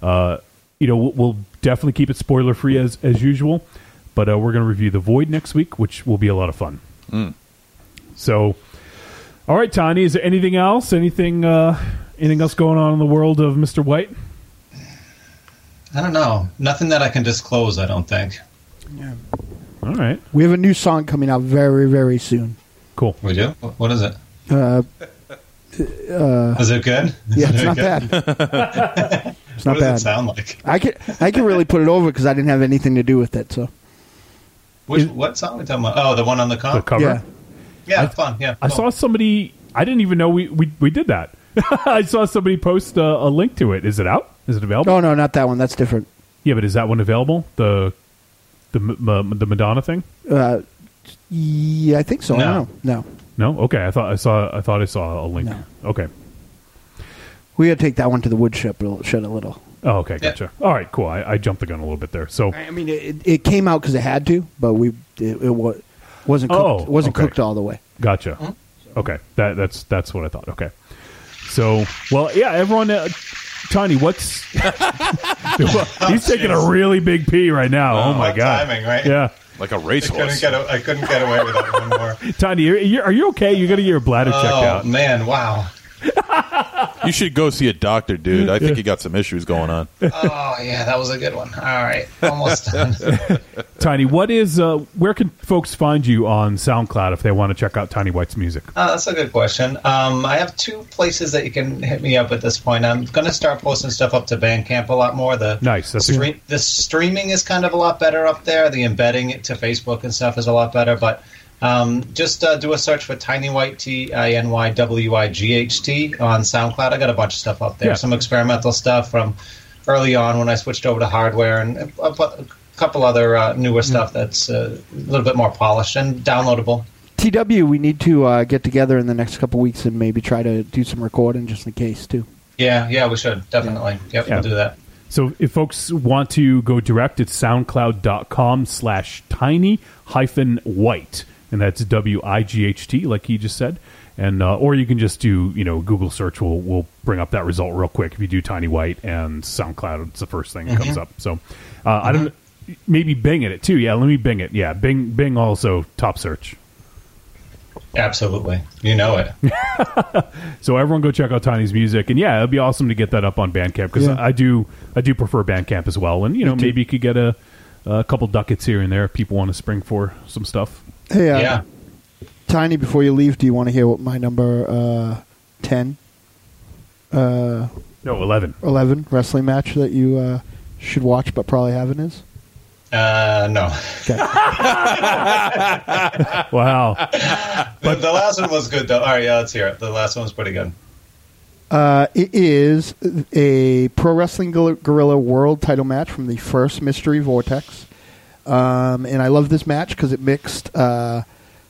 we'll definitely keep it spoiler free as usual, but we're going to review The Void next week, which will be a lot of fun. So, all right, Tiny, is there anything else? Anything else going on in the world of Mr. White? I don't know. Nothing that I can disclose, I don't think. Yeah. All right. We have a new song coming out very, very soon. Cool. We do? What is it? Is it good? Yeah, it's not bad. It's not what bad. Does it sound like? I can really put it over because I didn't have anything to do with it. So, what song are we talking about? Oh, the one on the cover. The cover. Yeah, fun. Yeah, I saw somebody. I didn't even know we did that. I saw somebody post a link to it. Is it out? Is it available? Oh no, not that one. That's different. Yeah, but is that one available? The Madonna thing? Yeah, I think so. No. No. Okay, I thought I saw a link. No. Okay. We got to take that one to the woodshed a little. Oh, okay, gotcha. All right, cool. I jumped the gun a little bit there. So I mean, it came out because it had to, but it wasn't cooked. Wasn't cooked all the way. Gotcha. Okay, that's what I thought. Okay. So, well, yeah, everyone, Tiny, what's... He's taking a really big pee right now. Oh, my God. Timing, right? Yeah. Like a racehorse. I couldn't get away with that one more. Tiny, are you okay? You got to get your bladder checked out. Oh, man, wow. You should go see a doctor, dude. I think you got some issues going on. Oh, yeah, that was a good one. All right, almost done. Tiny, what is where can folks find you on SoundCloud if they want to check out Tiny White's music? That's a good question. I have 2 places that you can hit me up at this point. I'm going to start posting stuff up to Bandcamp a lot more. Nice. The streaming is kind of a lot better up there. The embedding it to Facebook and stuff is a lot better, but just do a search for Tiny White, TinyWight on SoundCloud. I got a bunch of stuff up there. Yeah. Some experimental stuff from early on when I switched over to hardware, and a couple other newer stuff that's a little bit more polished and downloadable. TW, we need to get together in the next couple weeks and maybe try to do some recording just in case, too. Yeah, we should. Definitely. Yep, we'll do that. So if folks want to go direct, it's soundcloud.com/tiny-white. And that's WIGHT, like he just said. And or you can just do, Google search. We'll bring up that result real quick. If you do Tiny White and SoundCloud, it's the first thing that comes up. So I don't. Maybe Bing it too. Yeah, let me Bing it. Yeah, Bing also top search. Absolutely, you know it. So everyone go check out Tiny's music, and it'd be awesome to get that up on Bandcamp because I do prefer Bandcamp as well. And maybe you could get a couple ducats here and there if people want to spring for some stuff. Hey, Tiny, before you leave, do you want to hear what my number 10? No, 11. 11 wrestling match that you should watch but probably haven't is? No. Okay. Wow. The last one was good, though. All right, let's hear it. The last one was pretty good. It is a Pro Wrestling Guerrilla World title match from the first Mystery Vortex. And I love this match because it mixed hardcore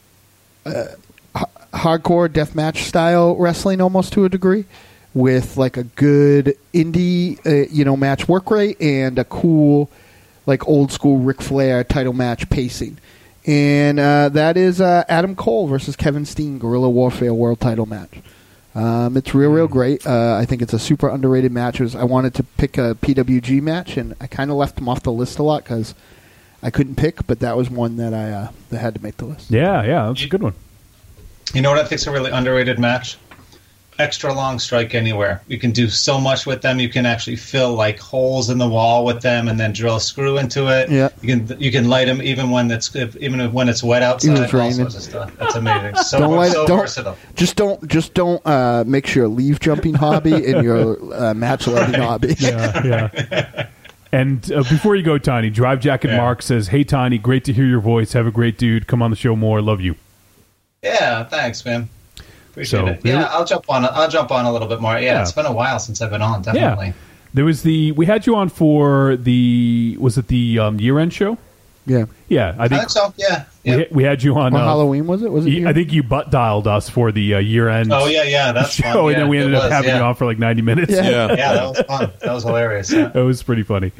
deathmatch style wrestling almost to a degree with like a good indie match work rate and a cool like old school Ric Flair title match pacing. And that is Adam Cole versus Kevin Steen Guerrilla Warfare World title match. It's real great. I think it's a super underrated match. I wanted to pick a PWG match and I kind of left them off the list a lot because I couldn't pick, but that was one that I that had to make the list. Yeah, that's a good one. You know what I think's a really underrated match? Extra long strike anywhere. You can do so much with them. You can actually fill like holes in the wall with them, and then drill a screw into it. Yeah, you can light them even when it's wet outside. Even all sorts of stuff. That's amazing. Versatile. Just don't mix your leaf jumping hobby and your match lighting hobby. Yeah. And before you go, Tiny, Drive Jacket Mark says, "Hey, Tiny, great to hear your voice. Have a great dude. Come on the show more. Love you." Yeah, thanks, man. Appreciate it. Yeah, I'll jump on a little bit more. Yeah, it's been a while since I've been on. Definitely. Yeah. There was we had you on for the year-end show? Yeah. I think so. Yeah. We had you on Halloween. Was it? I think you butt dialed us for the year-end. Oh yeah, that's show, fun. And then we ended up having you on for like 90 minutes. Yeah, that was fun. That was hilarious. Yeah. That was pretty funny.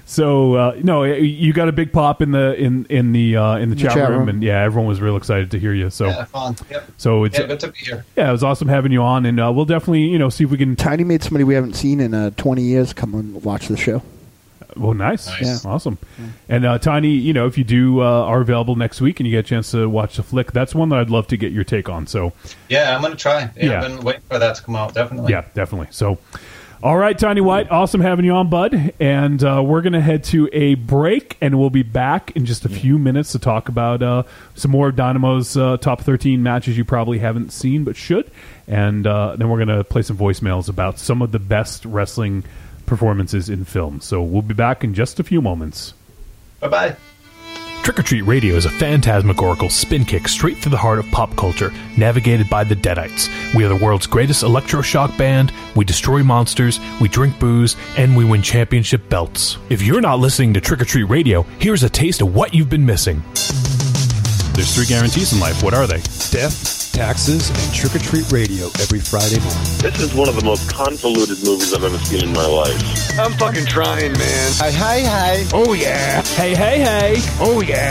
So no, you got a big pop in the chat room, and everyone was real excited to hear you. So fun. Yep. So it's good to be here. Yeah, it was awesome having you on, and we'll definitely see if we can. Tiny made somebody we haven't seen in 20 years come and watch the show. Well, nice. Yeah. Awesome. And Tiny, if you are available next week and you get a chance to watch the flick, that's one that I'd love to get your take on. So yeah, I'm going to try. Yeah, I've been waiting for that to come out. Definitely. Yeah, definitely. So, all right, Tiny White, awesome having you on, bud. And we're going to head to a break, and we'll be back in just a few minutes to talk about some more Dynamo's top 13 matches you probably haven't seen but should. And then we're going to play some voicemails about some of the best wrestling performances in film. So we'll be back in just a few moments. Bye-bye. Trick or Treat Radio is a phantasmagorical spin kick straight through the heart of pop culture, navigated by the Deadites. We are the world's greatest electroshock band, we destroy monsters, we drink booze, and we win championship belts. If you're not listening to Trick or Treat Radio, here's a taste of what you've been missing. There's 3 guarantees in life. What are they? Death, taxes, and Trick or Treat Radio every Friday morning. This is one of the most convoluted movies I've ever seen in my life. I'm fucking trying, man. Hi. Oh, yeah. Hey. Oh, yeah.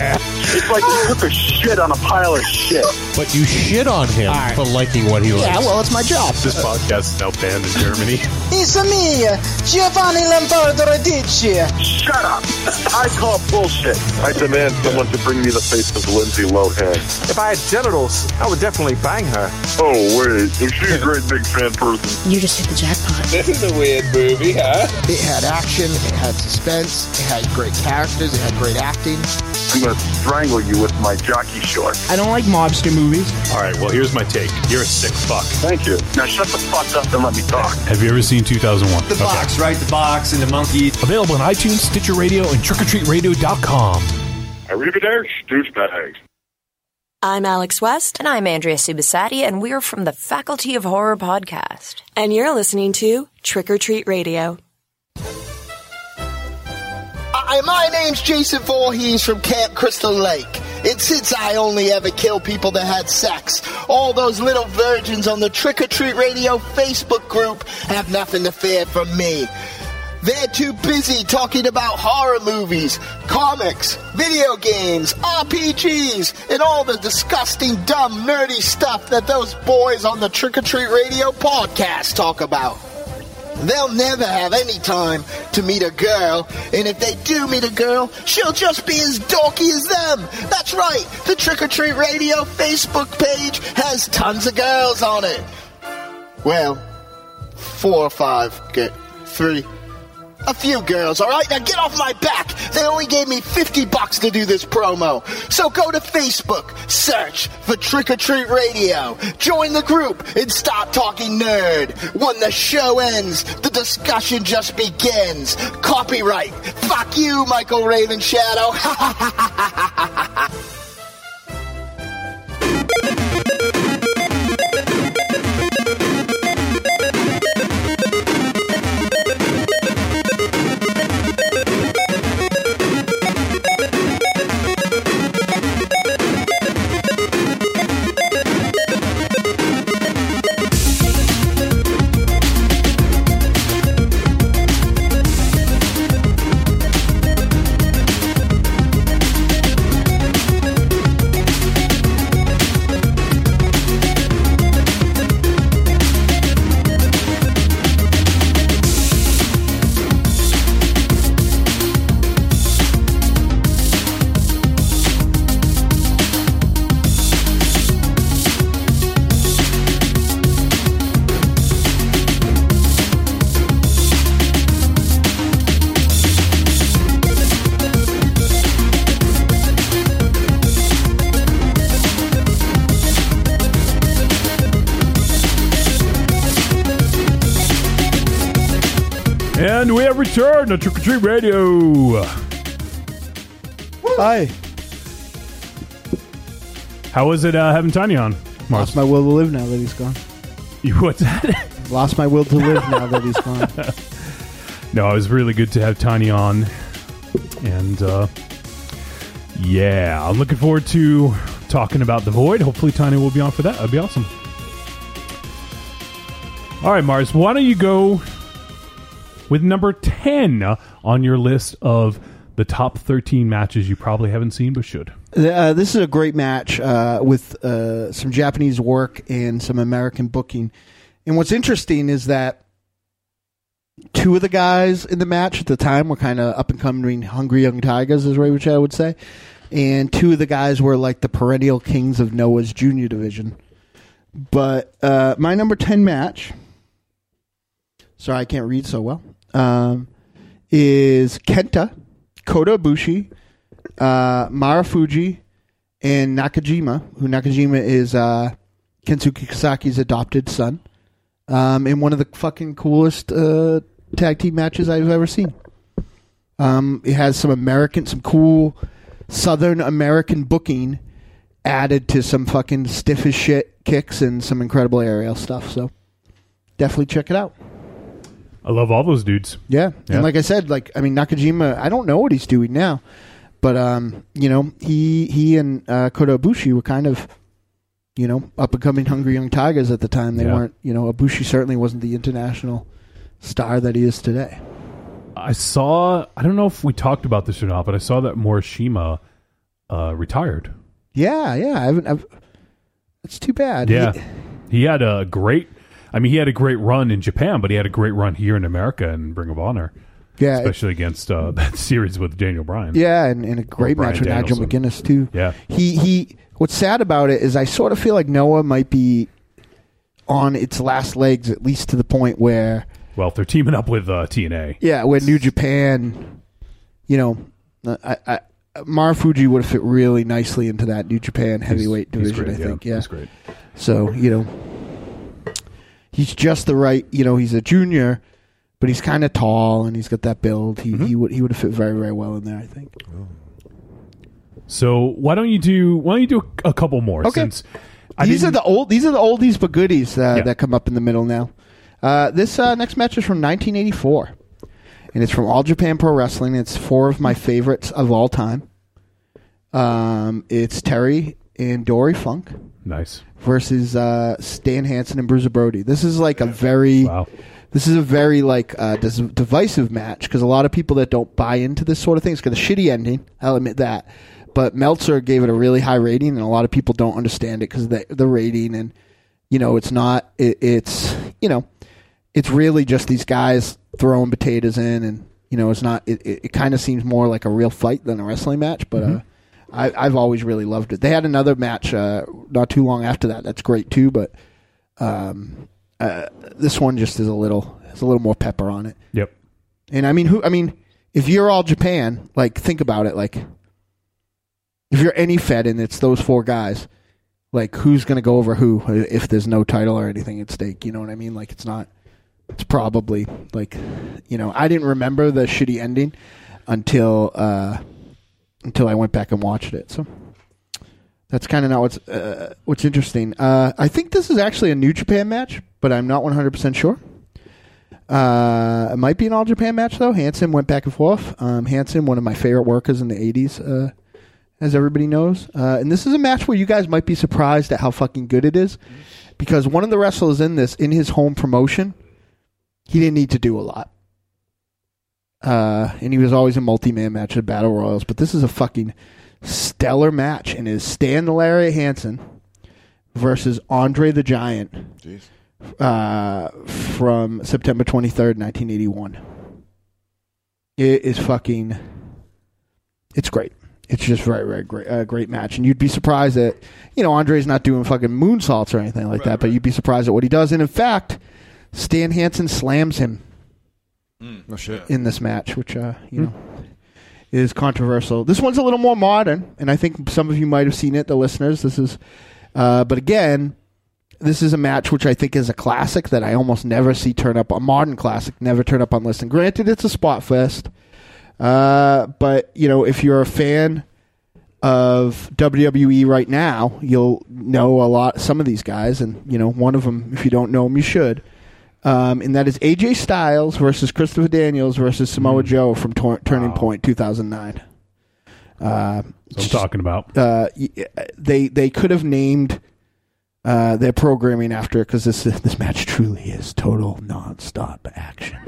It's like you took a shit on a pile of shit. But you shit on him for liking what he likes. Yeah, well, it's my job. This podcast is now banned in Germany. It's me, Giovanni Lombardo Radici. Shut up. I call bullshit. I demand someone to bring me the face of Lindsay Lohan. If I had genitals, I would definitely bang her. Oh, wait. Is she a great big fan person? You just hit the jackpot. This is a weird movie, huh? It had action, it had suspense, it had great characters, it had great acting. I'm going to strangle you with my jockey shorts. I don't like mobster movies. All right, well, here's my take. You're a sick fuck. Thank you. Now shut the fuck up and let me talk. Have you ever seen 2001? The box, right? The box and the monkey. Available on iTunes, Stitcher Radio, and TrickOrTreatRadio.com. Arrivederci, douchebags. I'm Alex West. And I'm Andrea Subasati, and we're from the Faculty of Horror podcast. And you're listening to Trick or Treat Radio. My name's Jason Voorhees from Camp Crystal Lake. And since I only ever kill people that had sex, all those little virgins on the Trick or Treat Radio Facebook group have nothing to fear from me. They're too busy talking about horror movies, comics, video games, RPGs, and all the disgusting, dumb, nerdy stuff that those boys on the Trick or Treat Radio podcast talk about. They'll never have any time to meet a girl, and if they do meet a girl, she'll just be as dorky as them. That's right, the Trick or Treat Radio Facebook page has tons of girls on it. Well, 4 or 5, 3. A few girls, all right? Now get off my back. They only gave me $50 to do this promo. So go to Facebook, search for Trick or Treat Radio, join the group, and start talking nerd. When the show ends, the discussion just begins. Copyright. Fuck you, Michael Raven Shadow. And we have returned to Trick or Treat Radio. Hi. How was it having Tanya on, Mars? Lost my will to live now that he's gone. What's that? Lost my will to live now that he's gone. No, it was really good to have Tanya on. And, yeah, I'm looking forward to talking about The Void. Hopefully Tanya will be on for that. That'd be awesome. All right, Mars, why don't you go with number 10 on your list of the top 13 matches you probably haven't seen but should. This is a great match with some Japanese work and some American booking. And what's interesting is that 2 of the guys in the match at the time were kind of up-and-coming hungry young tigers, is which I would say. And 2 of the guys were like the perennial kings of Noah's junior division. But my number 10 match, sorry, I can't read so well, is Kenta, Kota Ibushi, Marufuji, and Nakajima, who Nakajima is Kensuke Saki's adopted son, in one of the fucking coolest tag team matches I've ever seen. It has some cool Southern American booking added to some fucking stiff as shit kicks and some incredible aerial stuff. So definitely check it out. I love all those dudes. Yeah. And like I said, Nakajima, I don't know what he's doing now, but he and Kota Ibushi were kind of, up and coming hungry young tigers at the time. They weren't, Ibushi certainly wasn't the international star that he is today. I don't know if we talked about this or not, but I saw that Morishima retired. Yeah. It's too bad. Yeah, he had a great. I mean, he had a great run in Japan, but he had a great run here in America in Ring of Honor. Yeah, especially against that series with Daniel Bryan. Yeah, and a great match with Nigel McGuinness too. Yeah, he. What's sad about it is I sort of feel like Noah might be on its last legs, at least to the point where. Well, if they're teaming up with TNA. Yeah, where New Japan, Marufuji would have fit really nicely into that New Japan heavyweight division, great, I think. Yeah, yeah. He's great. So, he's just the right, he's a junior, but he's kind of tall and he's got that build. He would have fit very, very well in there, I think. So why don't you do a couple more? Okay. Since these are the oldies but goodies that come up in the middle now. This next match is from 1984, and it's from All Japan Pro Wrestling. It's 4 of my favorites of all time. It's Terry and Dory Funk. Nice. Versus Stan Hansen and Bruiser Brody. This is like a very divisive match because a lot of people that don't buy into this sort of thing, it's got a shitty ending. I'll admit that. But Meltzer gave it a really high rating, and a lot of people don't understand it because of the rating. And it's not. It's really just these guys throwing potatoes in, and it's not. It kind of seems more like a real fight than a wrestling match. But I've always really loved it. They had another match not too long after that. That's great too. But this one just is a little more pepper on it. Yep. And I mean, if you're All Japan, like think about it, like. If you're any Fed and it's those 4 guys, like who's going to go over who if there's no title or anything at stake? You know what I mean? Like it's probably like, I didn't remember the shitty ending until I went back and watched it. So that's kind of not what's interesting. I think this is actually a New Japan match, but I'm not 100% sure. It might be an All Japan match though. Hansen went back and forth. Hansen, one of my favorite workers in the 80s. As everybody knows. And this is a match where you guys might be surprised at how fucking good it is. Because one of the wrestlers in his home promotion, he didn't need to do a lot. And he was always a multi-man match at Battle Royals. But this is a fucking stellar match. And it's Stan the Lariat Hansen versus Andre the Giant from September 23rd, 1981. It is fucking... It's great. It's just very, very great, great match. And you'd be surprised that, Andre's not doing fucking moonsaults or anything like that, but you'd be surprised at what he does. And in fact, Stan Hansen slams him in this match, which, is controversial. This one's a little more modern, and I think some of you might have seen it, the listeners. This is, but again, this is a match which I think is a classic that I almost never see turn up, a modern classic, never turn up on lists. And granted, it's a spot fest. But if you're a fan of WWE right now, you'll know some of these guys, and one of them, if you don't know them, you should. And that is AJ Styles versus Christopher Daniels versus Samoa Joe from Turning Point 2009. I'm talking about. They could have named their programming after it because this match truly is total nonstop action.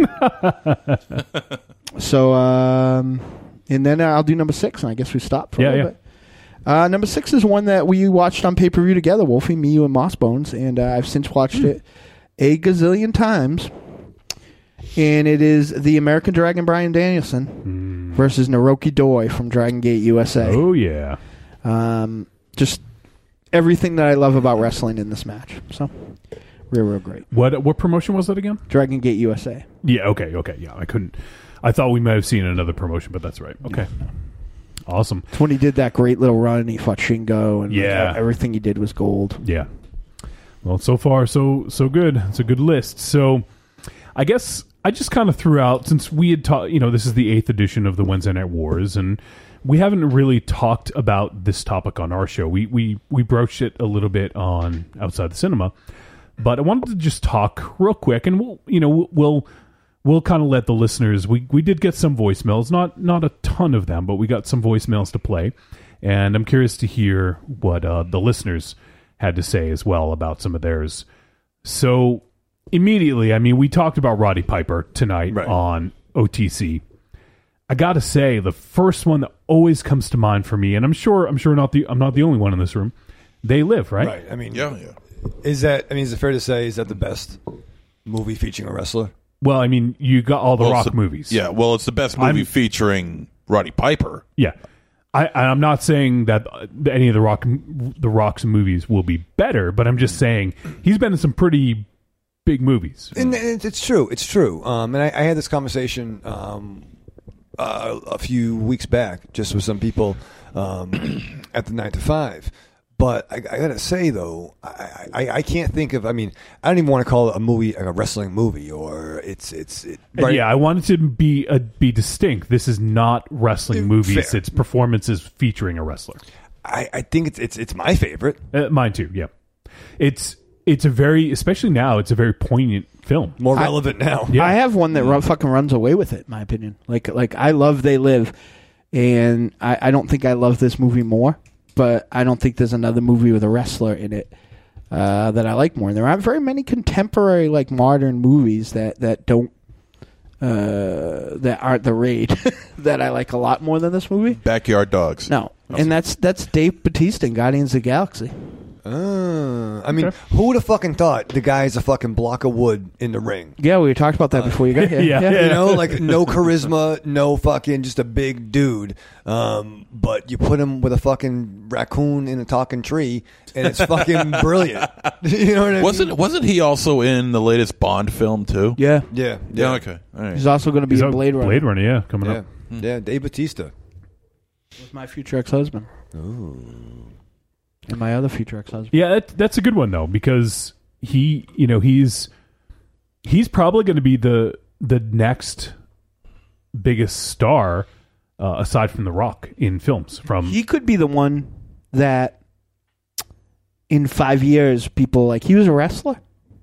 So, and then I'll do number 6, and I guess we stop for a little bit. Number 6 is one that we watched on pay-per-view together, Wolfie, me, you, and Mossbones, and I've since watched it a gazillion times. And it is the American Dragon Bryan Danielson versus Naoki Doi from Dragon Gate USA. Oh, yeah. Just everything that I love about wrestling in this match. So, real great. What promotion was that again? Dragon Gate USA. Yeah, okay, yeah. I thought we might have seen another promotion, but that's right. Okay. Yeah. Awesome. It's when he did that great little run, he fought Shingo, and everything he did was gold. Yeah. Well, so far, so good. It's a good list. So, I guess I just kind of threw out, since we had talked, this is the 8th edition of the Wednesday Night Wars, and we haven't really talked about this topic on our show. We broached it a little bit on Outside the Cinema, but I wanted to just talk real quick, and we'll kind of let the listeners. We did get some voicemails, not a ton of them, but we got some voicemails to play, and I'm curious to hear what the listeners had to say as well about some of theirs. So immediately, we talked about Roddy Piper tonight on OTC. I got to say, the first one that always comes to mind for me, and I'm not the only one in this room. They Live, right? Right. I mean, yeah. Is it fair to say is that the best movie featuring a wrestler? Well, I mean, you got all the Rock movies. Yeah, well, it's the best movie featuring Roddy Piper. Yeah. I'm not saying that any of the Rock's movies will be better, but I'm just saying he's been in some pretty big movies. And it's true. It's true. And I had this conversation a few weeks back just with some people at the 9 to 5. But I gotta say though, I can't think of. I mean, I don't even want to call it a movie, like a wrestling movie, or it's right? Yeah, I want it to be distinct. This is not wrestling movies. Fair. It's performances featuring a wrestler. I think it's my favorite. Mine too. Yeah, it's a very, especially now, it's a very poignant film. More relevant now. Yeah. I have one that fucking runs away with it. In my opinion, like I love They Live, and I don't think I love this movie more. But I don't think there's another movie with a wrestler in it that I like more. And there aren't very many contemporary, like modern movies that don't that aren't the Raid that I like a lot more than this movie. Backyard Dogs. No, and that's Dave Bautista in Guardians of the Galaxy. I mean, who would have fucking thought the guy's a fucking block of wood in the ring? Yeah, we talked about that before you got here. You know, like no charisma, no fucking, just a big dude. But you put him with a fucking raccoon in a talking tree, and it's fucking brilliant. You know what I mean? Wasn't he also in the latest Bond film too? Yeah. Yeah. Okay. All right. He's also going to be in Blade Runner. Blade Runner, yeah, coming up. Yeah, Dave Bautista. With my future ex-husband. Ooh. And my other future ex-husband. Yeah, that's a good one though, because he's probably going to be the next biggest star aside from The Rock in films. He could be the one that in 5 years people like he was a wrestler.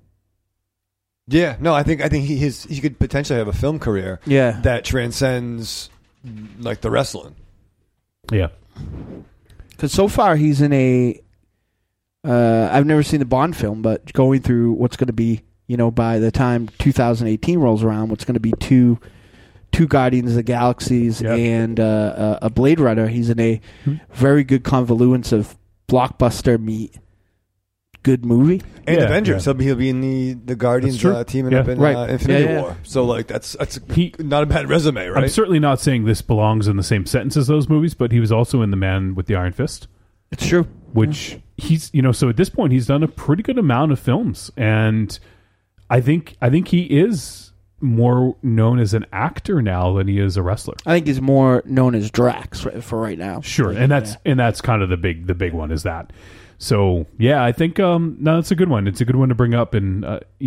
Yeah, no, I think he could potentially have a film career. Yeah. That transcends like the wrestling. Yeah. Because so far he's in a. I've never seen the Bond film, but going through what's going to be, by the time 2018 rolls around, what's going to be two Guardians of the Galaxies and a Blade Runner. He's in a very good convoluence of blockbuster meet good movie and Avengers. So he'll be in the Guardians teaming up in Infinity War. So like that's not a bad resume, right? I'm certainly not saying this belongs in the same sentence as those movies, but he was also in The Man with the Iron Fist. It's true. Which he's so at this point he's done a pretty good amount of films, and I think he is more known as an actor now than he is a wrestler. I think he's more known as Drax for right now. Sure, and that's kind of the big one is that. So yeah, I think that's a good one. It's a good one to bring up, and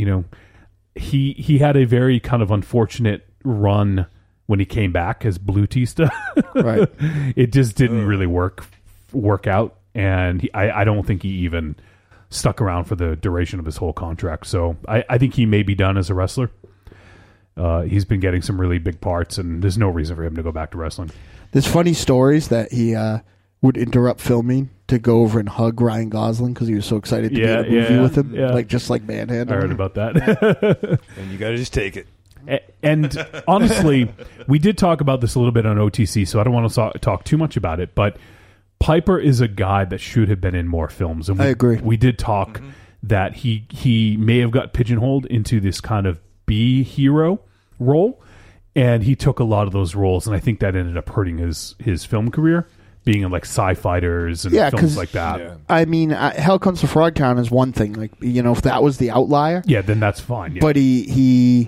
he had a very kind of unfortunate run when he came back as Blue-Tista. Right, it just didn't really work out, and I don't think he even stuck around for the duration of his whole contract. So I think he may be done as a wrestler. He's been getting some really big parts, and there's no reason for him to go back to wrestling. There's funny stories that he would interrupt filming to go over and hug Ryan Gosling because he was so excited to be in a movie with him, just like Manhandle. I heard about that. And you got to just take it. And honestly, we did talk about this a little bit on OTC, so I don't want to talk too much about it, but Piper is a guy that should have been in more films. And I agree. We did talk that he may have got pigeonholed into this kind of B hero role, and he took a lot of those roles, and I think that ended up hurting his film career, being in like Sci-Fighters and films like that. Yeah. I mean, Hell Comes to Frogtown is one thing. Like, if that was the outlier, then that's fine. Yeah. But he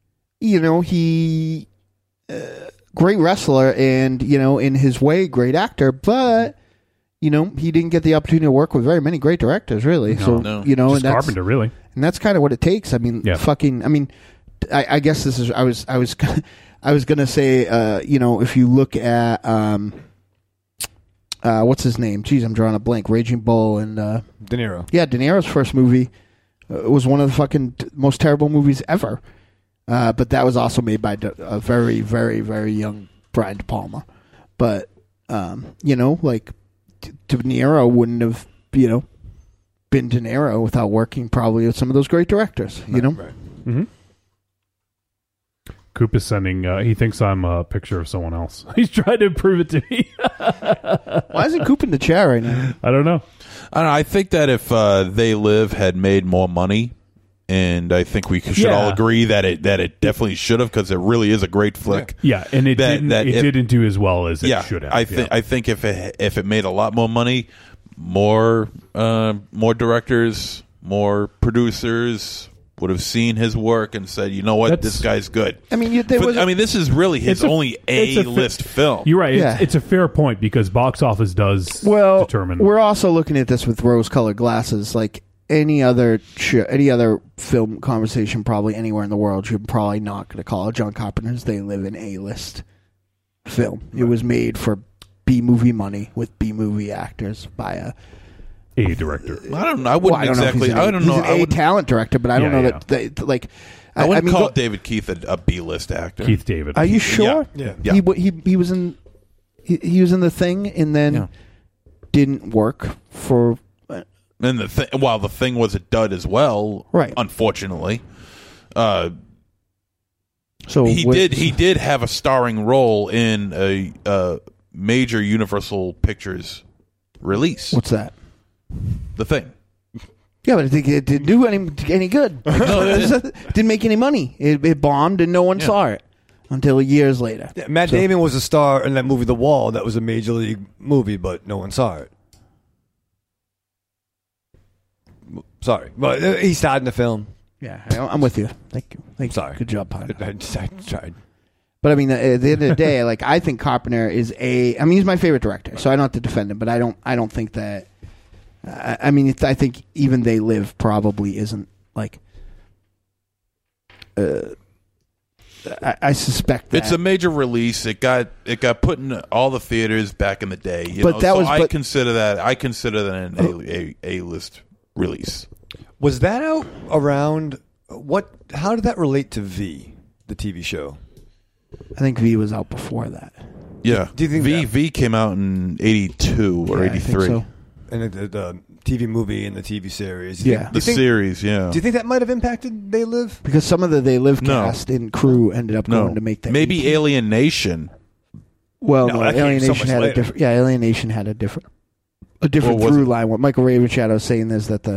great wrestler and, in his way, great actor, but, he didn't get the opportunity to work with very many great directors, really. No. Just and that's Carpenter, really. And that's kind of what it takes. I mean, I guess this is, I was going to say, if you look at, what's his name? Jeez, I'm drawing a blank. Raging Bull and De Niro. Yeah, De Niro's first movie was one of the fucking most terrible movies ever. But that was also made by a very, very, very young Brian De Palma. But like De Niro wouldn't have been De Niro without working probably with some of those great directors. Right. Mm-hmm. Coop is sending. He thinks I'm a picture of someone else. He's trying to prove it to me. Why isn't Coop in the chair right now? I don't know. I think that if They Live had made more money, and I think we should all agree that it definitely should have, because it really is a great flick. Yeah, and it didn't do as well as it should have. I think if it made a lot more money, more directors, more producers would have seen his work and said, you know what, this guy's good. I mean, this is really his only A-list film. You're right. It's a fair point, because box office does determine. We're also looking at this with rose-colored glasses. Like any other film conversation, probably anywhere in the world, you're probably not going to call it John Carpenter's They Live an A-list film. Right. It was made for B-movie money with B-movie actors by a director. I don't know. I wouldn't exactly. I don't know. He's an talent director, but I don't know that. I wouldn't call David Keith a B-list actor. Keith David. Are you sure? Yeah. He was in The Thing, and then didn't work for. And while The Thing was a dud as well, right? Unfortunately, so he did have a starring role in a major Universal Pictures release. What's that? The Thing. Yeah, but it didn't do any good. Didn't make any money. It bombed, and no one saw it until years later. Yeah, Matt Damon was a star in that movie The Wall. That was a major league movie, but no one saw it. Sorry, but he starred in the film. Yeah, I'm with you. Thank you. Sorry. Good job, Pine. I tried. But I mean, at the end of the day, like, I think Carpenter is he's my favorite director, so I don't have to defend him. But I don't think that. I think even They Live probably isn't like. I suspect that it's a major release. It got put in all the theaters back in the day. I consider that an A-list release. Was that out around what? How did that relate to V, the TV show? I think V was out before that. Yeah. Do you think V came out in 82 or 83? I think so. And the TV movie and the TV series. Series, yeah. Do you think that might have impacted They Live? Because some of the They Live cast and crew ended up going to make that. Maybe Alien Nation. Well, no, Alien Nation had a different. Yeah, Alien Nation had a different through line. What Michael Ravenshadow is saying is that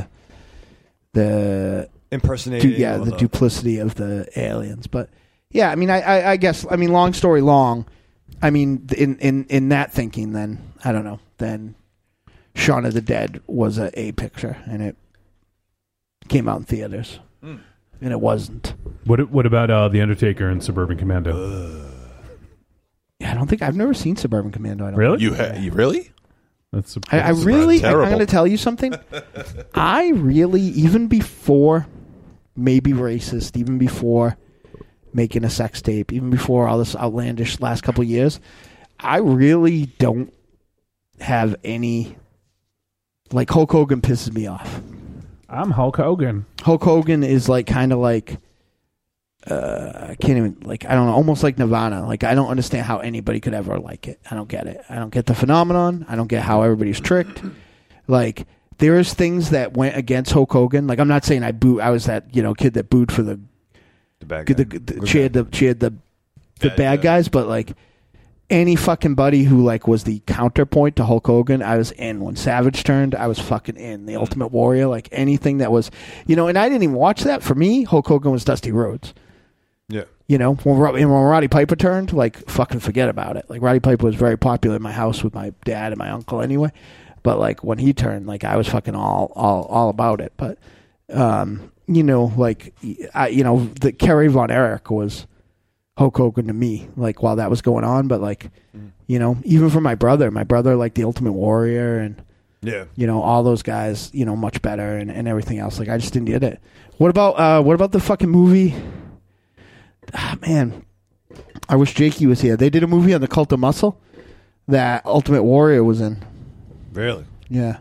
the impersonating, the duplicity of the aliens. But yeah, I mean, I guess, I mean, long story long. I mean, in that thinking, then I don't know. Then Shaun of the Dead was a picture, and it came out in theaters, and it wasn't. What about The Undertaker and Suburban Commando? Yeah, I've never seen Suburban Commando. I don't really? You really? That's I really. I'm going to tell you something. I really, even before maybe racist, even before making a sex tape, even before all this outlandish last couple of years, I really don't have any. Like, Hulk Hogan pisses me off. I'm Hulk Hogan. Hulk Hogan is like kind of like I can't even, like, I don't know, almost like Nirvana. Like, I don't understand how anybody could ever like it. I don't get it. I don't get the phenomenon. I don't get how everybody's tricked. Like, there's things that went against Hulk Hogan. Like, I'm not saying I was that, kid that booed for the bad guy. Cheered the bad guys, but like any fucking buddy who like was the counterpoint to Hulk Hogan, I was in. When Savage turned, I was fucking in. The Ultimate Warrior, like anything that was, and I didn't even watch that. For me, Hulk Hogan was Dusty Rhodes. Yeah. When Roddy Piper turned, like, fucking forget about it. Like, Roddy Piper was very popular in my house with my dad and my uncle anyway. But like when he turned, like, I was fucking all about it. But the Kerry Von Erich was Hulk Hogan to me, like, while that was going on. But like, even for my brother liked the Ultimate Warrior and all those guys, much better and everything else. Like, I just didn't get it. What about the fucking movie? Man, I wish Jakey was here. They did a movie on the Cult of Muscle that Ultimate Warrior was in. Really? Yeah.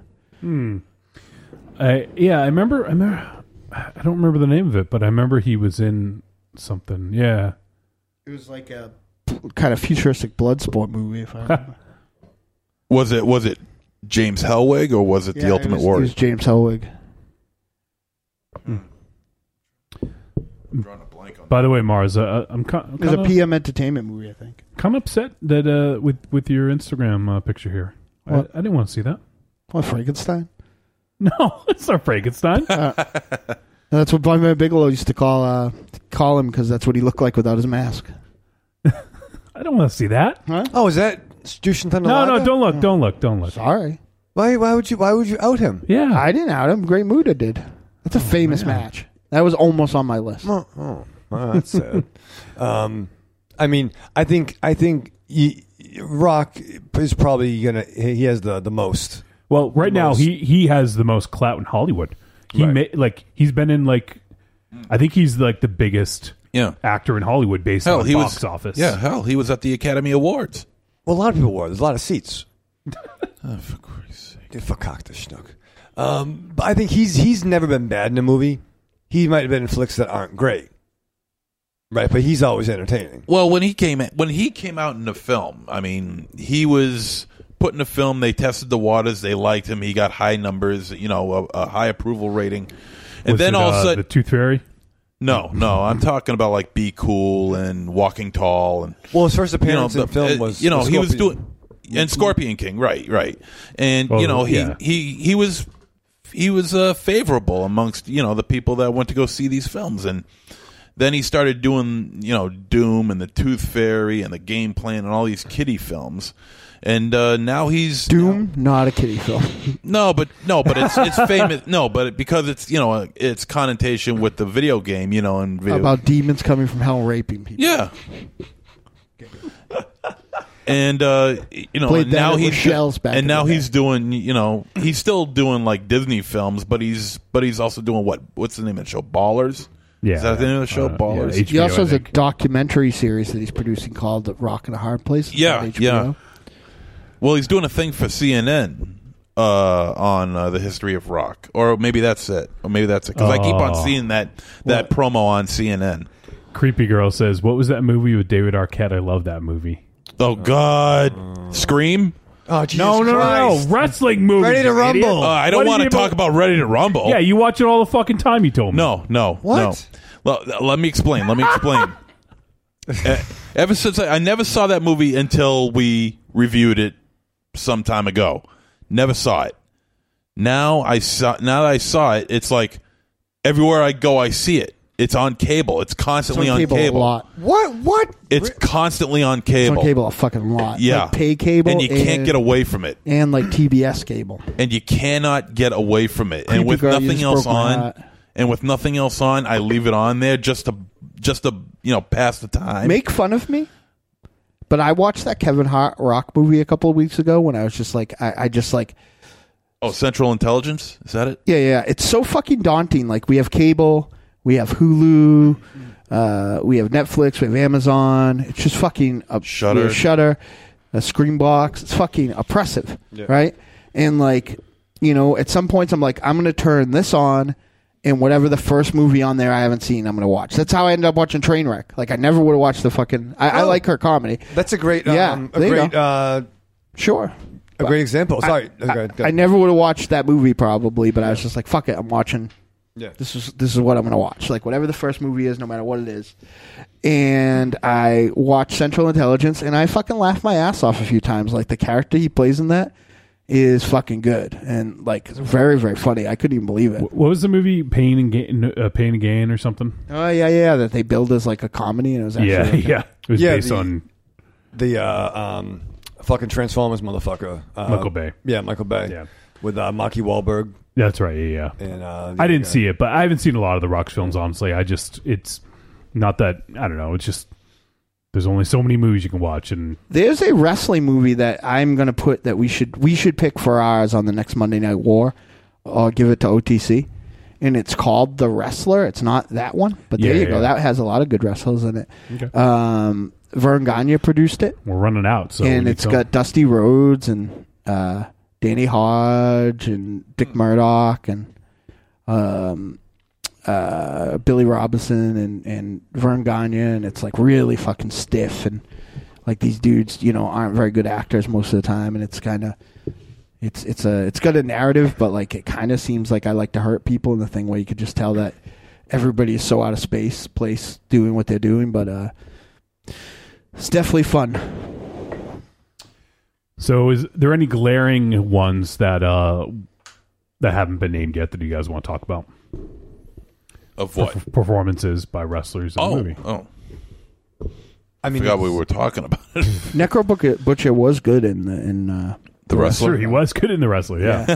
I remember. I don't remember the name of it, but I remember he was in something. Yeah. It was like a kind of futuristic Bloodsport movie, if I remember. Was it James Hellwig or was it the Ultimate Warrior? It was James Hellwig. I'm drawing a blank on By the way, Mars, I'm There's a PM Entertainment movie, I think. kind of upset that with your Instagram picture here. I didn't want to see that. What, Frankenstein? No, it's not Frankenstein. That's what Blind Man Bigelow used to call him because that's what he looked like without his mask. I don't want to see that. Huh? Oh, is that Jushin Thunder No, Liger? don't look. Sorry. Why would you out him? Yeah, I didn't out him. Great Muta did. That's a famous match. That was almost on my list. Oh, that's sad. I mean, I think Rock is probably gonna. He has the most. Well, right now he has the most clout in Hollywood. He's been in I think he's like the biggest actor in Hollywood based on the box office. Yeah, hell, he was at the Academy Awards. Well, a lot of people were. There's a lot of seats. For Christ's sake. Fuck the schnook. But I think he's never been bad in a movie. He might have been in flicks that aren't great. Right, but he's always entertaining. Well, when he came out in the film, I mean, he was put in the film. They tested the waters. They liked him. He got high numbers. A high approval rating. And Was then it, all of a sudden, the Tooth Fairy. No, I'm talking about like Be Cool and Walking Tall and his first appearance in film was he was doing and Scorpion King, right, and he was favorable amongst the people that went to go see these films, and then he started doing Doom and the Tooth Fairy and the Game Plan and all these kiddie films. And now he's Doom, not a kiddie film. No, but it's famous. No, but because it's it's connotation with the video game, and video about demons coming from hell raping people. Yeah. And Played now he's shells back. And now the he's doing he's still doing like Disney films, but he's also doing what's the name of the show? Ballers. Yeah, is that the name of the show? Ballers. HBO, he also has a documentary series that he's producing called "Rock and a Hard Place." Yeah. Well, he's doing a thing for CNN on the history of rock, or maybe that's it. Because I keep on seeing that promo on CNN. Creepy Girl says, "What was that movie with David Arquette? I love that movie." Oh God, Scream. Oh, Jesus no! Wrestling movie. Ready to Rumble. I don't want to talk about Ready to Rumble. Yeah, you watch it all the fucking time. You told me. No. What? No. Let me explain. Ever since I never saw that movie until we reviewed it some time ago. Never saw it. Now that I saw it, it's like everywhere I go, I see it. It's on cable. It's constantly on cable. A lot. What? It's constantly on cable. It's on cable a fucking lot. Yeah. Like pay cable. And you can't get away from it. And like TBS cable. And you cannot get away from it. And with nothing else on, I leave it on there just to pass the time. Make fun of me. But I watched that Kevin Hart Rock movie a couple of weeks ago when I was just like, I just like... Oh, Central Intelligence? Is that it? Yeah. It's so fucking daunting. Like, we have cable, we have Hulu, we have Netflix, we have Amazon. It's just fucking... Shudder, a Screenbox. It's fucking oppressive, right? And like, at some points I'm like, I'm going to turn this on, and whatever the first movie on there I haven't seen, I'm going to watch. That's how I ended up watching Trainwreck. Like, I never would have watched the fucking... I like her comedy. That's a great... Sure. A great example. Sorry. I never would have watched that movie probably, but I was just like, fuck it, I'm watching... Yeah. This is what I'm going to watch. Like, whatever the first movie is, no matter what it is. And I watched Central Intelligence, and I fucking laughed my ass off a few times. Like, the character he plays in that is fucking good and like very, very funny. I couldn't even believe it. What was the movie? Pain and Gain or something? Oh yeah. That they build as like a comedy, and it was actually it was based on the fucking Transformers motherfucker, Michael Bay. Yeah, Michael Bay. Yeah, with Marky Wahlberg. That's right. Yeah. And I didn't see it, but I haven't seen a lot of the Rock films. Honestly, it's not that I don't know. It's just. There's only so many movies you can watch, and there's a wrestling movie that I'm going to put that we should pick for ours on the next Monday Night War. I'll give it to OTC, and it's called The Wrestler. It's not that one, but there you go. That has a lot of good wrestlers in it. Okay. Vern Gagne produced it. We're running out, and it's got Dusty Rhodes and Danny Hodge and Dick Murdoch and Billy Robinson and Vern Gagne, and it's like really fucking stiff, and like these dudes aren't very good actors most of the time, and it's kind of it's got a narrative, but like it kind of seems like I like to hurt people in the thing where you could just tell that everybody is so out of place doing what they're doing, but it's definitely fun. So, is there any glaring ones that haven't been named yet that you guys want to talk about? Of what? Performances by wrestlers in the movie. Oh. I mean, forgot we were talking about it. Necro Butcher was good in the wrestler. Sure, he was good in the wrestler. Yeah.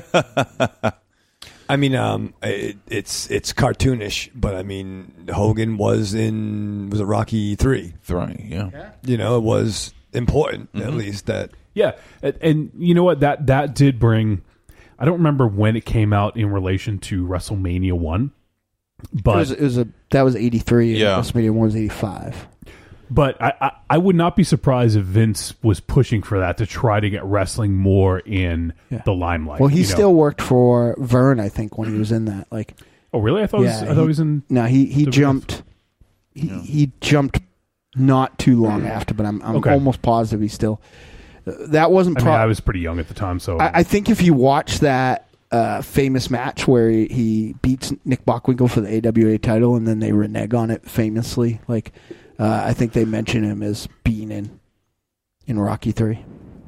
I mean, it's cartoonish, but I mean, Hogan was it Rocky 3? Yeah. You know, it was important at least that. Yeah, and you know what? That did bring. I don't remember when it came out in relation to WrestleMania 1, but that was 83. Yeah. And WrestleMania 1 was 85. But I would not be surprised if Vince was pushing for that to try to get wrestling more in the limelight. Well, he still worked for Vern, I think, when he was in that. Like, oh, really? I thought he was in. No, he jumped. He jumped not too long after, but I'm almost positive he still. That wasn't. I was pretty young at the time, so I think if you watch that famous match where he beats Nick Bockwinkel for the AWA title, and then they renege on it famously, like. I think they mention him as being in Rocky 3.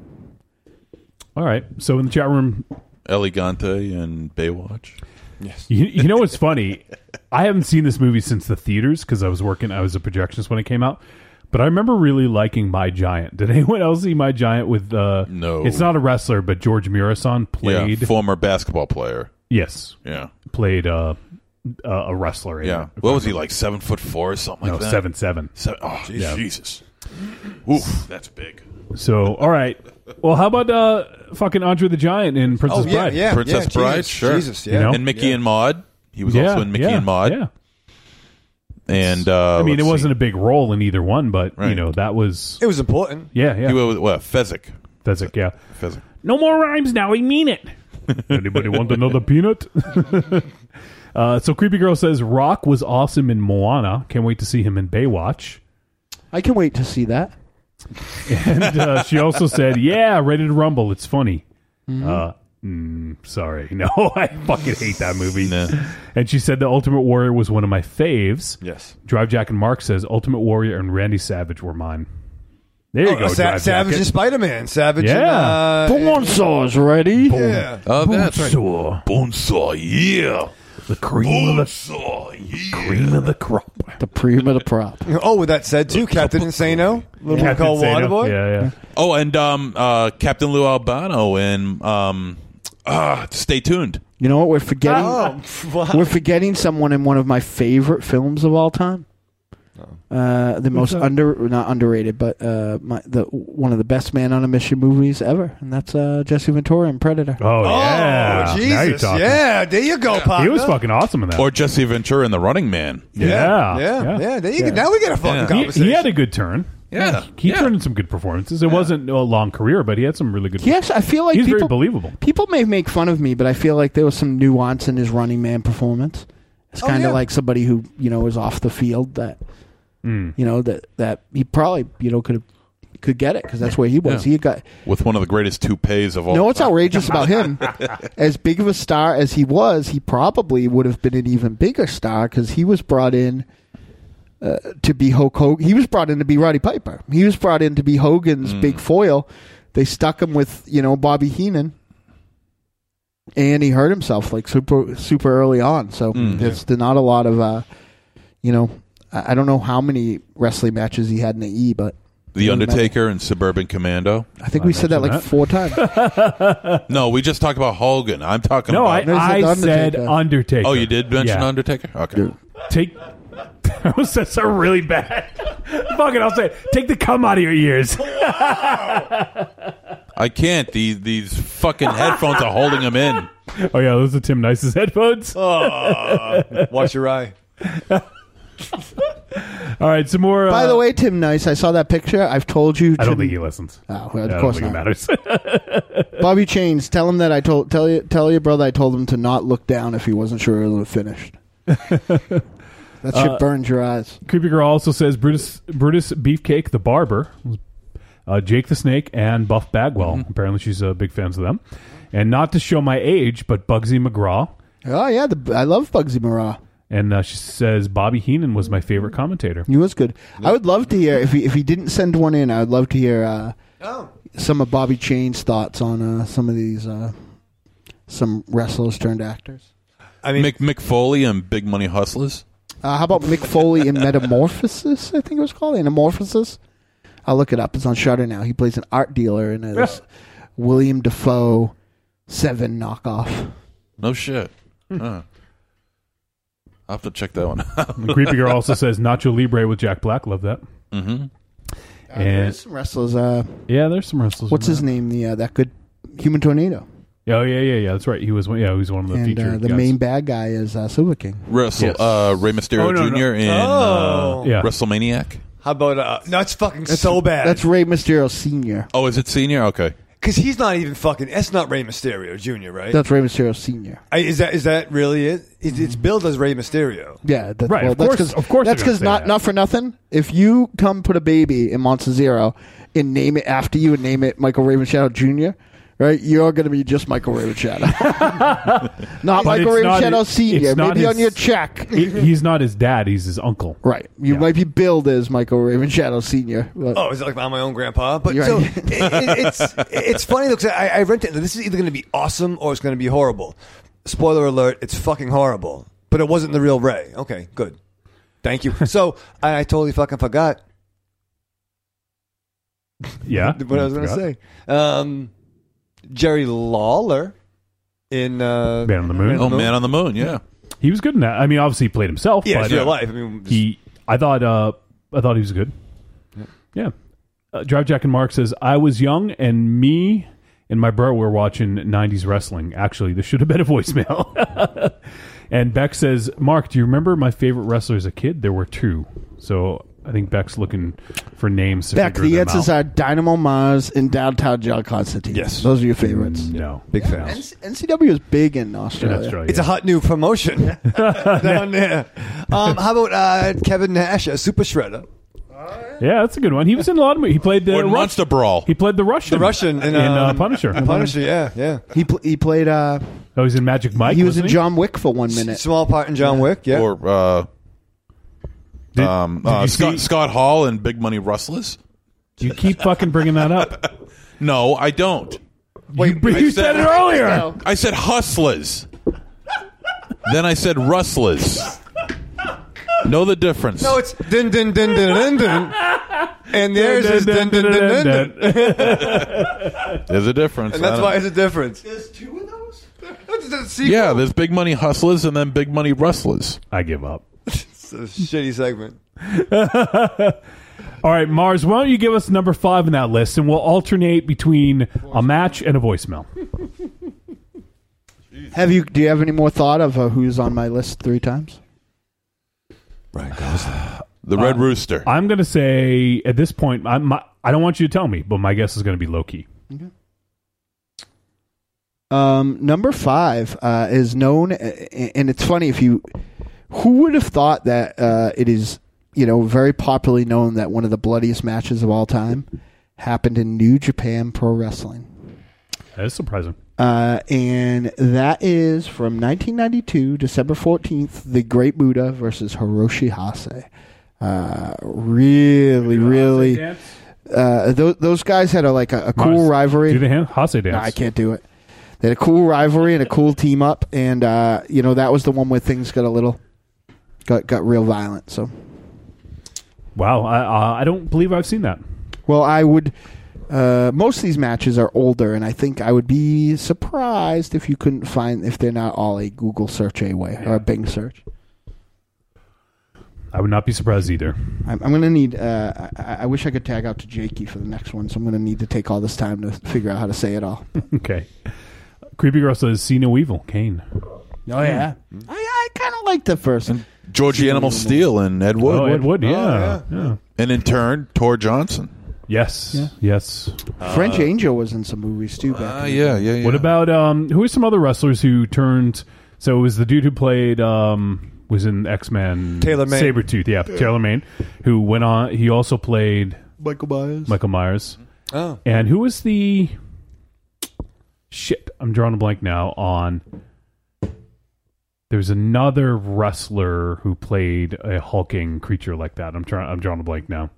All right. So in the chat room, Elegante and Baywatch. Yes. You know what's funny? I haven't seen this movie since the theaters because I was a projectionist when it came out. But I remember really liking My Giant. Did anyone else see My Giant with... No. It's not a wrestler, but George Murasan played... Yeah, former basketball player. Yes. Yeah. Played... a wrestler. Yeah. What was he, like 7'4" or something like that? 7'7". Oh, yeah. Jesus. Oof, that's big. So, all right. Well, how about fucking Andre the Giant in Princess Bride? Yeah, Princess Bride, Jesus, sure. Jesus, yeah. You know? And Mickey and Maude. He was also in Mickey and Maude. Yeah. And I mean, it wasn't a big role in either one, but you know that was. It was important. Yeah, yeah. He was Fezzik. Fezzik, yeah. Fezzik. No more rhymes now. I mean it. Anybody want another peanut? So Creepy Girl says Rock was awesome in Moana. Can't wait to see him in Baywatch. I can wait to see that. And she also said, "Yeah, Ready to Rumble. It's funny." Sorry, no, I fucking hate that movie. Nah. And she said the Ultimate Warrior was one of my faves. Yes. Drive Jack and Mark says Ultimate Warrior and Randy Savage were mine. There you go, Drive Savage Jack. and Spider-Man. Savage Yeah. and... Bonesaw's ready. Yeah. Oh, that's right. Bonesaw. Bonesaw, yeah. The cream of the crop. The cream of the prop. Oh, with that said, too, Captain Insano. Little Captain called Insano. Waterboy. Yeah, yeah. Oh, and Captain Lou Albano and Stay Tuned. You know what we're forgetting? wow. We're forgetting someone in one of my favorite films of all time. The most not underrated, but one of the best Man on a Mission movies ever, and that's Jesse Ventura in Predator. Oh, yeah. Oh, Now you're Jesus. talking. Yeah, there you go, partner. He was fucking awesome in that. Or Jesse Ventura in The Running Man. Yeah. There you go. Now we get a fucking conversation. He had a good turn. Yeah. He turned in some good performances. It wasn't a long career, but he had some really good Yes, I feel like he's people, very believable. People may make fun of me, but I feel like there was some nuance in his Running Man performance. It's kind of like somebody who is off the field that that he probably could get it because that's where he was. Yeah. He got with one of the greatest toupees of all. You know what's time. outrageous about him? As big of a star as he was, he probably would have been an even bigger star because he was brought in to be Hulk Hogan. He was brought in to be Roddy Piper. He was brought in to be Hogan's big foil. They stuck him with Bobby Heenan, and he hurt himself like super early on. So there's not a lot of I don't know how many wrestling matches he had in the E, but The Undertaker and Suburban Commando. I think we said that like 4 times. No, we just talked about Hogan. I'm talking No, about... I said Undertaker. Oh, you did mention Undertaker? Okay. Take... That was so really bad. Fuck it, I'll say it. Take the cum out of your ears. I can't. These fucking headphones are holding him in. Oh, yeah, those are Tim Nice's headphones. Watch your eye. All right, some more. By the way, Tim Nice, I saw that picture. I've told you. I don't think he listens. Oh, well, I of course don't not. think it matters. Bobby Chains, tell him that I tell your brother I told him to not look down if he wasn't sure it was finished. That shit burns your eyes. Creepy Girl also says Brutus Beefcake the Barber, Jake the Snake, and Buff Bagwell. Apparently, she's big fans of them. And not to show my age, but Bugsy McGraw. Oh yeah, I love Bugsy McGraw. And she says Bobby Heenan was my favorite commentator. He was good. I would love to hear, if he didn't send one in, I would love to hear some of Bobby Chain's thoughts on some of these, some wrestlers turned actors. I mean, Mick Foley and Big Money Hustlers. How about Mick Foley in Metamorphosis, I think it was called? Anamorphosis? I'll look it up. It's on Shudder now. He plays an art dealer in this William Dafoe 7 knockoff. No shit. Huh. I'll have to check that one out. The Creepy Girl also says Nacho Libre with Jack Black. Love that. Mm-hmm. And there's some wrestlers. Yeah, there's some wrestlers. What's his name? That good Human Tornado. Oh yeah. That's right. He was one. Yeah, he was one of the featured. The guys. main bad guy is Silver King. Rey Mysterio Jr. in WrestleManiac. How about no? It's fucking so bad. That's Rey Mysterio Sr. Oh, is it Senior? Okay. Because he's not even fucking. That's not Rey Mysterio Jr., right? That's Rey Mysterio Sr. Is that really it? It's billed as Rey Mysterio. Yeah, right. Well, of course. That's because not for nothing. If you come put a baby in Monster Zero and name it after you and name it Michael Raven Shadow Jr., right? You're going to be just Michael Raven Shadow, not Michael Raven Shadow Sr. Maybe on your check. He's not his dad. He's his uncle. Right. You might be billed as Michael Raven Shadow Sr. Oh, is it like I'm my own grandpa? But You're so right. it's funny because I rented. This is either going to be awesome or it's going to be horrible. Spoiler alert: it's fucking horrible. But it wasn't the real Ray. Okay, good. Thank you. So I totally fucking forgot. Yeah. What I was going to say. Jerry Lawler in Man on the Moon. Man on the Moon. Yeah, he was good in that. I mean, obviously he played himself. Yeah, but, it's real life. I mean, I thought he was good. Yeah. Drive Jack and Mark says I was young and me and my brother were watching 90s wrestling. Actually, this should have been a voicemail. And Beck says, Mark, do you remember my favorite wrestler as a kid? There were 2. So I think Beck's looking for names to Beck, figure the them answers out. are Dynamo Mars and Downtown John Constantine. Yes. Those are your favorites. No. Big fans. NCW is big in Australia. It's a hot new promotion down there. How about Kevin Nash, Super Shredder? Yeah, that's a good one. He was in a lot of movies. He played the Monster Brawl. He played the Russian. in Punisher. Punisher, yeah. He played. Oh, he was in Magic Mike. He was in wasn't John Wick for 1 minute. Small part in John Wick, yeah. Or you see- Scott Hall and Big Money Rustlers. You keep fucking bringing that up. No, I don't. Wait, you said it earlier. I said hustlers. Then I said rustlers. Know the difference. No, it's din din din din din din. And theirs is din din din din din. There's a difference. And that's why it's a difference. There's 2 of those? That's the sequel. Yeah, there's Big Money Hustlers and then Big Money Rustlers. I give up. It's a shitty segment. All right, Mars, why don't you give us number 5 in that list, and we'll alternate between a match and a voicemail. Do you have any more thought of who's on my list 3 times? Right, Gosling. The Red Rooster. I'm going to say, at this point, I don't want you to tell me, but my guess is going to be Low-Key. Okay. Number 5 is known, and it's funny who would have thought that it is, very popularly known that one of the bloodiest matches of all time happened in New Japan Pro Wrestling. That is surprising. And that is from 1992, December 14th, The Great Buddha versus Hiroshi Hase. Really, those guys had a cool rivalry. Do the Hase dance. No, I can't do it. They had a cool rivalry and a cool team up, and that was the one where things got real violent. So, wow, I don't believe I've seen that. Well, I would. Most of these matches are older, and I think I would be surprised if you couldn't find if they're not all a Google search away or a Bing search. I would not be surprised either. I'm going to need. I wish I could tag out to Jakey for the next one, so I'm going to need to take all this time to figure out how to say it all. Okay. Creepy Girl says, "See no evil, Kane." Oh yeah, I kind of like the first. And Georgie Animal Steel and Ed Wood. Oh, Ed Wood, yeah. And in turn, Tor Johnson. Yes. Yeah. Yes. French Angel was in some movies too. Back yeah. What about who are some other wrestlers who turned? So it was the dude who played was in X-Men. Taylor Mane. Sabretooth, yeah. Taylor Mane, who went on. He also played Michael Myers. Oh. And who was the shit? I'm drawing a blank now on There's another wrestler who played a hulking creature like that. I'm drawing a blank now.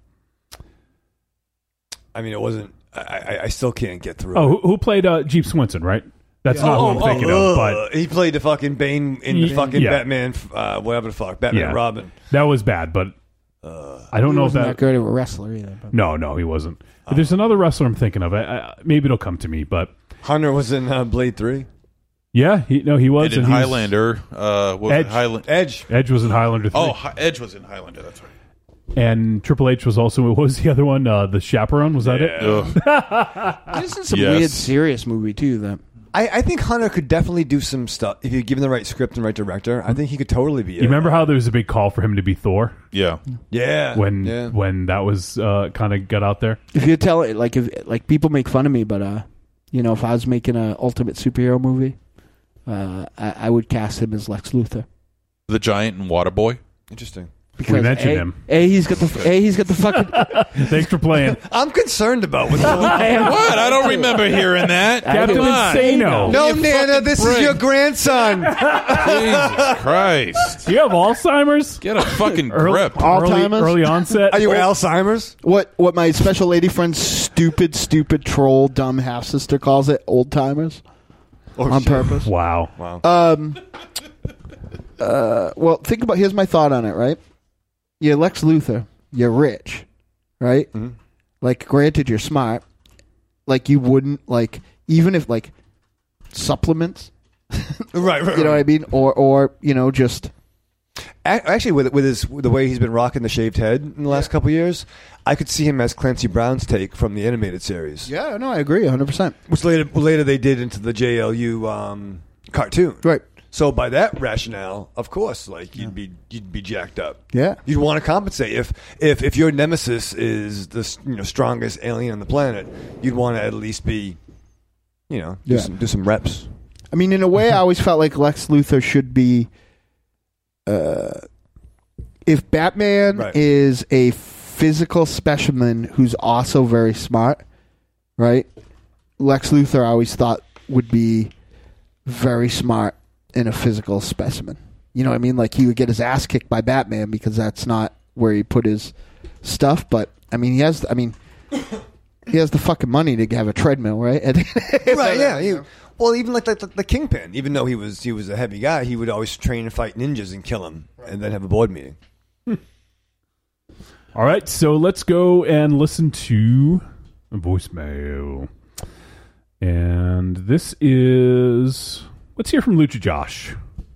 I mean, it wasn't. I still can't get through. Oh, who played Jeep Swenson? Right. That's not who I'm thinking of. But he played the fucking Bane in the fucking Batman, whatever the fuck, Batman and Robin. That was bad, but I don't know if that good of a wrestler either. But. No, he wasn't. But there's another wrestler I'm thinking of. Maybe it'll come to me, but Hunter was in Blade 3. Yeah, he was in Highlander. Edge. Edge was in Highlander 3. Oh, Edge was in Highlander. That's right. And Triple H was also. What was the other one? The Chaperone. Was that it? This is some weird, serious movie too. That I think Hunter could definitely do some stuff if you give him the right script and right director. I think he could totally be. You remember how there was a big call for him to be Thor? Yeah. When that was kind of got out there. If you tell it, if people make fun of me, but if I was making an ultimate superhero movie, I would cast him as Lex Luthor, the Giant and Waterboy. Interesting. Because we mentioned him. He's got the fucking. Thanks for playing. I'm concerned about what's going on. What? I don't remember hearing that. Captain Insano. No, Nana, this is your grandson. Jesus Christ. Do you have Alzheimer's? Get a fucking grip. Alzheimer's? Early onset? Are you Alzheimer's? What my special lady friend's stupid troll dumb half sister calls it, old timers. On purpose. Wow. Well, think about. Here's my thought on it. Right. You're Lex Luthor. You're rich, right? Mm-hmm. Like, granted, you're smart. Like, you wouldn't even if supplements, right? You know what I mean? Or just actually with the way he's been rocking the shaved head in the last couple of years, I could see him as Clancy Brown's take from the animated series. Yeah, no, I agree 100%. Which later they did into the JLU cartoon, right? So by that rationale, of course, you'd be jacked up. Yeah, you'd want to compensate if your nemesis is the strongest alien on the planet. You'd want to at least be, do some reps. I mean, in a way, I always felt like Lex Luthor should be. If Batman is a physical specimen who's also very smart, right? Lex Luthor, I always thought, would be very smart in a physical specimen. You know what I mean? Like, he would get his ass kicked by Batman because that's not where he put his stuff. But I mean, he has the fucking money to have a treadmill, right? Right? Yeah. Well, even like the Kingpin, even though he was a heavy guy, he would always train and fight ninjas and kill them, and then have a board meeting. All right, so let's go and listen to a voicemail. And this is... Let's hear from Lucha Josh.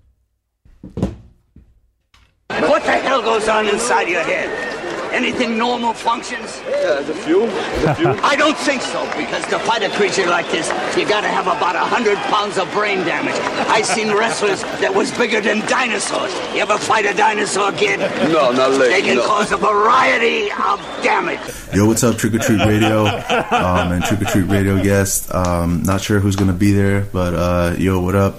What the hell goes on inside your head? Anything normal functions? Yeah, the fuel. I don't think so, because to fight a creature like this, you gotta have about 100 pounds of brain damage. I've seen wrestlers that was bigger than dinosaurs. You ever fight a dinosaur, kid? No, not lately. They can cause a variety of damage. Yo, what's up, Trick or Treat Radio and Trick or Treat Radio guest. Not sure who's gonna be there, but yo, what up?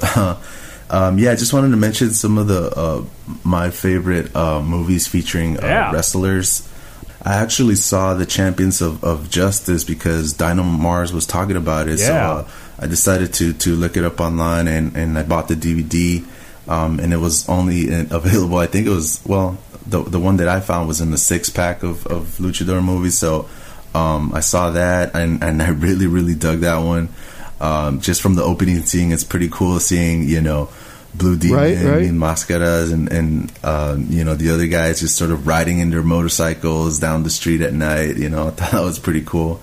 I just wanted to mention some of the my favorite movies featuring wrestlers. I actually saw the Champions of Justice because Dynamo Mars was talking about it. So I decided to look it up online, and I bought the DVD. And it was only available, I think it was, the one that I found was in the 6-pack of Luchador movies. So I saw that, and I really, really dug that one. Just from the opening scene, it's pretty cool seeing, Blue Demon and Mascaras and the other guys just sort of riding in their motorcycles down the street at night. I thought that was pretty cool.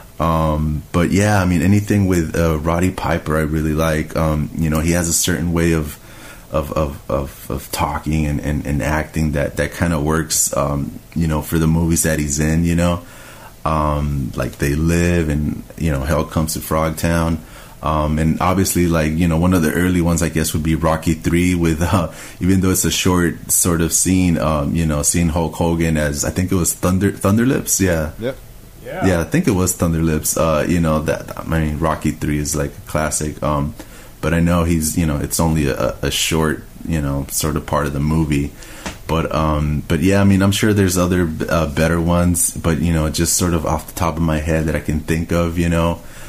But yeah, I mean, anything with Roddy Piper I really like. He has a certain way of talking and acting that kind of works for the movies that he's in, like They Live and Hell Comes to Frogtown. And obviously, one of the early ones, I guess, would be Rocky 3 with, even though it's a short sort of scene, seeing Hulk Hogan as, I think it was Thunderlips. Yeah. Yep. Yeah, I think it was Thunderlips. Rocky 3 is like a classic. But I know he's, it's only a short, sort of part of the movie. But yeah, I mean, I'm sure there's other better ones, but, just sort of off the top of my head that I can think of,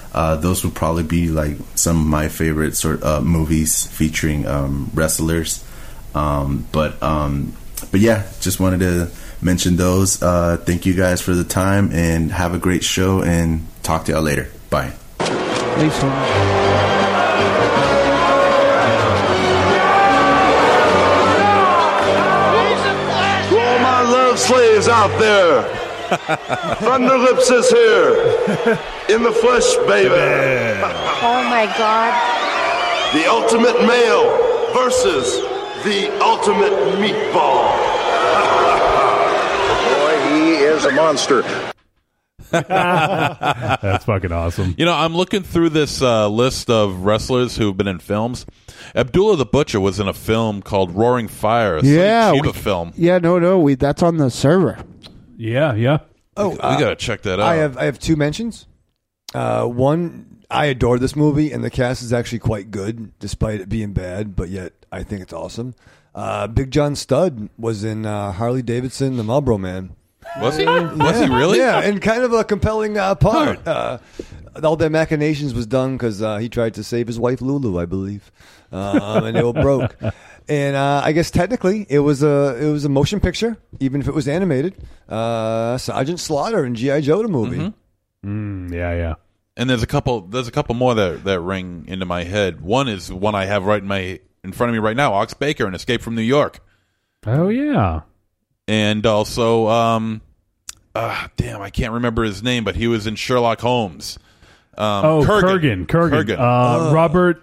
those would probably be like some of my favorite movies featuring wrestlers. But yeah, just wanted to mention those. Thank you guys for the time, and have a great show, and talk to y'all later. Bye. Thanks so much. To all my love slaves out there, Thunder Lips is here in the flesh, baby. Oh my God. The ultimate male versus the ultimate meatball. Boy, he is a monster. That's fucking awesome. You know, I'm looking through this list of wrestlers who've been in films. Abdullah the Butcher was in a film called Roaring Fire, a Sonny Chiba film. Yeah, no, that's on the server. Yeah. Oh, we gotta check that out. I have two mentions. One, I adore this movie, and the cast is actually quite good, despite it being bad. But yet, I think it's awesome. Big John Studd was in Harley Davidson, The Marlboro Man. Was he? Was he really? Yeah, and kind of a compelling part. All their machinations was done because he tried to save his wife Lulu, I believe, and they were broke. And I guess technically it was a motion picture, even if it was animated. Sergeant Slaughter in G.I. Joe the movie. Yeah. And there's a couple more that ring into my head. One is one I have right in front of me right now, Ox Baker in Escape from New York. Oh yeah. And also damn, I can't remember his name, but he was in Sherlock Holmes. Kurgan. Robert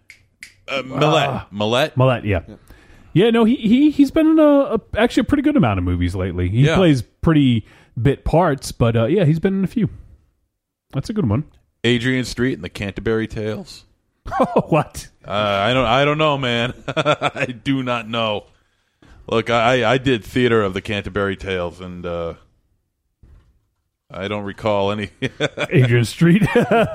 Millett, yeah. Yeah, no, he's been in actually a pretty good amount of movies lately. He plays pretty bit parts, but yeah, he's been in a few. That's a good one. Adrian Street in the Canterbury Tales. What? I don't know, man. I do not know. Look, I did theater of the Canterbury Tales, and I don't recall any. Adrian Street.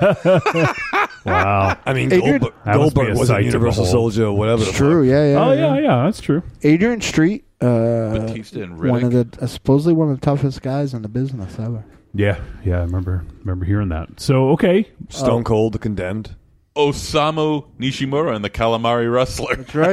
Wow. I mean, Goldberg was a Universal Soldier or whatever. It's true, yeah. Yeah, that's true. Adrian Street, Batista and Riddick. one of the supposedly one of the toughest guys in the business ever. Yeah, I remember hearing that. So, okay. Stone Cold, The Condemned. Osamu Nishimura and the Calamari Wrestler. That's right.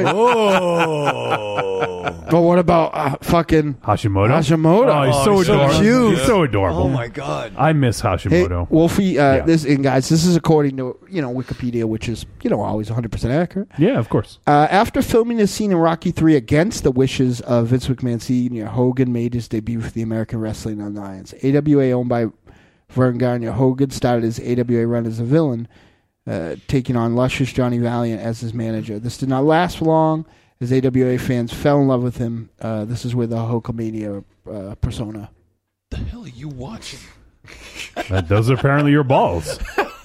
Oh. But what about fucking Hashimoto? Hashimoto. Oh, he's so adorable. Cute. He's so adorable. Oh my God. I miss Hashimoto. Hey, Wolfie, this is according to Wikipedia, which is always 100% accurate. Yeah, of course. After filming a scene in Rocky III against the wishes of Vince McMahon Sr., Hogan made his debut for the American Wrestling Alliance. AWA, owned by Vern Gagne, Hogan started his AWA run as a villain, taking on luscious Johnny Valiant as his manager. This did not last long, as AWA fans fell in love with him. This is where the Hulkamania persona. The hell are you watching? Those are apparently your balls.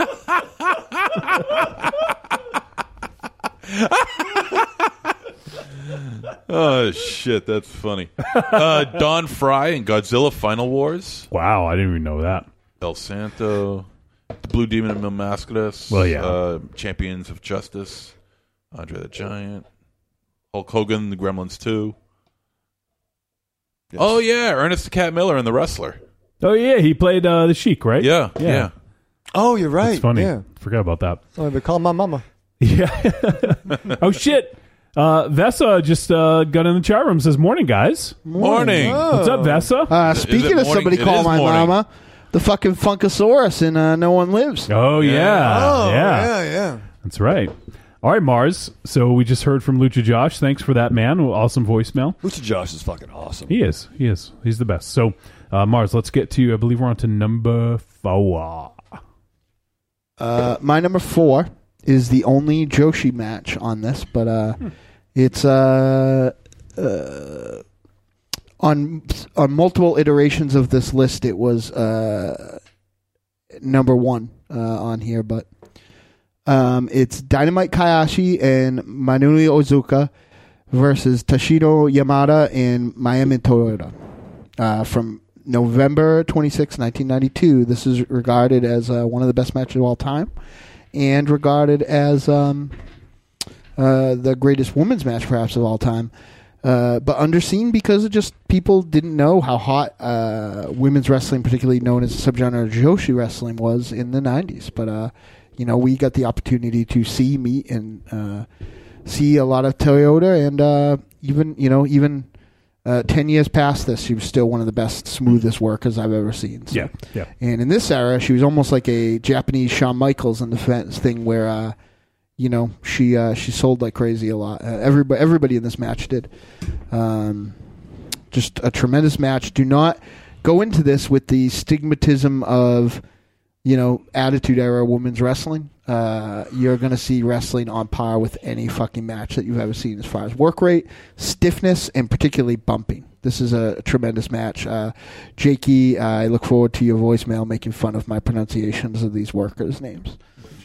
Oh shit, that's funny. Don Fry and Godzilla Final Wars. Wow, I didn't even know that. El Santo, the Blue Demon and Mil Mascaras. Well, yeah. Champions of Justice, Andre the Giant, Hulk Hogan, the Gremlins 2. Yes. Oh yeah, Ernest the Cat Miller and the Wrestler. Oh yeah, he played the Sheik, right? Yeah. Oh, you're right. That's funny. Yeah. Forgot about that. Oh, they call my mama. Yeah. Oh shit. Vesa just got in the chat room. Says, "Morning, guys." Morning. What's up, Vesa? Speaking of somebody call my mama, the fucking Funkasaurus in No One Lives. Oh yeah. Oh yeah. That's right. All right, Mars. So we just heard from Lucha Josh. Thanks for that, man. Awesome voicemail. Lucha Josh is fucking awesome. He is. He's the best. So, Mars, let's get to. I believe we're on to number 4. My number 4 is the only Joshi match on this, but it's on multiple iterations of this list. It was number 1 on here, but it's Dynamite Kayashi and Manui Ozuka versus Toshiro Yamada and Mayumi Toyota from November 26, 1992. This is regarded as one of the best matches of all time, and regarded as the greatest women's match perhaps of all time, but underseen because of just people didn't know how hot women's wrestling, particularly known as the subgenre Joshi wrestling, was in the 90s. But we got the opportunity to meet and see a lot of Toyota, and even 10 years past this, she was still one of the best, smoothest workers I've ever seen. So. Yeah. And in this era, she was almost like a Japanese Shawn Michaels in the thing where, she sold like crazy a lot. Everybody in this match did. Just a tremendous match. Do not go into this with the stigmatism of, Attitude Era women's wrestling. You're going to see wrestling on par with any fucking match that you've ever seen as far as work rate, stiffness, and particularly bumping. This is a tremendous match. Jakey, I look forward to your voicemail making fun of my pronunciations of these workers' names.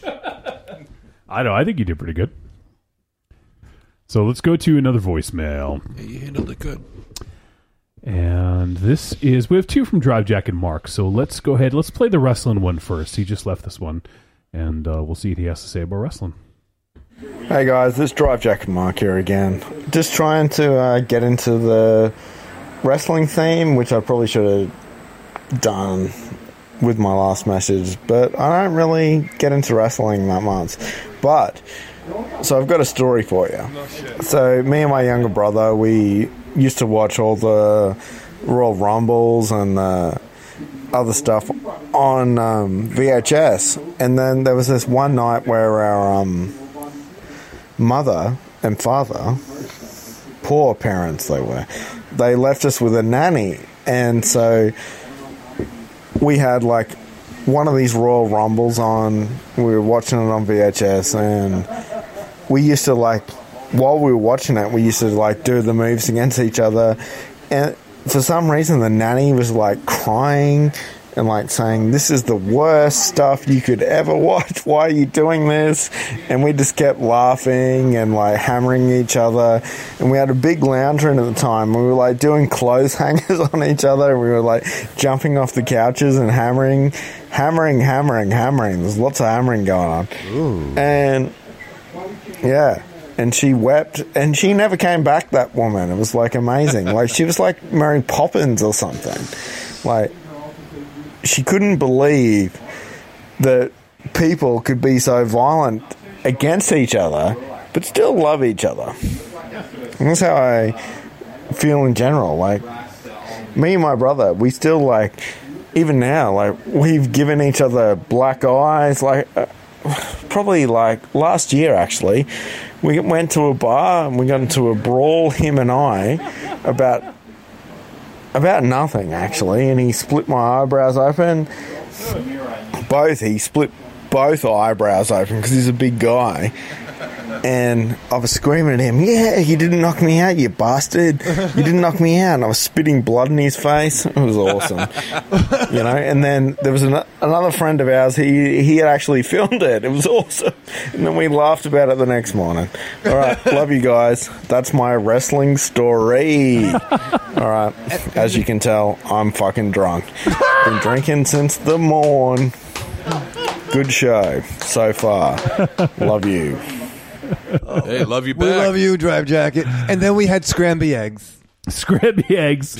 I know. I think you did pretty good. So let's go to another voicemail. Yeah, you handled it good. And we have two from Drive Jack and Mark. So let's go ahead. Let's play the wrestling one first. He just left this one. And we'll see what he has to say about wrestling. Hey guys, this Drive Jack and Mark here again. Just trying to get into the wrestling theme, which I probably should have done with my last message. But I don't really get into wrestling that much. But, so I've got a story for you. So me and my younger brother, we used to watch all the Royal Rumbles and other stuff on VHS, and then there was this one night where our mother and father, poor parents they left us with a nanny, and so we had like one of these Royal Rumbles on. We were watching it on VHS, and we used to while we were watching it, we used to do the moves against each other, and for some reason the nanny was crying and saying, "This is the worst stuff you could ever watch. Why are you doing this?" And we just kept laughing and hammering each other. And we had a big lounge room at the time. We were doing clothes hangers on each other. And we were jumping off the couches and hammering. There's lots of hammering going on. Ooh. And yeah. And she wept, and she never came back, that woman. It was amazing. She was like Mary Poppins or something. She couldn't believe that people could be so violent against each other, but still love each other. And that's how I feel in general. Me and my brother, we still even now, we've given each other black eyes. Probably last year, actually, we went to a bar and we got into a brawl, him and I, about nothing, actually, and he split my eyebrows open. He split both eyebrows open because he's a big guy. And I was screaming at him, "Yeah, you didn't knock me out, you bastard. You didn't knock me out." And I was spitting blood in his face. It was awesome. And then there was another friend of ours, he had actually filmed it. It was awesome. And then we laughed about it the next morning. All right, love you guys. That's my wrestling story. All right, as you can tell, I'm fucking drunk. Been drinking since the morn. Good show so far. Love you. Hey, love you back. We love you, Drive Jacket. And then we had Scramby eggs. Scramby eggs.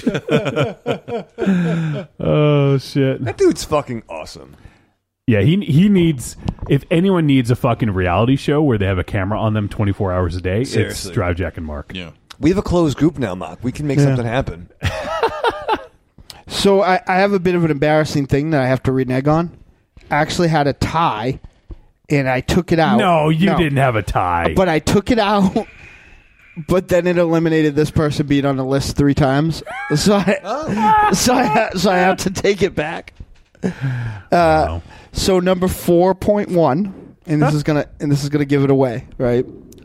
Oh, shit. That dude's fucking awesome. Yeah, he needs... If anyone needs a fucking reality show where they have a camera on them 24 hours a day, Seriously. It's Drive Jack and Mark. Yeah. We have a closed group now, Mark. We can make something happen. So I have a bit of an embarrassing thing that I have to renege on. I actually had a tie, and I took it out. No, you didn't have a tie. But I took it out, but then it eliminated this person being on the list 3 times. So I have to take it back. So number 4.1, and this is gonna give it away, right?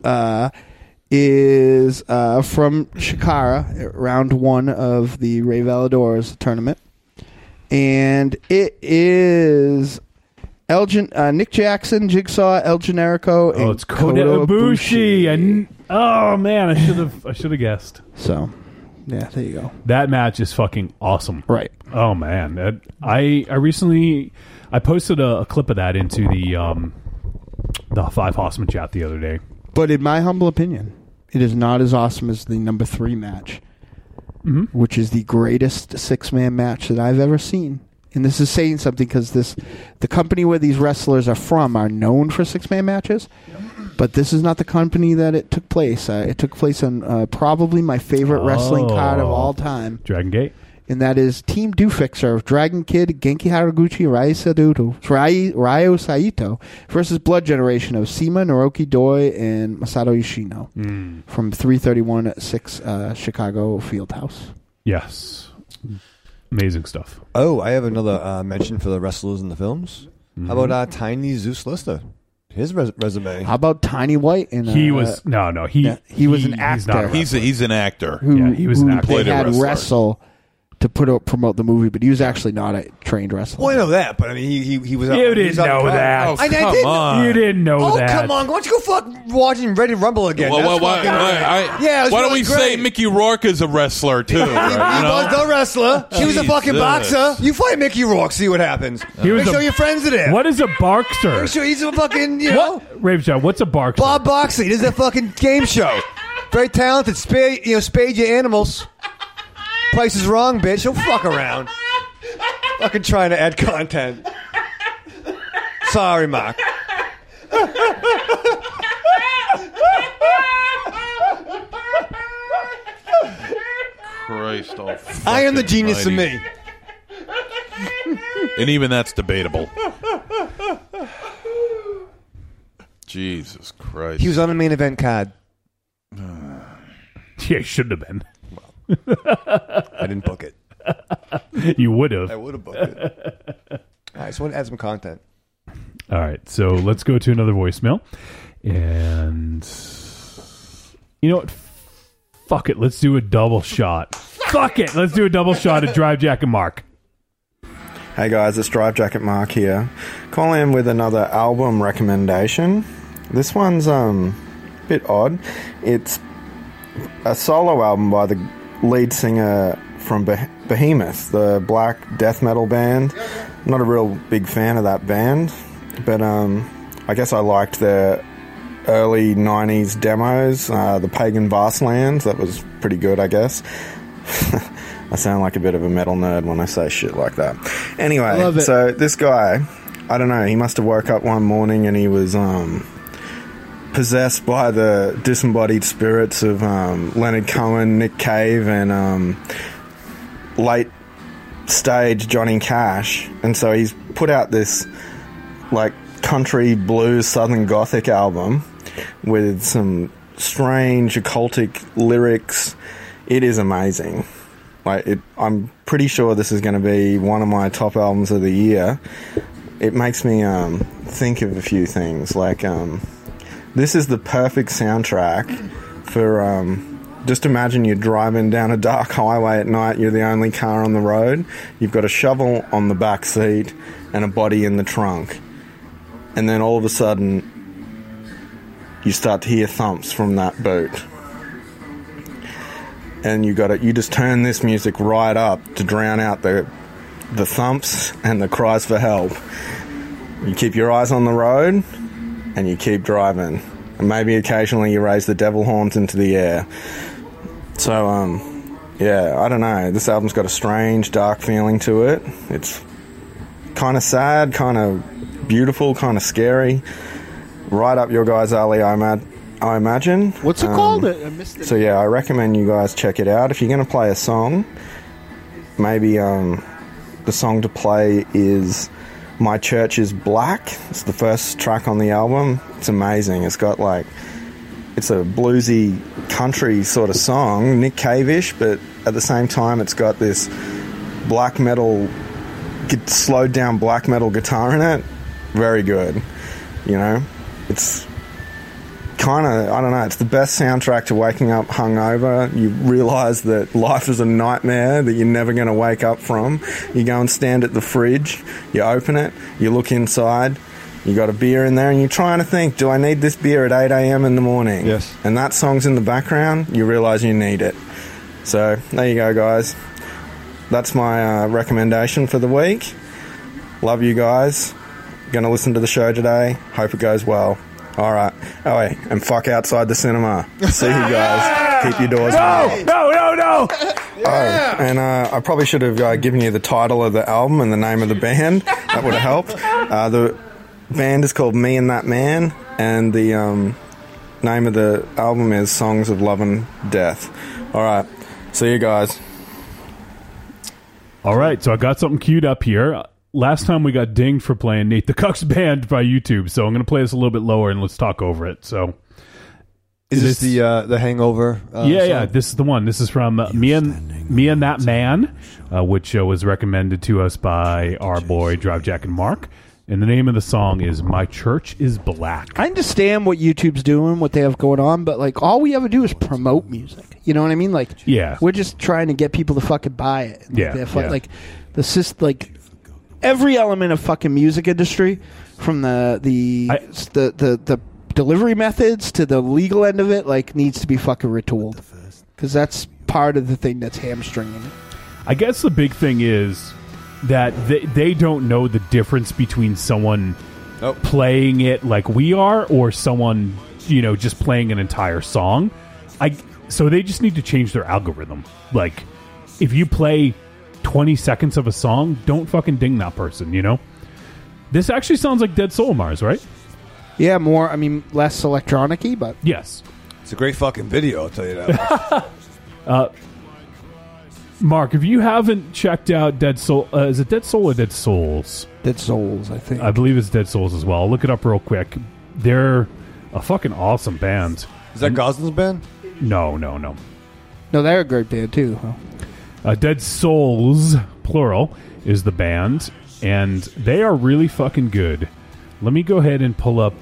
Is from Shikara, round 1 of the Ray Valadores tournament, and it is Nick Jackson, Jigsaw, El Generico, and it's Kota Ibushi. Oh man, I should have guessed. So, yeah, there you go. That match is fucking awesome. Right. Oh man, I recently posted a clip of that into the Five Horsemen chat the other day. But in my humble opinion, it is not as awesome as the number 3 match, which is the greatest 6-man match that I've ever seen and this is saying something because the company where these wrestlers are from are known for 6-man matches, but this is not the company that it took place. It took place on probably my favorite wrestling card of all time, Dragon Gate. And that is Team Do-Fixer of Dragon Kid, Genki Haraguchi, Ryo Saito versus Blood Generation of Sema, Naoki Doi, and Masato Yoshino from 331-6 Chicago Fieldhouse. Yes. Amazing stuff. Oh, I have another mention for the wrestlers in the films. How about Tiny Zeus Lister? His resume. How about Tiny White? And he was he was an actor. He's an actor. He was an actor. They had wrestle to promote the movie, but he was actually not a trained wrestler. Well, I know that, but I mean, he was. You didn't know that. Oh, come on. You didn't know that. Oh, come on! Why don't you go fuck watching Ready to Rumble again? Why don't we say Mickey Rourke is a wrestler too? He was the wrestler. She was a fucking boxer. You fight Mickey Rourke, see what happens. Make sure your friends are there. What is a Barkster? Make sure he's a fucking Ravejohn, what's a Barkster? Bob Boxley. This is a fucking game show. Very talented. Spade your animals. Price is wrong, bitch. Don't fuck around. Fucking trying to add content. Sorry, Mark. Christ, I am the genius of me. And even that's debatable. Jesus Christ. He was on the main event card. Yeah, he shouldn't have been. I didn't book it. You would have. I would have booked it. All right, just want to add some content. All right, so let's go to another voicemail. And you know what? Fuck it. Let's do a double shot. Fuck it. Let's do a double shot at Drive Jacket Mark. Hey guys, it's Drive Jacket Mark here. Calling in with another album recommendation. This one's a bit odd. It's a solo album by the lead singer from Behemoth, the black death metal band. I'm not a real big fan of that band, but I guess I liked their early 90s demos, the Pagan Vastlands. That was pretty good, I guess. I sound like a bit of a metal nerd when I say shit like that. Anyway, so this guy, I don't know, he must have woke up one morning and he was possessed by the disembodied spirits of Leonard Cohen, Nick Cave, and late stage Johnny Cash. And so he's put out this like country blues southern gothic album with some strange occultic lyrics. It is amazing. I'm pretty sure this is going to be one of my top albums of the year. It makes me think of a few things. This is the perfect soundtrack for just imagine you're driving down a dark highway at night. You're the only car on the road. You've got a shovel on the back seat and a body in the trunk. And then all of a sudden, you start to hear thumps from that boot. And you just turn this music right up to drown out the thumps and the cries for help. You keep your eyes on the road and you keep driving. And maybe occasionally you raise the devil horns into the air. So, I don't know. This album's got a strange, dark feeling to it. It's kind of sad, kind of beautiful, kind of scary. Right up your guys' alley, I imagine. What's it called? I missed it. So, yeah, I recommend you guys check it out. If you're going to play a song, maybe the song to play is My Church is Black. It's the first track on the album. It's amazing. It's got it's a bluesy country sort of song, Nick Cave-ish, but at the same time it's got this black metal, slowed down black metal guitar in it. Very good. You know, it's kind of, I don't know, it's the best soundtrack to waking up hungover. You realise that life is a nightmare that you're never going to wake up from. You go and stand at the fridge, you open it, you look inside, you got a beer in there, and you're trying to think, do I need this beer at 8 a.m. in the morning? Yes. And that song's in the background, you realise you need it. So, there you go, guys. That's my recommendation for the week. Love you guys. Going to listen to the show today. Hope it goes well. All right. Oh, wait. And fuck outside the cinema. See you guys. Keep your doors open. No. Oh, and I probably should have given you the title of the album and the name of the band. That would have helped. The band is called Me and That Man, and the name of the album is Songs of Love and Death. All right. See you guys. All right, so I got something queued up here. Last time we got dinged for playing Nate the Cuck's band by YouTube, so I'm going to play this a little bit lower and let's talk over it. So, is this the Hangover? Yeah, this is the one. This is from Me and That Man, which was recommended to us by our boy Drive Jack and Mark. And the name of the song is My Church is Black. I understand what YouTube's doing, what they have going on, but like all we ever do is promote music. You know what I mean? Like, yeah, we're just trying to get people to fucking buy it. Like, like every element of fucking music industry, from the delivery methods to the legal end of it, like needs to be fucking retooled, because that's part of the thing that's hamstringing it. I guess the big thing is that they don't know the difference between someone playing it like we are or someone, just playing an entire song. So they just need to change their algorithm. Like, if you play 20 seconds of a song, don't fucking ding that person, This actually sounds like Dead Soul Mars, right? Yeah, less electronic-y, but... Yes. It's a great fucking video, I'll tell you that. Mark, if you haven't checked out Dead Soul... is it Dead Soul or Dead Souls? Dead Souls, I think. I believe it's Dead Souls as well. I'll look it up real quick. They're a fucking awesome band. Is that Goslin's band? No. No, they're a great band, too. Huh? Dead Souls, plural, is the band, and they are really fucking good. Let me go ahead and pull up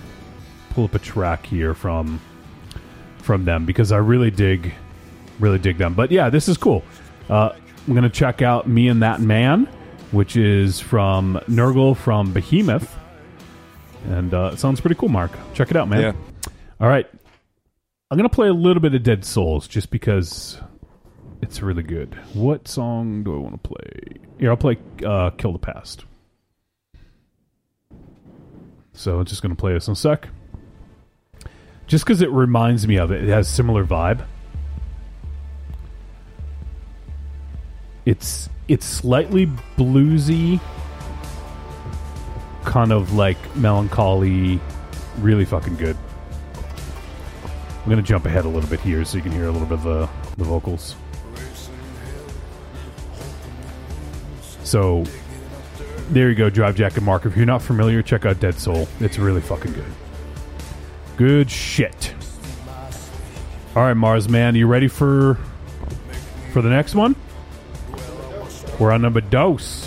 a track here from them, because I really dig them. But yeah, this is cool. I'm going to check out Me and That Man, which is from Nurgle from Behemoth. And it sounds pretty cool, Mark. Check it out, man. Yeah. All right. I'm going to play a little bit of Dead Souls just because it's really good. What song do I want to play? Here, I'll play Kill the Past. So I'm just going to play this in a sec. Just because it reminds me of it. It has similar vibe. It's slightly bluesy, kind of like melancholy, really fucking good. I'm going to jump ahead a little bit here so you can hear a little bit of the vocals. So, there you go, Drive Jack and Mark. If you're not familiar, check out Dead Soul. It's really fucking good. Good shit. All right, Mars Man, you ready for the next one? We're on number dos.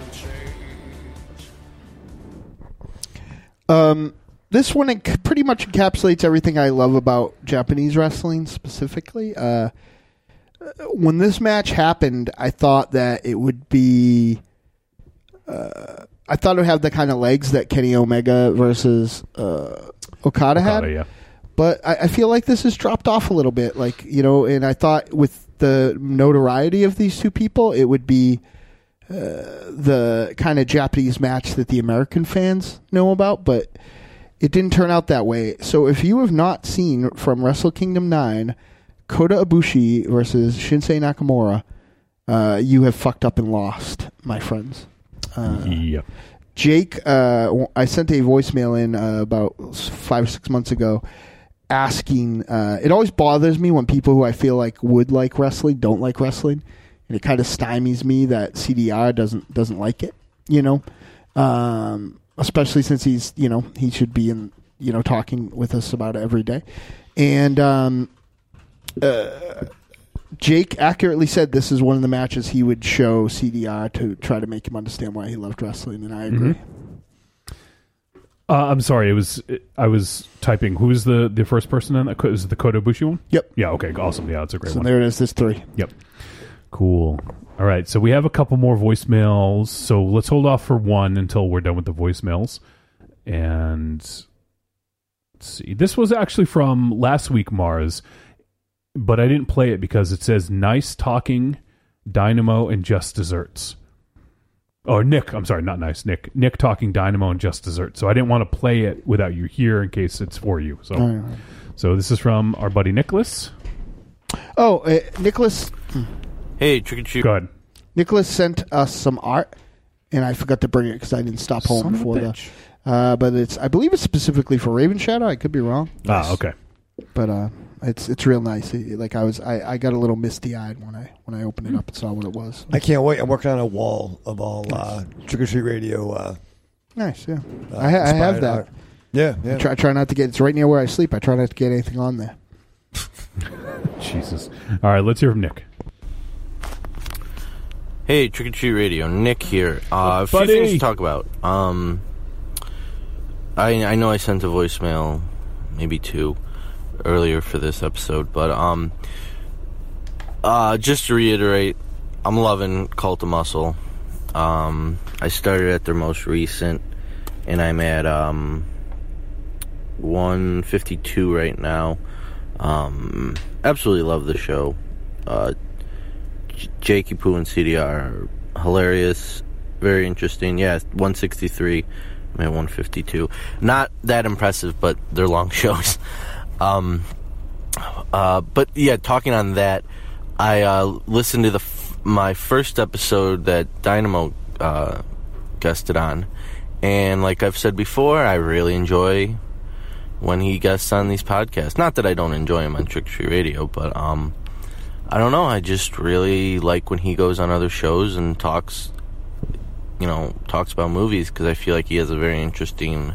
This one pretty much encapsulates everything I love about Japanese wrestling specifically. When this match happened, I thought that it would be... I thought it would have the kind of legs that Kenny Omega versus Okada had. Yeah. But I feel like this has dropped off a little bit. And I thought with the notoriety of these two people, it would be the kind of Japanese match that the American fans know about, but it didn't turn out that way. So if you have not seen from Wrestle Kingdom 9, Kota Ibushi versus Shinsuke Nakamura, you have fucked up and lost, my friends. Yep. Jake, I sent a voicemail in about 5 or 6 months ago asking, it always bothers me when people who I feel like would like wrestling don't like wrestling, and it kind of stymies me that CDR doesn't like it, especially since he's, he should be in, talking with us about it every day. And Jake accurately said this is one of the matches he would show CDR to try to make him understand why he loved wrestling, and I agree. I'm sorry, I was typing. Who's the first person in that? Is it the Kota Ibushi one? Yep. Yeah, okay, awesome. Yeah, that's a great one. So there it is, this 3. Yep. Cool. All right, so we have a couple more voicemails, so let's hold off for one until we're done with the voicemails. And let's see. This was actually from last week, Mars, but I didn't play it because it says Nice Talking, Dynamo, and Just Desserts. Oh, Nick. I'm sorry, not Nice. Nick. Nick Talking, Dynamo, and Just Desserts. So I didn't want to play it without you here in case it's for you. So, So this is from our buddy Nicholas. Oh, Nicholas Hey, Trick or Treat. Go ahead. Nicholas sent us some art, and I forgot to bring it because I didn't stop home Son of a before bitch. but I believe it's specifically for Raven Shadow. I could be wrong. Ah, okay. But it's real nice. I got a little misty eyed when I opened it up and saw what it was. I can't wait. I'm working on a wall of all Trick or Treat Radio. Nice, yeah. I have that. Art. Yeah. I try not to get. It's right near where I sleep. I try not to get anything on there. Jesus. All right, let's hear from Nick. Hey, Trick or Treat Radio, Nick here. A few Buddy. things to talk about. I know I sent a voicemail, maybe 2, earlier for this episode, but just to reiterate, I'm loving Cult of Muscle. I started at their most recent, and I'm at 152 right now. Absolutely love the show. Jakey Poo and CDR are hilarious, very interesting. Yeah, 163. I'm at 152. Not that impressive, but they're long shows. But yeah, talking on that, I listened to my first episode that Dynamo guested on, and like I've said before, I really enjoy when he guests on these podcasts. Not that I don't enjoy him on Trick or Treat Radio, but I don't know. I just really like when he goes on other shows and talks about movies, because I feel like he has a very interesting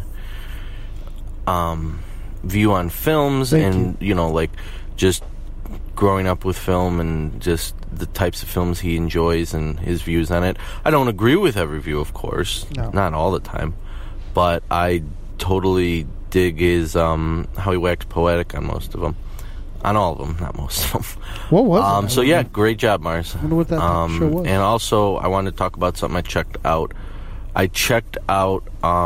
view on films and like just growing up with film and just the types of films he enjoys and his views on it. I don't agree with every view, of course, not all the time, but I totally dig his how he waxed poetic on most of them. On all of them, not most of them. What was it? So yeah, great job, Mars. I wonder what that show was. And also, I wanted to talk about something I checked out. I checked out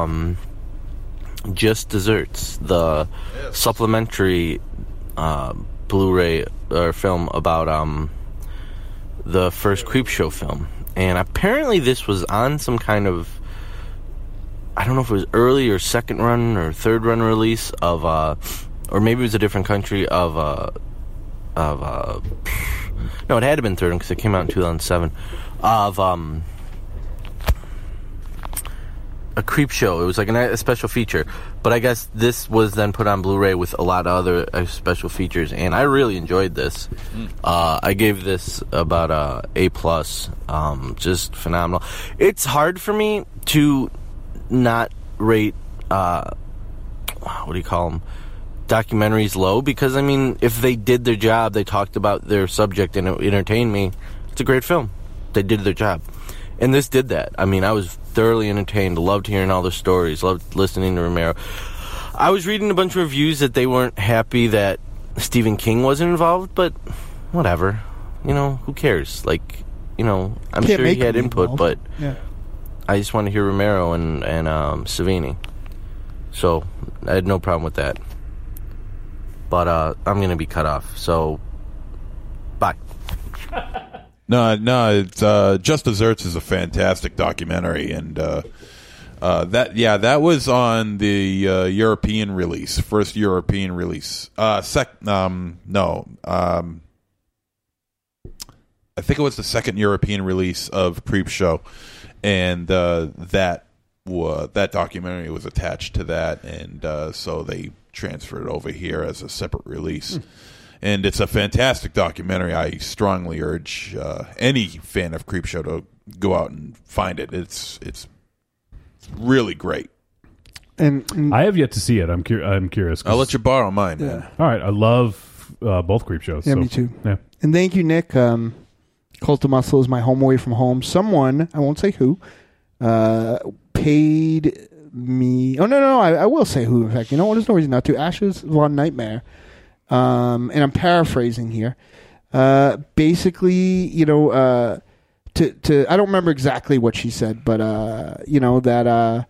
Just Desserts, the supplementary Blu-ray or film about the first Creepshow film. And apparently this was on some kind of, I don't know if it was early or second run or third run release of or maybe it was a different country of no, it had to have been third because it came out in 2007 of a Creepshow. It was like a special feature, but I guess this was then put on Blu-ray with a lot of other special features, and I really enjoyed this. I gave this about A+, just phenomenal. It's hard for me to not rate what do you call them, documentaries low, because I mean, if they did their job, they talked about their subject and it entertained me, it's a great film. They did their job, and this did that. I mean, I was thoroughly entertained, loved hearing all the stories, loved listening to Romero. I was reading a bunch of reviews that they weren't happy that Stephen King wasn't involved, but whatever, who cares? Like, I'm Can't sure he make had him input, involved. but Yeah. I just want to hear Romero and Savini. So I had no problem with that. But I'm going to be cut off. So, bye. No, it's Just Desserts is a fantastic documentary, and that was on the European release, first European release. I think it was the second European release of Creepshow, and that documentary was attached to that, and so they transferred it over here as a separate release. And it's a fantastic documentary. I strongly urge any fan of Creepshow to go out and find it. It's really great. And I have yet to see it. I'm curious. I'll let you borrow mine, man. All right. I love both Creepshows. Yeah, me too. Yeah. And thank you, Nick. Cult of Muscle is my home away from home. Someone, I won't say who, paid me. Oh, no. I will say who, in fact. You know what? There's no reason not to. Ashes Von Nightmare. And I'm paraphrasing here. Basically, to I don't remember exactly what she said, but that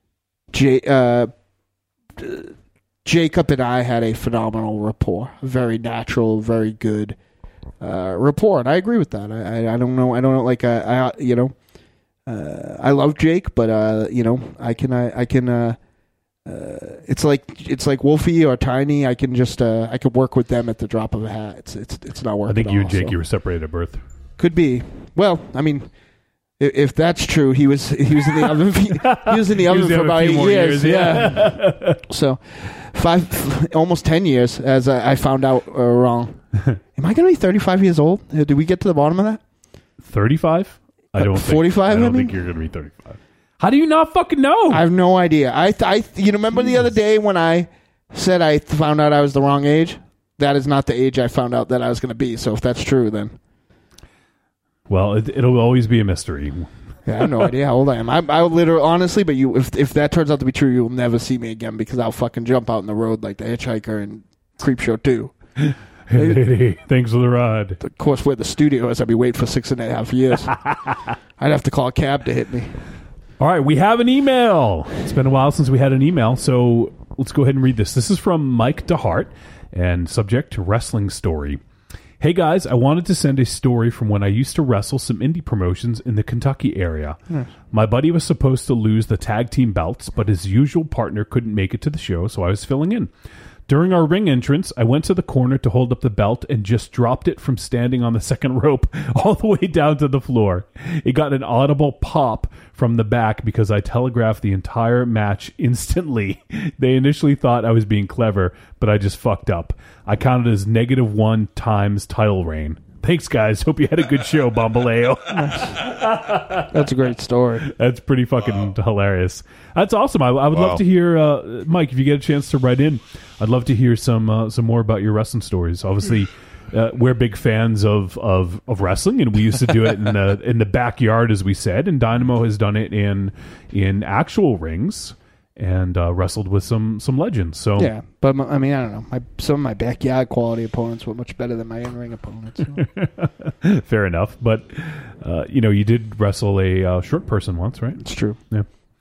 Jacob and I had a phenomenal rapport, a very natural, very good rapport, and I agree with that. I don't know, like I love Jake, but I can it's like Wolfie or Tiny. I can just I could work with them at the drop of a hat. It's not working. I think you and Jake, so. you were separated at birth. Could be. Well, I mean, if that's true, he was in the oven. He was in the oven for about 8 years. Yeah. So, almost 10 years, as I found out wrong. Am I going to be 35 years old? Did we get to the bottom of that? 35? I don't 45. I don't think you're going to be 35. How do you not fucking know? I have no idea. You remember the other day when I said I found out I was the wrong age? That is not the age I found out that I was going to be. So if that's true, then. Well, it'll always be a mystery. Yeah, I have no idea how old I am. I literally, honestly, but if that turns out to be true, you'll never see me again because I'll fucking jump out in the road like the Hitchhiker and Creepshow 2. Hey, thanks for the ride. Of course, where the studio is, I'd be waiting for 6.5 years. I'd have to call a cab to hit me. All right, we have an email. It's been a while since we had an email, so let's go ahead and read this. This is from Mike DeHart, and subject, wrestling story. Hey guys, I wanted to send a story from when I used to wrestle some indie promotions in the Kentucky area. My buddy was supposed to lose the tag team belts, but his usual partner couldn't make it to the show, so I was filling in. During our ring entrance, I went to the corner to hold up the belt and just dropped it from standing on the second rope all the way down to the floor. It got an audible pop from the back because I telegraphed the entire match instantly. They initially thought I was being clever, but I just fucked up. I counted as -1 times title reign. Thanks, guys. Hope you had a good show, Bambaleo. That's a great story. That's pretty fucking hilarious. That's awesome. I would love to hear, Mike, if you get a chance to write in, I'd love to hear some more about your wrestling stories. Obviously, we're big fans of wrestling, and we used to do it in the backyard, as we said. And Dynamo has done it in actual rings and wrestled with some legends. So yeah, but I mean, I don't know. Some of my backyard quality opponents were much better than my in-ring opponents. So. Fair enough, but you did wrestle a short person once, right? It's true. Yeah,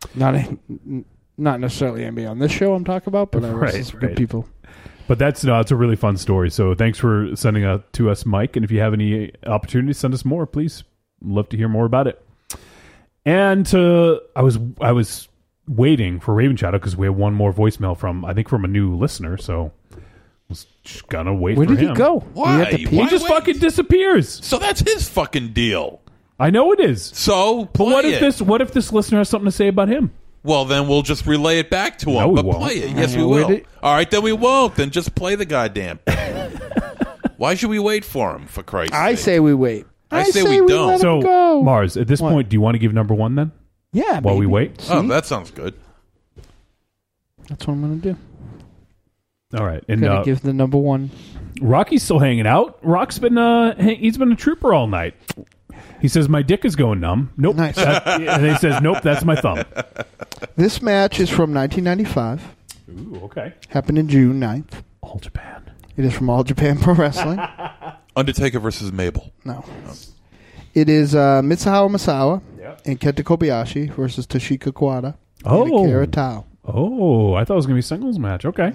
not necessarily anybody on this show I'm talking about, but I wrestled some good people. But it's a really fun story. So thanks for sending it to us, Mike. And if you have any opportunity, send us more, please. Love to hear more about it. And I was waiting for Raven Shadow because we have one more voicemail from a new listener. So I was just gonna wait for him. Where did he go? Why? He just fucking disappears. So that's his fucking deal. I know it is. So, but what if this listener has something to say about him? Well, then we'll just relay it back to him. No, we but won't. Play it. Yes, we will. All right, then we won't. Then just play the goddamn thing. Why should we wait for him, for Christ's sake? I say we wait. I say we don't. Let him So, go. Mars, at this point, do you want to give number one then? Yeah, while we wait? Oh, that sounds good. That's what I'm going to do. All right. And Gonna give the number one. Rocky's still hanging out. Rock's been he's been a trooper all night. He says my dick is going numb. Nope. Nice. And he says nope. That's my thumb. This match is from 1995. Ooh, okay. Happened in June 9th. All Japan. It is from All Japan Pro Wrestling. Undertaker versus Mabel. No. It is Mitsuharu Misawa and Kenta Kobayashi versus Toshika Kawada and Akira Tao. Oh, I thought it was going to be a singles match. Okay.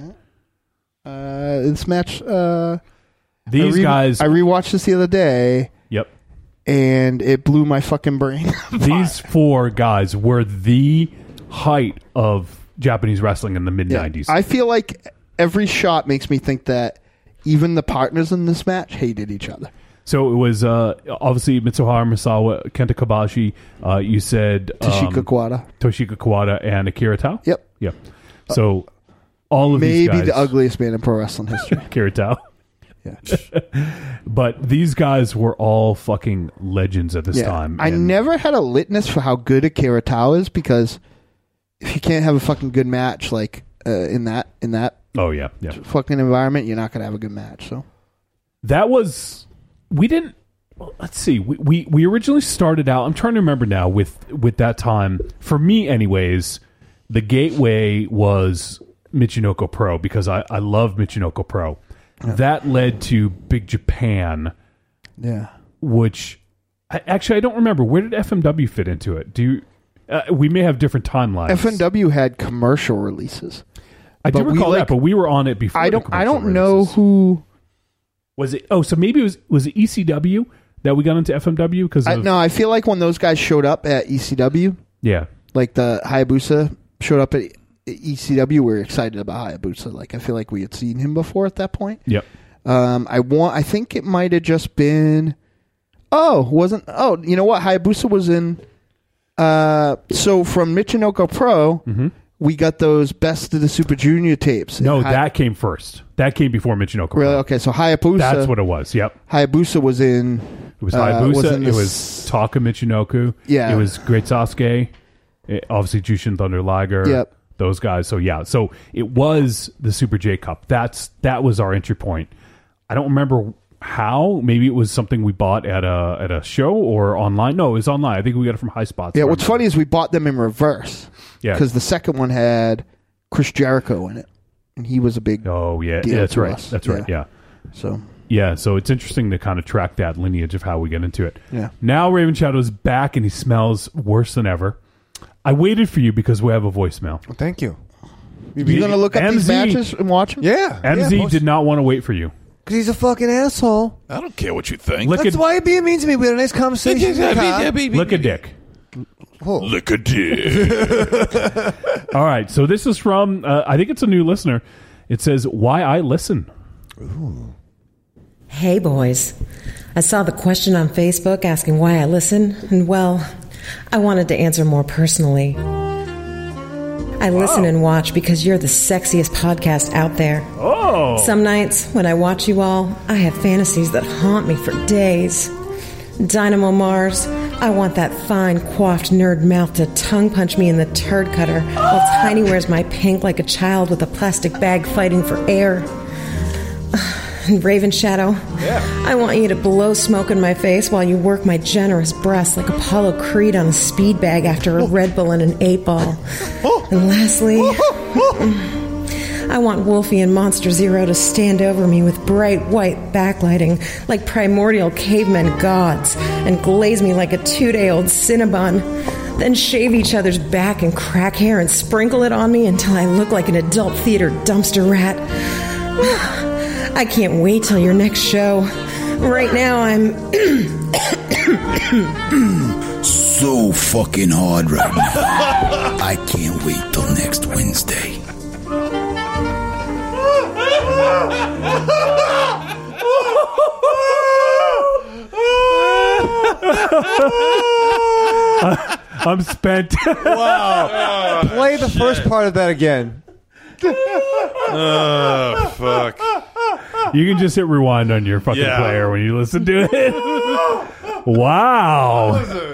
This match... These guys... I rewatched this the other day. Yep. And it blew my fucking brain. These four guys were the height of Japanese wrestling in the mid-90s. I feel like every shot makes me think that even the partners in this match hated each other. So it was obviously Mitsuharu Misawa, Kenta Kobayashi. You said Toshika Kawada, and Akira Tao. Yep. So all of these guys, maybe the ugliest man in pro wrestling history. Akira Tao. Yeah. But these guys were all fucking legends at this time. I never had a litmus for how good Akira Tao is because if you can't have a fucking good match like in that oh yeah fucking environment, you're not gonna have a good match. So that was. We didn't. Well, let's see. We originally started out. I'm trying to remember now with that time. For me, anyways, the gateway was Michinoku Pro because I love Michinoku Pro. Yeah. That led to Big Japan. Yeah. Which I don't remember. Where did FMW fit into it? We may have different timelines. FMW had commercial releases. I do recall that, but we were on it before. I don't know who. Was it? Oh, so maybe it was it ECW that we got into FMW because no, I feel like when those guys showed up at ECW, yeah, like the Hayabusa showed up at ECW, we were excited about Hayabusa. Like, I feel like we had seen him before at that point. Yep. I think it might have just been. You know what? Hayabusa was in. So from Michinoku Pro, we got those Best of the Super Junior tapes. No, that came first. That came before Michinoku Pro. Really? Okay, so Hayabusa. That's what it was. Yep. Hayabusa was in. It was Hayabusa. It was Taka Michinoku. Yeah. It was Great Sasuke. Obviously, Jushin Thunder Liger. Yep. Those guys. So yeah. So it was the Super J Cup. That was our entry point. I don't remember how. Maybe it was something we bought at a show or online. No, it was online. I think we got it from High Spots. Yeah. What's funny is we bought them in reverse. Yeah. Because the second one had Chris Jericho in it, and he was a big. Oh yeah. deal That's to right. us. That's right. Yeah. So. Yeah, so it's interesting to kind of track that lineage of how we get into it. Yeah. Now Raven Shadow's back and he smells worse than ever. I waited for you because we have a voicemail. Well, thank you. You going to look up these matches and watch them? Yeah. MZ did not want to wait for you. Because he's a fucking asshole. I don't care what you think. That's why you're being mean to me. We had a nice conversation. Lick a dick. Lick a dick. All right, so this is from, I think it's a new listener. It says, Why I Listen. Ooh. Hey, boys. I saw the question on Facebook asking why I listen, and well, I wanted to answer more personally. I listen and watch because you're the sexiest podcast out there. Oh! Some nights, when I watch you all, I have fantasies that haunt me for days. Dynamo Mars, I want that fine, coiffed nerd mouth to tongue punch me in the turd cutter while Tiny wears my pink like a child with a plastic bag fighting for air. Raven Shadow, I want you to blow smoke in my face while you work my generous breasts like Apollo Creed on a speed bag after a Red Bull and an 8-ball. And lastly, I want Wolfie and Monster Zero to stand over me with bright white backlighting like primordial cavemen gods and glaze me like a 2-day-old Cinnabon. Then shave each other's back and crack hair and sprinkle it on me until I look like an adult theater dumpster rat. I can't wait till your next show. Right now, I'm so fucking hard right now. I can't wait till next Wednesday. I'm spent. Wow. Play the first part of that again. Oh, fuck. You can just hit rewind on your fucking player when you listen to it. Wow.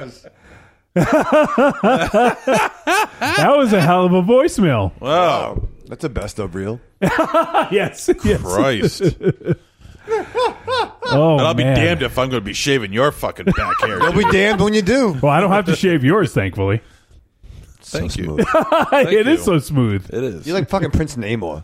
That was a hell of a voicemail. Wow. That's a best of reel. Yes. Christ. Oh, and I'll man. be damned if I'm going to be shaving your fucking back hair. You'll be damned when you do. Well, I don't have to shave yours, thankfully. Thank you. It is so smooth. It is. You're like fucking Prince Namor.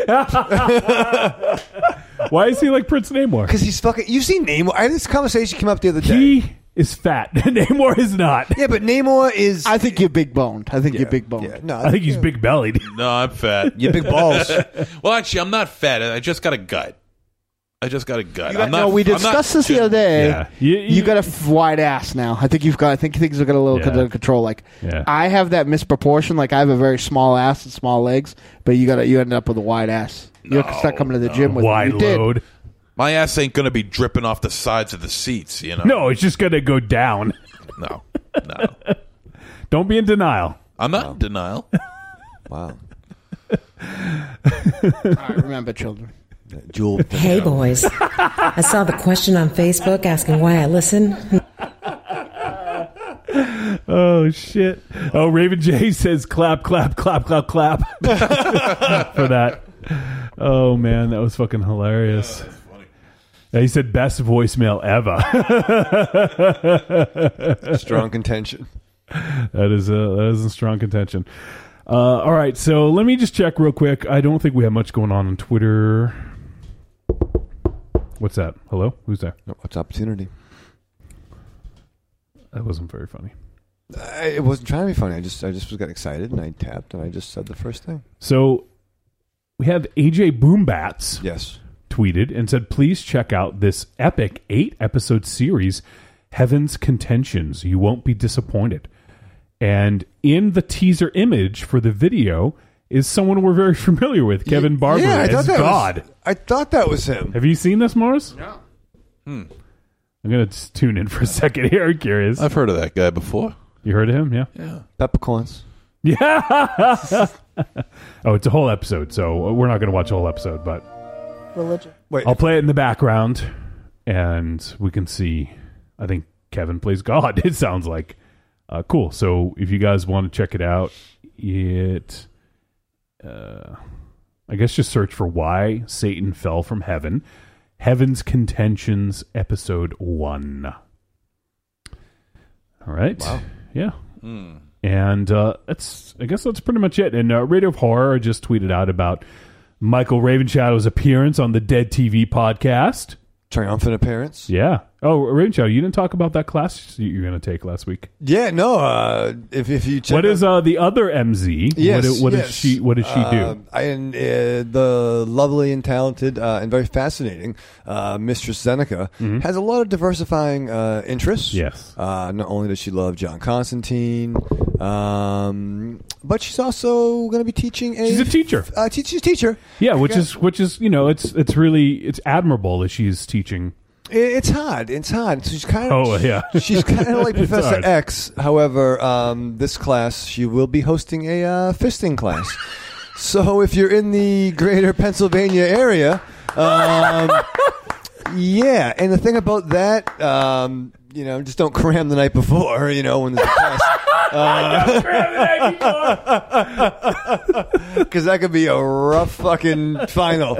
Why is he like Prince Namor? Because he's fucking. You see Namor? I had this conversation came up the other day. He is fat. Namor is not. Yeah, but Namor is. I think you're big boned. I think you're big boned. Yeah, no, I think he's big bellied. No, I'm fat. You big balls. Well, actually, I'm not fat. I just got a gut. I'm not. No, we discussed this the other day. Yeah. You got a wide ass now. I think things are got a little under control. Like I have that misproportion. Like I have a very small ass and small legs, but you end up with a wide ass. You have to start coming to the gym with wide load. My ass ain't going to be dripping off the sides of the seats, you know. No, it's just going to go down. No. Don't be in denial. I'm not in denial. Wow. All right, remember, children. Jewel. Hey, boys. I saw the question on Facebook asking why I listen. Oh, shit. Oh, Raven J says clap, clap, clap, clap, clap for that. Oh, man, that was fucking hilarious. He said best voicemail ever. Strong contention. That is a strong contention. All right, so let me just check real quick. I don't think we have much going on Twitter. What's that? Hello? Who's there? What's opportunity? That wasn't very funny. It wasn't trying to be funny. I just was getting excited and I tapped and I just said the first thing. So we have AJ Boombats. Yes. Tweeted and said, please check out this epic 8-episode series, Heaven's Contentions. You won't be disappointed. And in the teaser image for the video, is someone we're very familiar with, Kevin Barber as God. I thought that was him. Have you seen this, Mars? No. I'm going to tune in for a second here. I'm curious. I've heard of that guy before. You heard of him? Yeah. Yeah. Peppercorns. Yeah. Oh, it's a whole episode, so we're not going to watch a whole episode, but Religion. Wait, I'll play it in the background, and we can see. I think Kevin plays God. It sounds like cool. So if you guys want to check it out, I guess just search for Why Satan Fell from Heaven. Heaven's Contentions, Episode 1. All right. Wow. Yeah. And I guess that's pretty much it. And Radio of Horror just tweeted out about Michael Ravenshadow's appearance on the Dead TV podcast. Triumphant appearance. Yeah. Oh, Ravenshadow, you didn't talk about that class you're going to take last week. Yeah, no. If you check what is the other MZ? Yes, what does she do? The lovely and talented and very fascinating Mistress Seneca has a lot of diversifying interests. Yes. Not only does she love John Constantine, but she's also going to be teaching. She's a teacher. She's a teacher. Yeah, which is it's really admirable that she's teaching. It's hard. It's hard. She's kind of. Oh yeah. She's kind of like It's Professor hard. X. However, this class she will be hosting a fisting class. So if you're in the greater Pennsylvania area, yeah. And the thing about that, just don't cram the night before. When there's a class. Don't cram the night before. Because that could be a rough fucking final.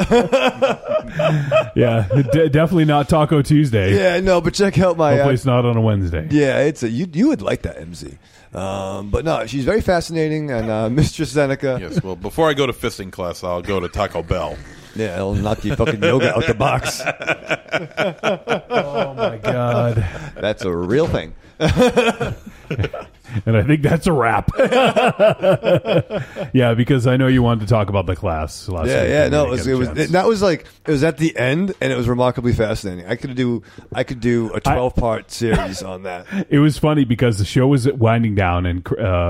Yeah, definitely not Taco Tuesday. Yeah, no, but check out my. Hopefully it's not on a Wednesday. Yeah, you would like that, MZ. But no, she's very fascinating, and Mistress Seneca. Yes, well, before I go to fisting class, I'll go to Taco Bell. Yeah, it'll knock your fucking yoga out the box. Oh my god, that's a real thing. And I think that's a wrap. Yeah, because I know you wanted to talk about the class last week. Yeah, no, it was at the end, and it was remarkably fascinating. I could do a 12-part series on that. It was funny because the show was winding down, and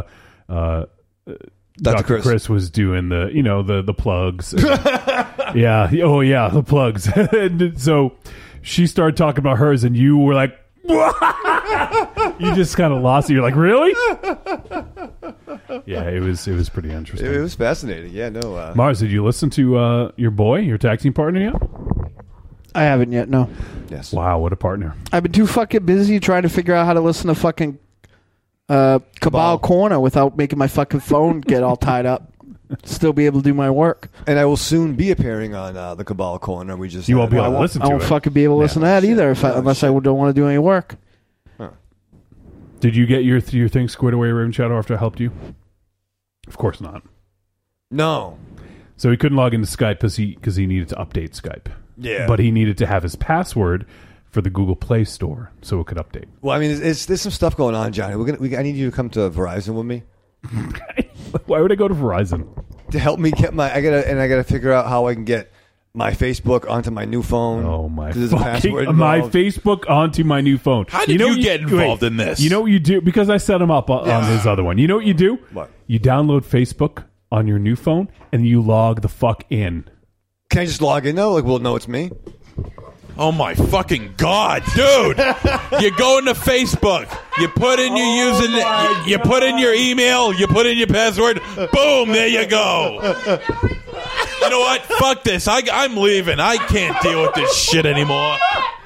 Dr. Chris was doing the plugs. Yeah, oh yeah, the plugs. And so she started talking about hers, and you were like, you just kind of lost it. You're like, really? Yeah, it was pretty interesting. It was fascinating. Yeah, no. Mars, did you listen to your tag team partner yet? I haven't yet, no. Yes. Wow, what a partner. I've been too fucking busy trying to figure out how to listen to fucking Cabal Corner without making my fucking phone get all tied up. Still be able to do my work. And I will soon be appearing on the Cabal Corner. You won't be able to listen to it. I won't fucking be able to listen to that either unless I don't want to do any work. Huh. Did you get your thing squared away, Raven Shadow, after I helped you? Of course not. No. So he couldn't log into Skype because he needed to update Skype. Yeah. But he needed to have his password for the Google Play Store so it could update. Well, I mean, there's some stuff going on, Johnny. I need you to come to Verizon with me. Why would I go to Verizon? To help me get I gotta figure out how I can get my Facebook onto my new phone. Oh my! There's a password my involved. Facebook onto my new phone. How did you get involved in this? You know what you do? Because I set him up on his other one. You know what you do? What? You download Facebook on your new phone and you log the fuck in. Can I just log in though? Like, we'll know it's me. Oh my fucking god, dude! You go into Facebook, you put in your username, you put in your email, you put in your password. Boom! There you go. You know what? Fuck this. I'm leaving. I can't deal with this shit anymore.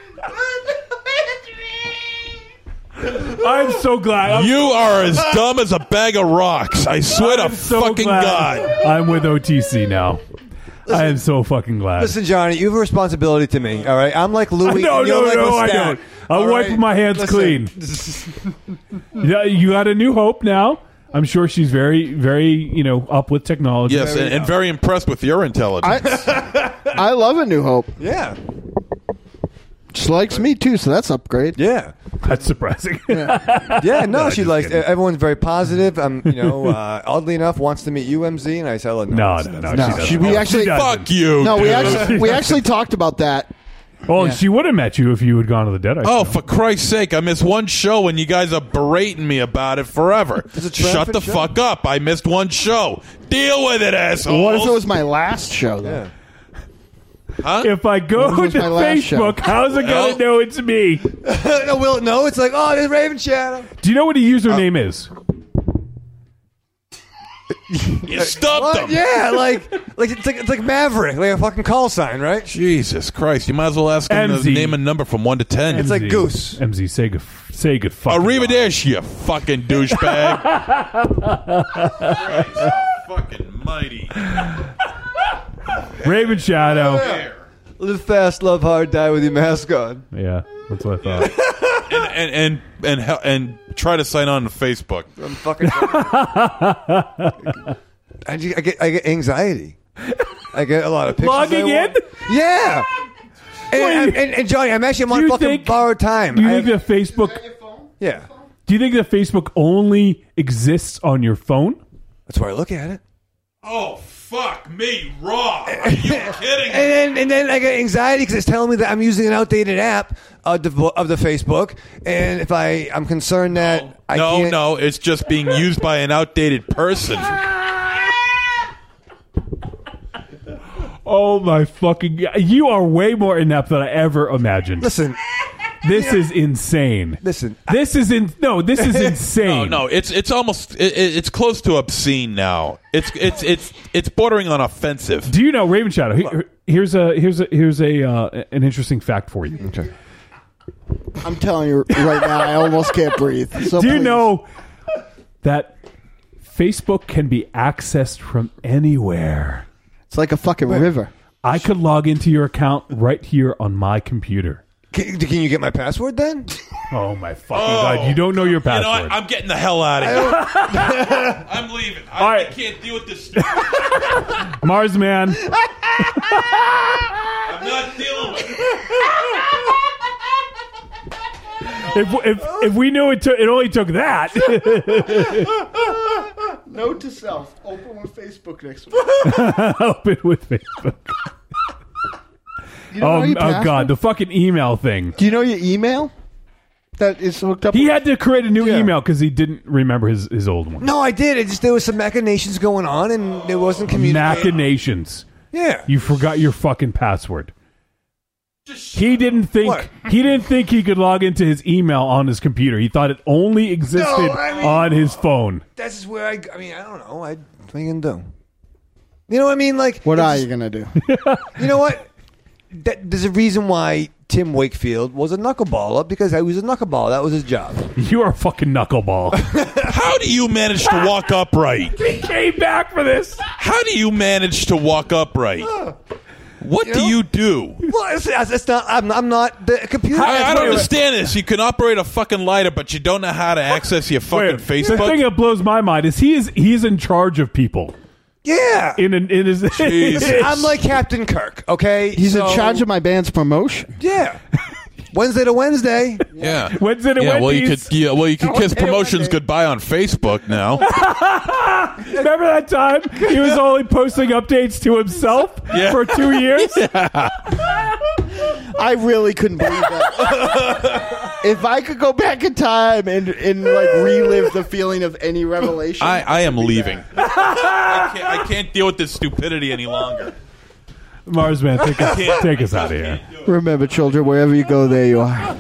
I'm so glad. You are as dumb as a bag of rocks. I swear to fucking God. I'm with OTC now. Listen, I am so fucking glad. Listen, Johnny, you have a responsibility to me, all right? I'm like Louis. No, and you're like I Lestat, don't. I'm wiping my hands clean. Yeah, you got a new hope now. I'm sure she's very, very, up with technology. Yes, and very impressed with your intelligence. I love A New Hope. Yeah. She likes me, too, so that's upgrade. Yeah. That's surprising. Yeah, no, she likes everyone's very positive. Oddly enough, wants to meet you, MZ, and I tell her no. We actually fuck you. No, dude. we actually talked about that Well, she would have met you if you had gone to the Deadite. Oh, show. for Christ's sake, I missed one show and you guys are berating me about it forever. Shut the fuck up. I missed one show. Deal with it, asshole. What if it was my last show, though? Huh? If I go What was to my last show? Facebook, how's it going to know it's me? No, will it know? It's like, oh, there's Raven Shadow. Do you know what a username is? You stumped them. Yeah, it's like Maverick, like a fucking call sign, right? Jesus Christ. You might as well ask him to MZ. name a number from 1 to 10. It's like Goose. MZ, say good fucking Arrivederci, you fucking douchebag. Christ fucking mighty. Raven Shadow. Live fast, love hard, die with your mask on. Yeah, that's what I thought. and try to sign on to Facebook. I'm fucking. I get anxiety. I get a lot of pictures. Logging in? Yeah. And Johnny, I'm on fucking borrowed time. Do you think that Facebook? Yeah. Do you think that Facebook only exists on your phone? That's why I look at it. Oh, fuck me raw. Are you kidding me? And then I get anxiety because it's telling me that I'm using an outdated app of the Facebook, and if I'm concerned that I can't. No, it's just being used by an outdated person. Oh my fucking! You are way more inept than I ever imagined. Listen, this is insane. Listen, this is insane. No, it's almost it's close to obscene now. It's bordering on offensive. Do you know Raven Shadow? Here's an interesting fact for you. Okay. I'm telling you right now, I almost can't breathe. So Do you please. know that Facebook can be accessed from anywhere? It's like a fucking river. I could log into your account right here on my computer. Can you get my password then? Oh my fucking god! You don't know your password. You know what? I'm getting the hell out of here. I'm leaving. I can't deal with this. Mars Man. I'm not dealing with it. If we knew it only took that. Note to self: open with Facebook next week. Open with Facebook. You don't know your password? God, the fucking email thing. Do you know your email that is hooked up? He had to create a new email because he didn't remember his old one. No, I did. It just there was some machinations going on, and it wasn't communicated. Machinations. Yeah. You forgot your fucking password. He didn't think he could log into his email on his computer. He thought it only existed on his phone. That's just where I don't know. What are you gonna do? You know what I mean? Like, what are you gonna do? You know what? There's a reason why Tim Wakefield was a knuckleballer, because he was a knuckleballer. That was his job. You are a fucking knuckleball. How do you manage to walk upright? He came back for this. How do you manage to walk upright? What do you do? Well, it's not. I'm not the computer. I don't understand this. You can operate a fucking lighter, but you don't know how to access your fucking Facebook. The thing that blows my mind is he's in charge of people. Yeah. In his. I'm like Captain Kirk. Okay, He's in charge of my band's promotion. Yeah. Wednesday to Wednesday. Yeah. Wednesday to Wednesday. Well, you could kiss promotions goodbye on Facebook now. Remember that time he was only posting updates to himself for 2 years? I really couldn't believe that. If I could go back in time and like relive the feeling of any revelation, I am leaving. I can't deal with this stupidity any longer. Mars Man, take us out of here. Remember, children, wherever you go, there you are.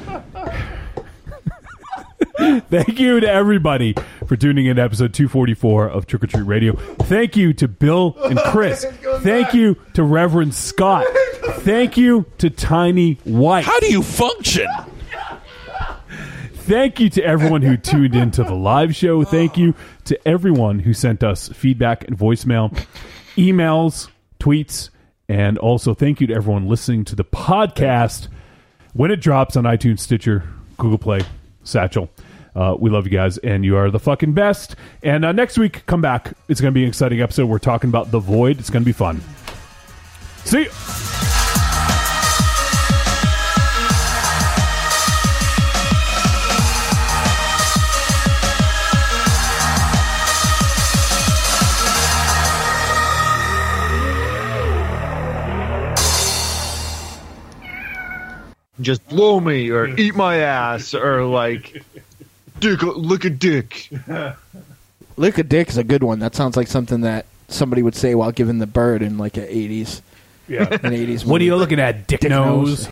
Thank you to everybody for tuning in to episode 244 of Trick or Treat Radio. Thank you to Bill and Chris. Thank you to Reverend Scott. Thank you to Tiny White. How do you function? Thank you to everyone who tuned into the live show. Thank you to everyone who sent us feedback and voicemail, emails, tweets, and also thank you to everyone listening to the podcast when it drops on iTunes, Stitcher, Google Play, Satchel. We love you guys, and you are the fucking best. And next week, come back. It's going to be an exciting episode. We're talking about The Void. It's going to be fun. See you. just blow me or eat my ass or like dick, lick a dick. Lick a dick is a good one. That sounds like something that somebody would say while giving the bird in like an 80s. Yeah. An 80s movie. What are you looking at, dick nose?